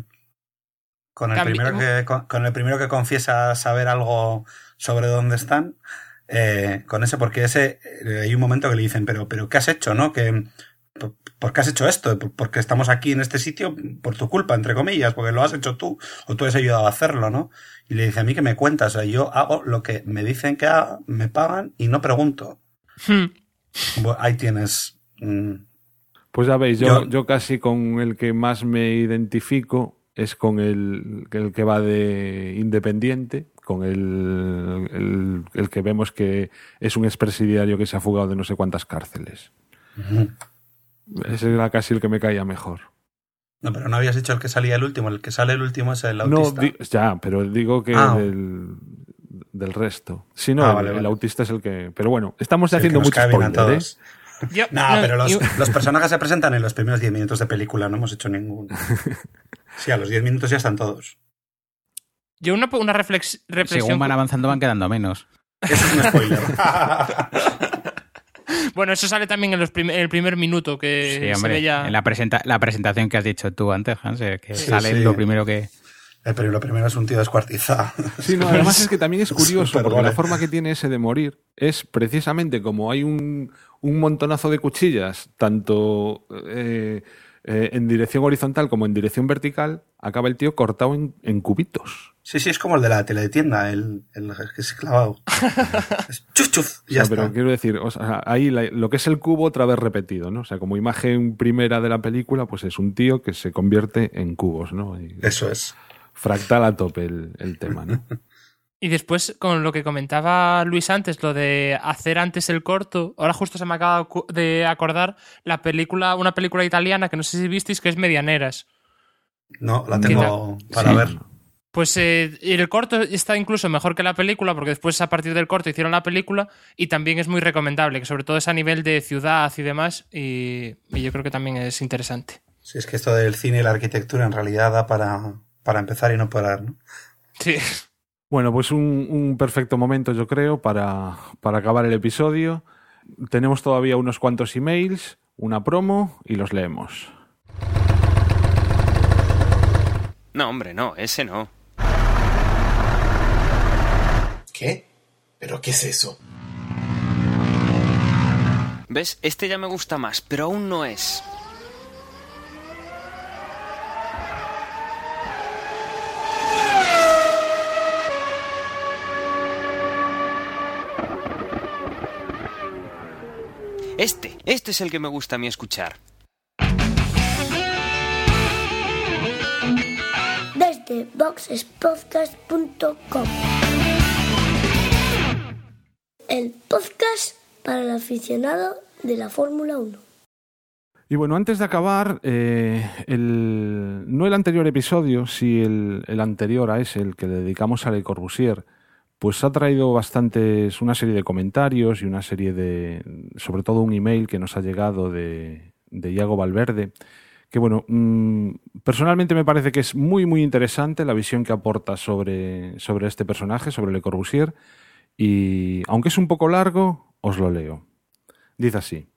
el primero que confiesa saber algo sobre dónde están, con ese, porque hay un momento que le dicen, pero ¿qué has hecho, no? ¿Por qué has hecho esto? Porque estamos aquí en este sitio por tu culpa, entre comillas, porque lo has hecho tú, o tú has ayudado a hacerlo, ¿no? Y le dice, a mí que me cuentas, o sea, yo hago lo que me dicen que haga, me pagan y no pregunto. Bueno, ahí tienes... Pues ya veis, yo casi con el que más me identifico es con el que va de independiente, con el que vemos que es un expresidiario que se ha fugado de no sé cuántas cárceles. Ese era casi el que me caía mejor. No, pero no habías dicho el que salía el último. El que sale el último es el autista. No, pero digo que del resto. Si no, el autista es el que... Pero bueno, estamos haciendo mucho spoiler, ¿eh? Pero los personajes se presentan en los primeros 10 minutos de película, no hemos hecho ninguno. Sí, a los 10 minutos ya están todos. Yo una reflexión... Según van avanzando van quedando menos. Eso es un spoiler. Bueno, eso sale también en el primer minuto que sí, hombre, se ve ya... En la presentación que has dicho tú antes, Hans, que sale lo primero que... Lo primero es un tío descuartizado. Sí, no, además es que también es curioso, porque la forma que tiene ese de morir es precisamente como hay un montonazo de cuchillas, tanto en dirección horizontal como en dirección vertical, acaba el tío cortado en cubitos. Sí, es como el de la teletienda, el que se clavado. Chuf, chuf, ya está. Pero quiero decir, o sea, ahí lo que es el cubo otra vez repetido, ¿no? O sea, como imagen primera de la película, pues es un tío que se convierte en cubos, ¿no? Eso es. Fractal a tope el tema, ¿no? Y después, con lo que comentaba Luis antes, lo de hacer antes el corto, ahora justo se me acaba de acordar una película italiana que no sé si visteis, que es Medianeras. No, la tengo para ver. Pues el corto está incluso mejor que la película, porque después a partir del corto hicieron la película y también es muy recomendable, que sobre todo es a nivel de ciudad y demás, y yo creo que también es interesante. Sí, es que esto del cine y la arquitectura en realidad da para empezar y no parar, ¿no? Sí. Bueno, pues un perfecto momento, yo creo, para acabar el episodio. Tenemos todavía unos cuantos emails, una promo y los leemos. No, hombre, no, ese no. ¿Qué? ¿Pero qué es eso? ¿Ves? Este ya me gusta más, pero aún no es. Este es el que me gusta a mí escuchar. Desde boxespodcast.com. El podcast para el aficionado de la Fórmula 1. Y bueno, antes de acabar, no el anterior episodio, sí el anterior a ese, el que le dedicamos a Le Corbusier, pues ha traído una serie de comentarios y una serie sobre todo un email que nos ha llegado de Iago Valverde, que bueno, personalmente me parece que es muy muy interesante la visión que aporta sobre este personaje, sobre Le Corbusier, y aunque es un poco largo, os lo leo. Dice así: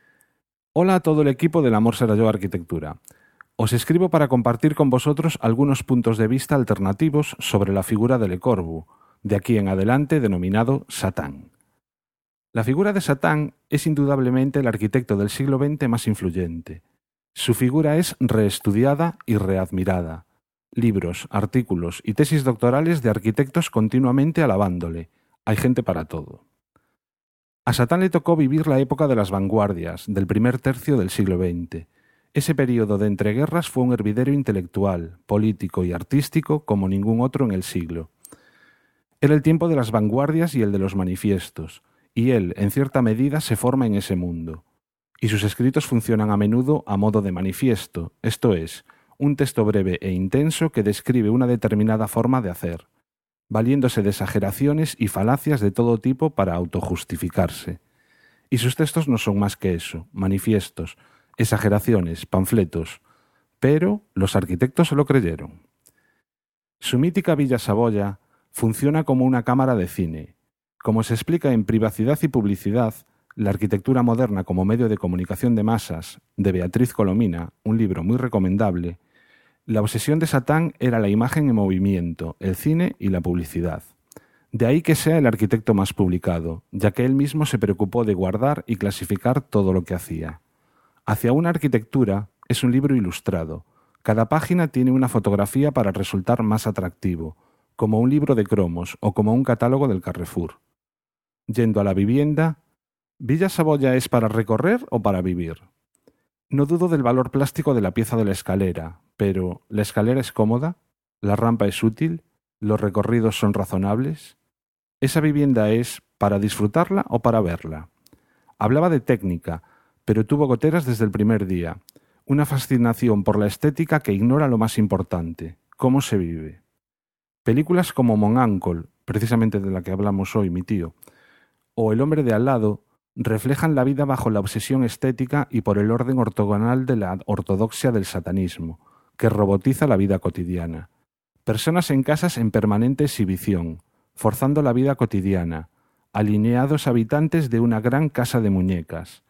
Hola a todo el equipo del Amor será yo Arquitectura. Os escribo para compartir con vosotros algunos puntos de vista alternativos sobre la figura de Le Corbu, de aquí en adelante denominado Satán. La figura de Satán es indudablemente el arquitecto del siglo XX más influyente. Su figura es reestudiada y readmirada. Libros, artículos y tesis doctorales de arquitectos continuamente alabándole. Hay gente para todo. A Satán le tocó vivir la época de las vanguardias, del primer tercio del siglo XX. Ese período de entreguerras fue un hervidero intelectual, político y artístico como ningún otro en el siglo. Era el tiempo de las vanguardias y el de los manifiestos, y él, en cierta medida, se forma en ese mundo. Y sus escritos funcionan a menudo a modo de manifiesto, esto es, un texto breve e intenso que describe una determinada forma de hacer, valiéndose de exageraciones y falacias de todo tipo para autojustificarse. Y sus textos no son más que eso, manifiestos, exageraciones, panfletos, pero los arquitectos se lo creyeron. Su mítica Villa Saboya funciona como una cámara de cine. Como se explica en Privacidad y Publicidad, la arquitectura moderna como medio de comunicación de masas, de Beatriz Colomina, un libro muy recomendable, la obsesión de Satán era la imagen en movimiento, el cine y la publicidad. De ahí que sea el arquitecto más publicado, ya que él mismo se preocupó de guardar y clasificar todo lo que hacía. Hacia una arquitectura es un libro ilustrado. Cada página tiene una fotografía para resultar más atractivo, como un libro de cromos o como un catálogo del Carrefour. Yendo a la vivienda, ¿Villa Saboya es para recorrer o para vivir? No dudo del valor plástico de la pieza de la escalera, pero ¿la escalera es cómoda? ¿La rampa es útil? ¿Los recorridos son razonables? ¿Esa vivienda es para disfrutarla o para verla? Hablaba de técnica, pero tuvo goteras desde el primer día. Una fascinación por la estética que ignora lo más importante, cómo se vive. Películas como Mon Uncle precisamente de la que hablamos hoy, mi tío, o El hombre de al lado, reflejan la vida bajo la obsesión estética y por el orden ortogonal de la ortodoxia del satanismo, que robotiza la vida cotidiana. Personas en casas en permanente exhibición, forzando la vida cotidiana, alineados habitantes de una gran casa de muñecas,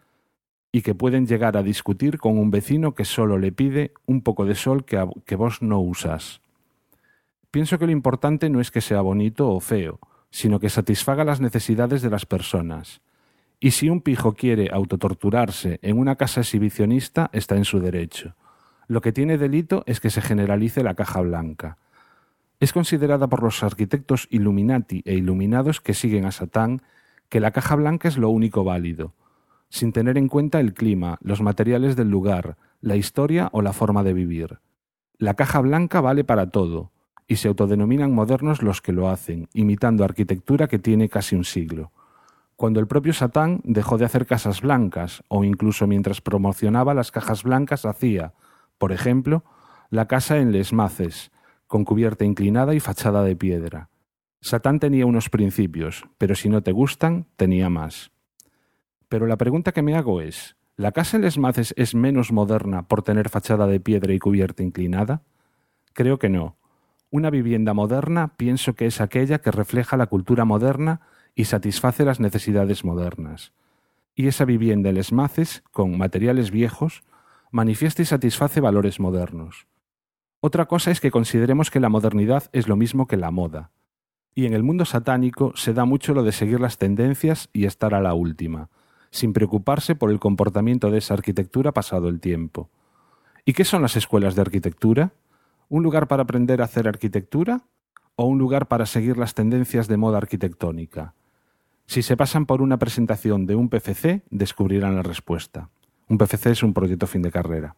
y que pueden llegar a discutir con un vecino que solo le pide un poco de sol que vos no usas. Pienso que lo importante no es que sea bonito o feo, sino que satisfaga las necesidades de las personas. Y si un pijo quiere autotorturarse en una casa exhibicionista, está en su derecho. Lo que tiene delito es que se generalice la caja blanca. Es considerada por los arquitectos Illuminati e iluminados que siguen a Satán que la caja blanca es lo único válido, sin tener en cuenta el clima, los materiales del lugar, la historia o la forma de vivir. La caja blanca vale para todo, y se autodenominan modernos los que lo hacen, imitando arquitectura que tiene casi un siglo. Cuando el propio Satán dejó de hacer casas blancas, o incluso mientras promocionaba las cajas blancas hacía, por ejemplo, la casa en Les Maces, con cubierta inclinada y fachada de piedra. Satán tenía unos principios, pero si no te gustan, tenía más. Pero la pregunta que me hago es, ¿la casa en Les Maces es menos moderna por tener fachada de piedra y cubierta inclinada? Creo que no. Una vivienda moderna pienso que es aquella que refleja la cultura moderna y satisface las necesidades modernas. Y esa vivienda en Les Maces, con materiales viejos, manifiesta y satisface valores modernos. Otra cosa es que consideremos que la modernidad es lo mismo que la moda. Y en el mundo satánico se da mucho lo de seguir las tendencias y estar a la última, sin preocuparse por el comportamiento de esa arquitectura pasado el tiempo. ¿Y qué son las escuelas de arquitectura? ¿Un lugar para aprender a hacer arquitectura? ¿O un lugar para seguir las tendencias de moda arquitectónica? Si se pasan por una presentación de un PFC, descubrirán la respuesta. Un PFC es un proyecto fin de carrera.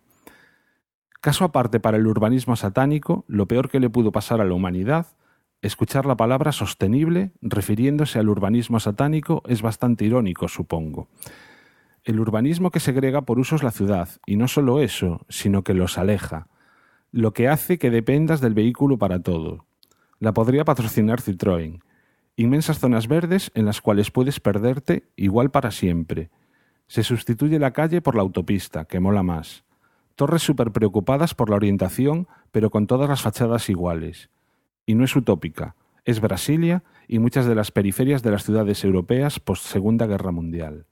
Caso aparte para el urbanismo satánico, lo peor que le pudo pasar a la humanidad, escuchar la palabra sostenible refiriéndose al urbanismo satánico es bastante irónico, supongo. El urbanismo que segrega por usos la ciudad, y no solo eso, sino que los aleja, lo que hace que dependas del vehículo para todo. La podría patrocinar Citroën. Inmensas zonas verdes en las cuales puedes perderte igual para siempre. Se sustituye la calle por la autopista, que mola más. Torres súper preocupadas por la orientación, pero con todas las fachadas iguales. Y no es utópica, es Brasilia y muchas de las periferias de las ciudades europeas post-Segunda Guerra Mundial.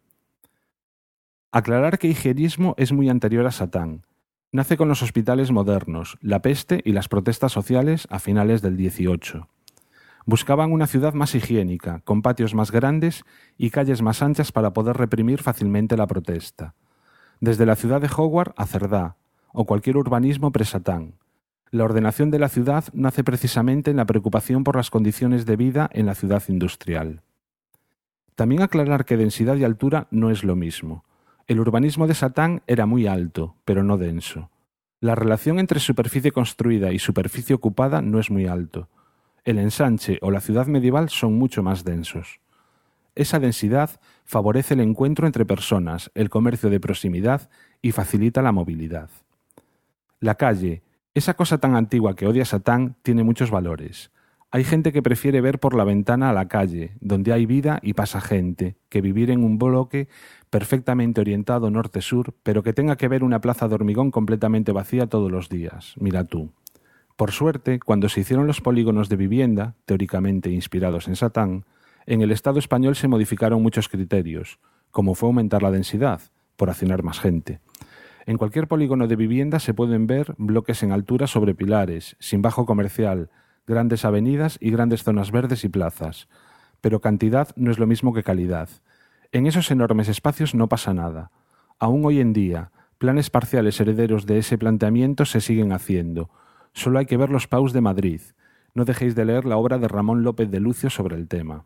Aclarar que higienismo es muy anterior a Satán. Nace con los hospitales modernos, la peste y las protestas sociales a finales del 18. Buscaban una ciudad más higiénica, con patios más grandes y calles más anchas para poder reprimir fácilmente la protesta. Desde la ciudad de Howard a Cerdá, o cualquier urbanismo pre-Satán. La ordenación de la ciudad nace precisamente en la preocupación por las condiciones de vida en la ciudad industrial. También aclarar que densidad y altura no es lo mismo. El urbanismo de Satán era muy alto, pero no denso. La relación entre superficie construida y superficie ocupada no es muy alto. El ensanche o la ciudad medieval son mucho más densos. Esa densidad favorece el encuentro entre personas, el comercio de proximidad y facilita la movilidad. La calle, esa cosa tan antigua que odia Satán, tiene muchos valores. Hay gente que prefiere ver por la ventana a la calle, donde hay vida y pasa gente, que vivir en un bloque perfectamente orientado norte-sur, pero que tenga que ver una plaza de hormigón completamente vacía todos los días. Mira tú. Por suerte, cuando se hicieron los polígonos de vivienda, teóricamente inspirados en Satán, en el Estado español se modificaron muchos criterios, como fue aumentar la densidad, por hacinar más gente. En cualquier polígono de vivienda se pueden ver bloques en altura sobre pilares, sin bajo comercial, grandes avenidas y grandes zonas verdes y plazas. Pero cantidad no es lo mismo que calidad. En esos enormes espacios no pasa nada. Aún hoy en día, planes parciales herederos de ese planteamiento se siguen haciendo. Solo hay que ver los PAUs de Madrid. No dejéis de leer la obra de Ramón López de Lucio sobre el tema.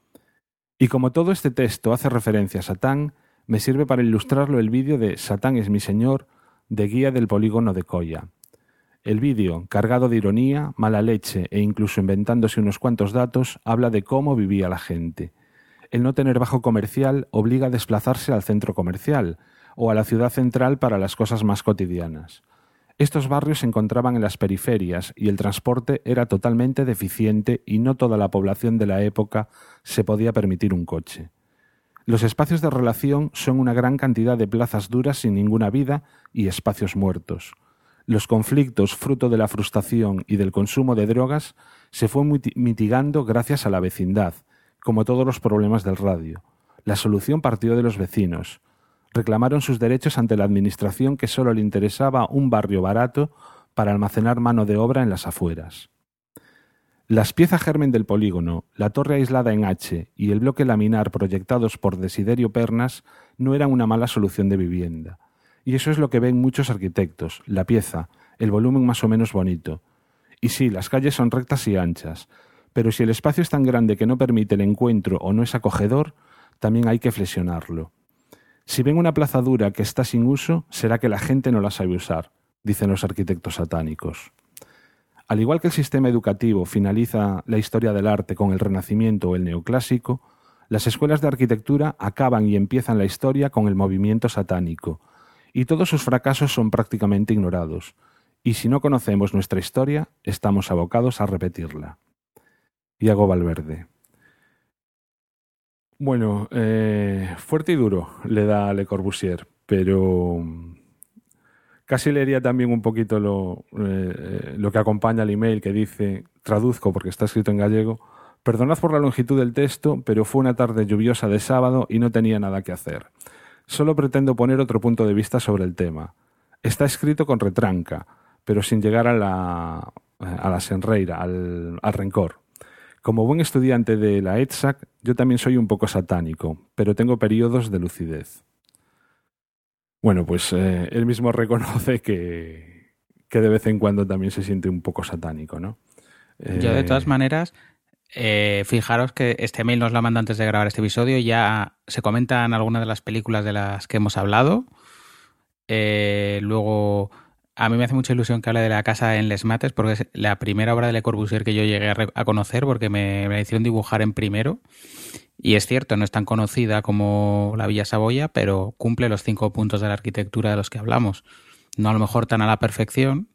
Y como todo este texto hace referencia a Satán, me sirve para ilustrarlo el vídeo de Satán es mi señor, de Guía del Polígono de Coya. El vídeo, cargado de ironía, mala leche e incluso inventándose unos cuantos datos, habla de cómo vivía la gente. El no tener bajo comercial obliga a desplazarse al centro comercial o a la ciudad central para las cosas más cotidianas. Estos barrios se encontraban en las periferias y el transporte era totalmente deficiente y no toda la población de la época se podía permitir un coche. Los espacios de relación son una gran cantidad de plazas duras sin ninguna vida y espacios muertos. Los conflictos, fruto de la frustración y del consumo de drogas, se fue mitigando gracias a la vecindad, como todos los problemas del radio. La solución partió de los vecinos. Reclamaron sus derechos ante la administración que solo le interesaba un barrio barato para almacenar mano de obra en las afueras. Las piezas germen del polígono, la torre aislada en H y el bloque laminar proyectados por Desiderio Pernas no eran una mala solución de vivienda. Y eso es lo que ven muchos arquitectos, la pieza, el volumen más o menos bonito. Y sí, las calles son rectas y anchas, pero si el espacio es tan grande que no permite el encuentro o no es acogedor, también hay que flexionarlo. Si ven una plaza dura que está sin uso, será que la gente no la sabe usar, dicen los arquitectos satánicos. Al igual que el sistema educativo finaliza la historia del arte con el Renacimiento o el Neoclásico, las escuelas de arquitectura acaban y empiezan la historia con el movimiento satánico, y todos sus fracasos son prácticamente ignorados, y si no conocemos nuestra historia, estamos abocados a repetirla. Iago Valverde. Bueno, fuerte y duro le da a Le Corbusier, pero casi leería también un poquito lo que acompaña al email que dice, traduzco porque está escrito en gallego, perdonad por la longitud del texto, pero fue una tarde lluviosa de sábado y no tenía nada que hacer. Solo pretendo poner otro punto de vista sobre el tema. Está escrito con retranca, pero sin llegar a la senreira, al rencor. Como buen estudiante de la ETSAC, yo también soy un poco satánico, pero tengo periodos de lucidez. Bueno, pues él mismo reconoce que de vez en cuando también se siente un poco satánico, ¿no? Yo, de todas maneras, fijaros que este mail nos lo manda antes de grabar este episodio. Ya se comentan algunas de las películas de las que hemos hablado. Luego, a mí me hace mucha ilusión que hable de La casa en Les Mates, porque es la primera obra de Le Corbusier que yo llegué a conocer, porque me la hicieron dibujar en primero. Y es cierto, no es tan conocida como la Villa Saboya, pero cumple los 5 puntos de la arquitectura de los que hablamos. No a lo mejor tan a la perfección,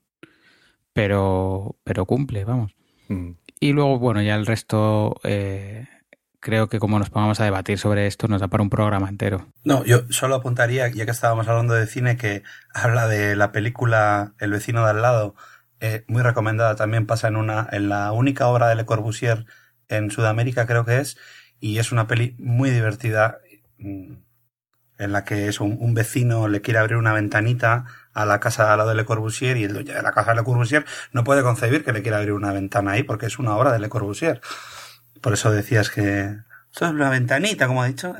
pero cumple, vamos. Y luego, bueno, ya el resto, creo que como nos pongamos a debatir sobre esto, nos da para un programa entero. No, yo solo apuntaría, ya que estábamos hablando de cine, que habla de la película El vecino de al lado, muy recomendada, también pasa en la única obra de Le Corbusier en Sudamérica, creo que es, y es una peli muy divertida, en la que es un vecino le quiere abrir una ventanita a la casa al lado de Le Corbusier y el dueño de la casa de Le Corbusier no puede concebir que le quiera abrir una ventana ahí porque es una obra de Le Corbusier. Por eso decías que... ¿Eso es una ventanita, como ha dicho?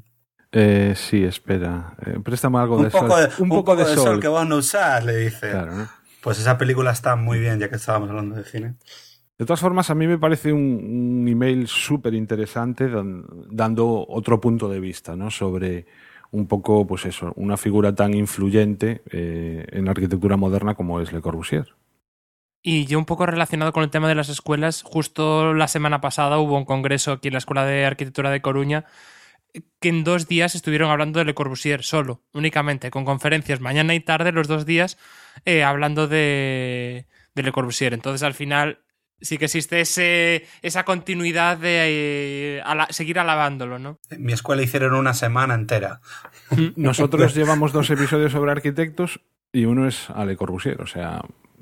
Sí, espera. Préstame algo de sol. Un poco de sol que van a usar, le dice. Claro, ¿no? Pues esa película está muy bien, ya que estábamos hablando de cine. De todas formas, a mí me parece un email súper interesante dando otro punto de vista, ¿no? Sobre un poco, pues eso, una figura tan influyente en la arquitectura moderna como es Le Corbusier. Y yo un poco relacionado con el tema de las escuelas, justo la semana pasada hubo un congreso aquí en la Escuela de Arquitectura de Coruña que en 2 días estuvieron hablando de Le Corbusier solo, únicamente, con conferencias mañana y tarde, los 2 días, hablando de Le Corbusier. Entonces, al final, sí que existe esa continuidad de seguir alabándolo, ¿no? En mi escuela hicieron una semana entera. Nosotros llevamos 2 episodios sobre arquitectos y uno es a Le Corbusier, o sea...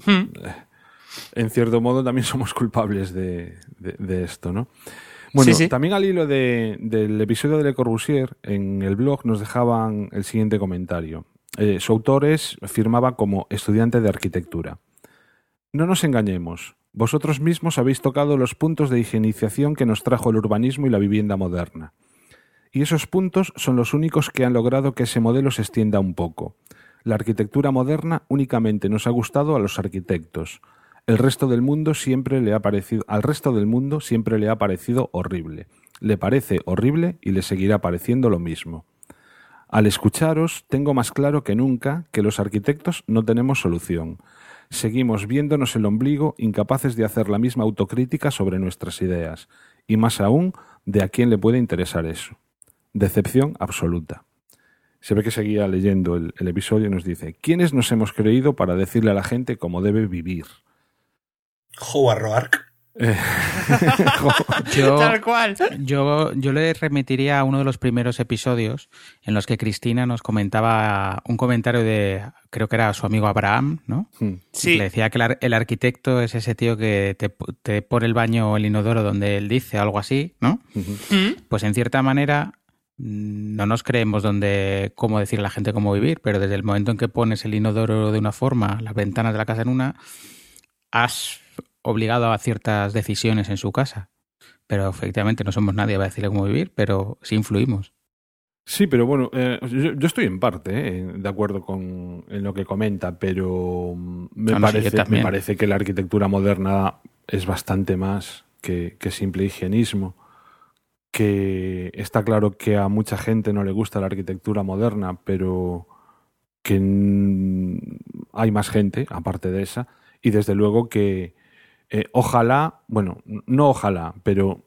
En cierto modo también somos culpables de esto, ¿no? Bueno, sí. También al hilo del episodio de Le Corbusier, en el blog nos dejaban el siguiente comentario. Su autor firmaba como estudiante de arquitectura. No nos engañemos, vosotros mismos habéis tocado los puntos de higienización que nos trajo el urbanismo y la vivienda moderna. Y esos puntos son los únicos que han logrado que ese modelo se extienda un poco. La arquitectura moderna únicamente nos ha gustado a los arquitectos. Al resto del mundo siempre le ha parecido horrible. Le parece horrible y le seguirá pareciendo lo mismo. Al escucharos, tengo más claro que nunca que los arquitectos no tenemos solución. Seguimos viéndonos el ombligo, incapaces de hacer la misma autocrítica sobre nuestras ideas, y más aún, de a quién le puede interesar eso. Decepción absoluta. Se ve que seguía leyendo el episodio y nos dice: ¿quiénes nos hemos creído para decirle a la gente cómo debe vivir? Howard Roark. Tal cual. Yo le remitiría a uno de los primeros episodios en los que Cristina nos comentaba un comentario de, creo que era su amigo Abraham, ¿no? Sí. Le decía que el arquitecto es ese tío que te pone el baño o el inodoro donde él dice, algo así, ¿no? Pues en cierta manera no nos creemos cómo decirle a la gente cómo vivir, pero desde el momento en que pones el inodoro de una forma, las ventanas de la casa en una, has obligado a ciertas decisiones en su casa. Pero efectivamente no somos nadie para decirle cómo vivir, pero sí influimos. Sí, pero bueno, yo estoy en parte de acuerdo en lo que comenta, pero me parece que la arquitectura moderna es bastante más que simple higienismo. Que está claro que a mucha gente no le gusta la arquitectura moderna, pero que hay más gente, aparte de esa, y desde luego que ojalá, bueno, no ojalá, pero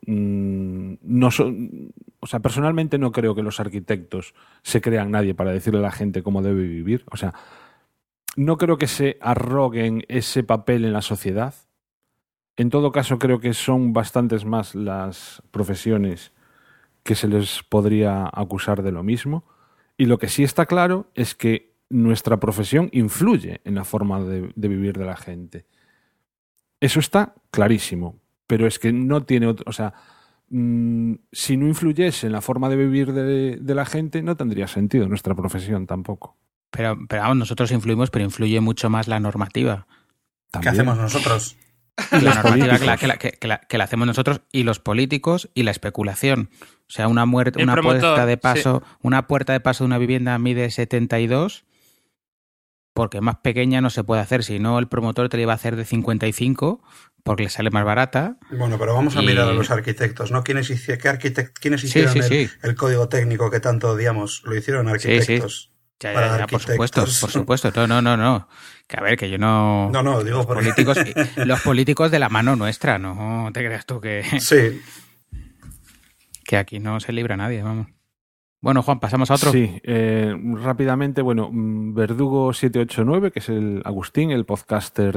o sea, personalmente no creo que los arquitectos se crean nadie para decirle a la gente cómo debe vivir. O sea, no creo que se arroguen ese papel en la sociedad. En todo caso, creo que son bastantes más las profesiones que se les podría acusar de lo mismo. Y lo que sí está claro es que nuestra profesión influye en la forma de vivir de la gente. Eso está clarísimo, pero es que no tiene otro, o sea, si no influyese en la forma de vivir de la gente, no tendría sentido nuestra profesión tampoco. Pero vamos, nosotros influimos, pero influye mucho más la normativa. ¿Qué hacemos nosotros? Y la normativa que la hacemos nosotros y los políticos y la especulación. O sea, una puerta de paso de una vivienda mide 72. Porque más pequeña no se puede hacer, si no el promotor te la iba a hacer de 55 porque le sale más barata. Bueno, pero vamos a mirar a los arquitectos, ¿no? ¿Quiénes hicieron el código técnico que tanto odiamos? Lo hicieron arquitectos. Sí. Ya, por supuesto. No. Que a ver, que yo no... No, digo por los políticos de la mano nuestra, no te creas tú que... Sí. Que aquí no se libra nadie, vamos. Bueno, Juan, pasamos a otro. Sí, rápidamente, bueno, Verdugo789, que es el Agustín, el podcaster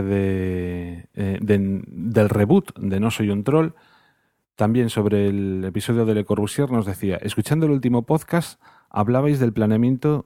del reboot de No Soy un Troll, también sobre el episodio de Le Corbusier nos decía: escuchando el último podcast, hablabais del planteamiento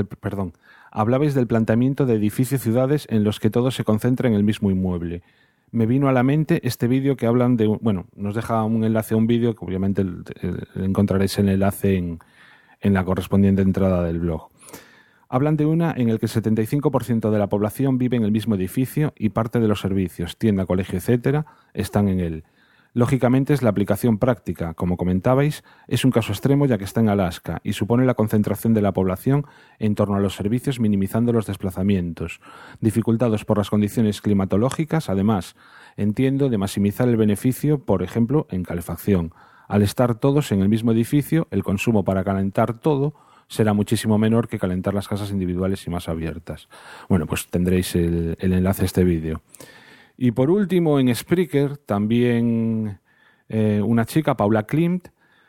de edificios-ciudades en los que todo se concentra en el mismo inmueble. Me vino a la mente este vídeo que hablan de... Bueno, nos deja un enlace a un vídeo que obviamente encontraréis el enlace en la correspondiente entrada del blog. Hablan de una en el que el 75% de la población vive en el mismo edificio y parte de los servicios, tienda, colegio, etcétera, están en él. Lógicamente es la aplicación práctica, como comentabais, es un caso extremo ya que está en Alaska y supone la concentración de la población en torno a los servicios, minimizando los desplazamientos, dificultados por las condiciones climatológicas, además, entiendo, de maximizar el beneficio, por ejemplo, en calefacción. Al estar todos en el mismo edificio, el consumo para calentar todo será muchísimo menor que calentar las casas individuales y más abiertas. Bueno, pues tendréis el enlace a este vídeo. Y por último, en Spreaker, también una chica, Paula Klimt,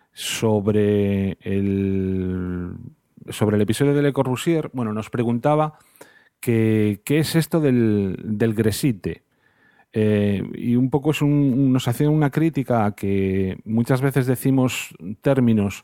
sobre el episodio de Le Corbusier, bueno, nos preguntaba qué es esto del Gresite. Y un poco nos hacía una crítica a que muchas veces decimos términos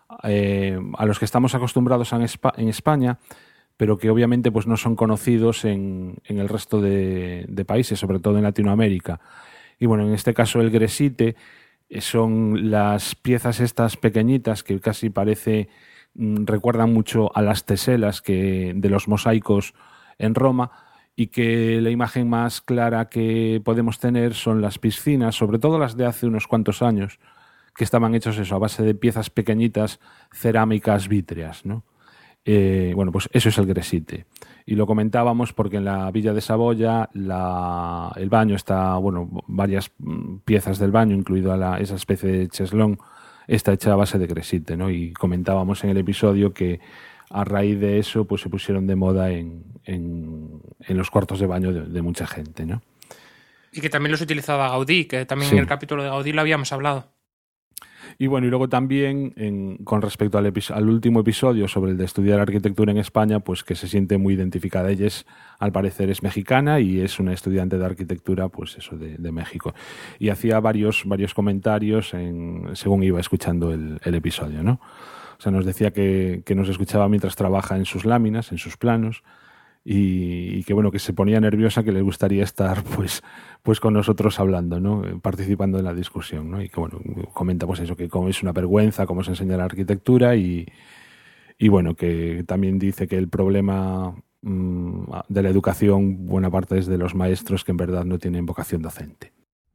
a los que estamos acostumbrados en España, pero que obviamente pues no son conocidos en el resto de países, sobre todo en Latinoamérica. Y bueno, en este caso el Gresite son las piezas estas pequeñitas que casi recuerdan mucho a las teselas de los mosaicos en Roma, y que la imagen más clara que podemos tener son las piscinas, sobre todo las de hace unos cuantos años, que estaban hechos a base de piezas pequeñitas cerámicas vítreas, ¿no? Bueno, pues eso es el Gresite. Y lo comentábamos porque en la Villa de Saboya el baño está, bueno, varias piezas del baño, incluido esa especie de cheslón, está hecha a base de Gresite, ¿no? Y comentábamos en el episodio que a raíz de eso pues se pusieron de moda en los cuartos de baño de mucha gente, ¿no? Y que también los utilizaba Gaudí, que también en el capítulo de Gaudí lo habíamos hablado. Y bueno, y luego también con respecto al último episodio sobre el de estudiar arquitectura en España, pues que se siente muy identificada. Ella al parecer es mexicana y es una estudiante de arquitectura, pues eso, de México. Y hacía varios comentarios según iba escuchando el episodio, ¿no? O sea, nos decía que nos escuchaba mientras trabaja en sus láminas, en sus planos, y que bueno, que se ponía nerviosa, que le gustaría estar pues con nosotros hablando, ¿no? Participando en la discusión, ¿no? Y que bueno, comenta pues eso, que como es una vergüenza cómo se enseña la arquitectura y bueno, que también dice que el problema de la educación buena parte es de los maestros, que en verdad no tienen vocación docente.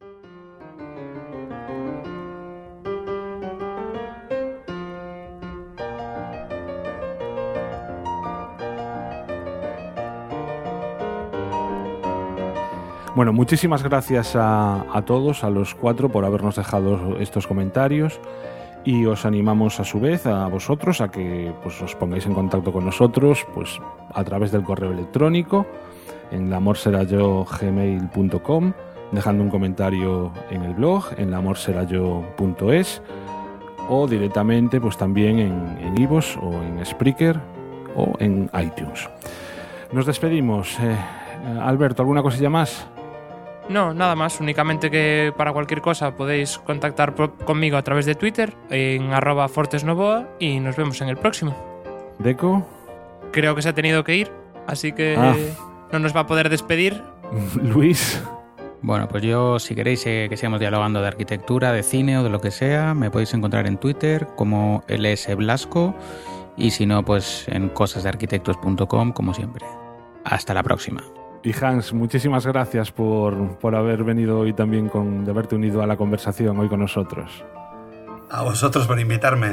Bueno, muchísimas gracias a todos, a los 4, por habernos dejado estos comentarios, y os animamos a su vez a vosotros a que pues os pongáis en contacto con nosotros pues a través del correo electrónico en lamorserayo@gmail.com, dejando un comentario en el blog en lamorserayo.es, o directamente pues también en iVoox o en Spreaker o en iTunes. Nos despedimos. Alberto, ¿alguna cosilla más? No, nada más, únicamente que para cualquier cosa podéis contactar conmigo a través de Twitter en @fortesnovoa, y nos vemos en el próximo. ¿Deco? Creo que se ha tenido que ir, así que no nos va a poder despedir. Luis. Bueno, pues yo, si queréis que sigamos dialogando de arquitectura, de cine o de lo que sea, me podéis encontrar en Twitter como LSBlasco, y si no, pues en cosasdearquitectos.com, como siempre. Hasta la próxima. Y Hans, muchísimas gracias por haber venido hoy también, de haberte unido a la conversación hoy con nosotros. A vosotros por invitarme.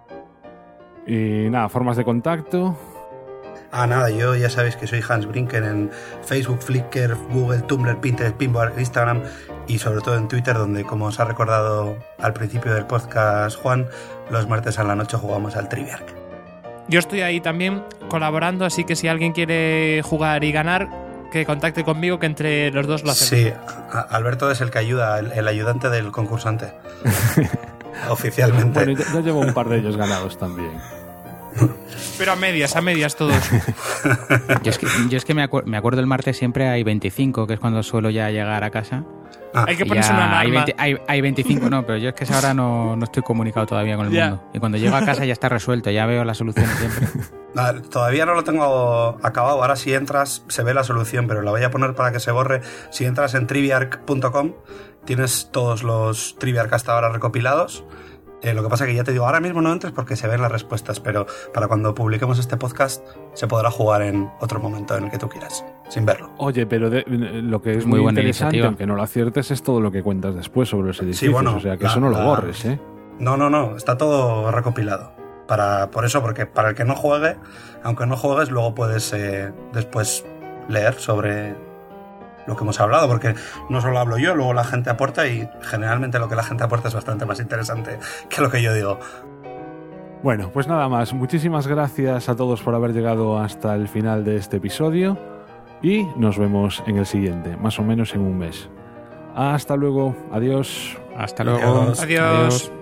Y nada, formas de contacto. Nada, yo ya sabéis que soy Hans Brinker en Facebook, Flickr, Google, Tumblr, Pinterest, Pinboard, Instagram y sobre todo en Twitter, donde, como os ha recordado al principio del podcast Juan, los martes a la noche jugamos al Triviarch. Yo estoy ahí también colaborando, así que si alguien quiere jugar y ganar, que contacte conmigo, que entre los dos lo hacemos. Sí, Alberto es el que ayuda, el ayudante del concursante. Oficialmente. Bueno, ya llevo un par de ellos ganados también. Pero a medias todos. Yo es que me acuerdo el martes siempre hay 25, que es cuando suelo ya llegar a casa. Hay que ponerse una alarma. Hay 25, no, pero yo es que ahora no estoy comunicado todavía con el mundo. Y cuando llego a casa ya está resuelto, ya veo la solución siempre. Todavía no lo tengo acabado. Ahora si entras se ve la solución, pero la voy a poner para que se borre. Si entras en triviarch.com tienes todos los Triviarch hasta ahora recopilados. Lo que pasa es que ya te digo, ahora mismo no entres porque se ven las respuestas, pero para cuando publiquemos este podcast se podrá jugar en otro momento en el que tú quieras, sin verlo. Oye, pero lo que es muy interesante, aunque no lo aciertes, es todo lo que cuentas después sobre los edificios. Sí, bueno, o sea, que eso no lo borres, ¿eh? No, está todo recopilado. Por eso, porque para el que no juegue, aunque no juegues, luego puedes después leer sobre lo que hemos hablado, porque no solo hablo yo, luego la gente aporta, y generalmente lo que la gente aporta es bastante más interesante que lo que yo digo. Bueno, pues nada más. Muchísimas gracias a todos por haber llegado hasta el final de este episodio, y nos vemos en el siguiente, más o menos en un mes. Hasta luego. Adiós. Hasta luego. Adiós.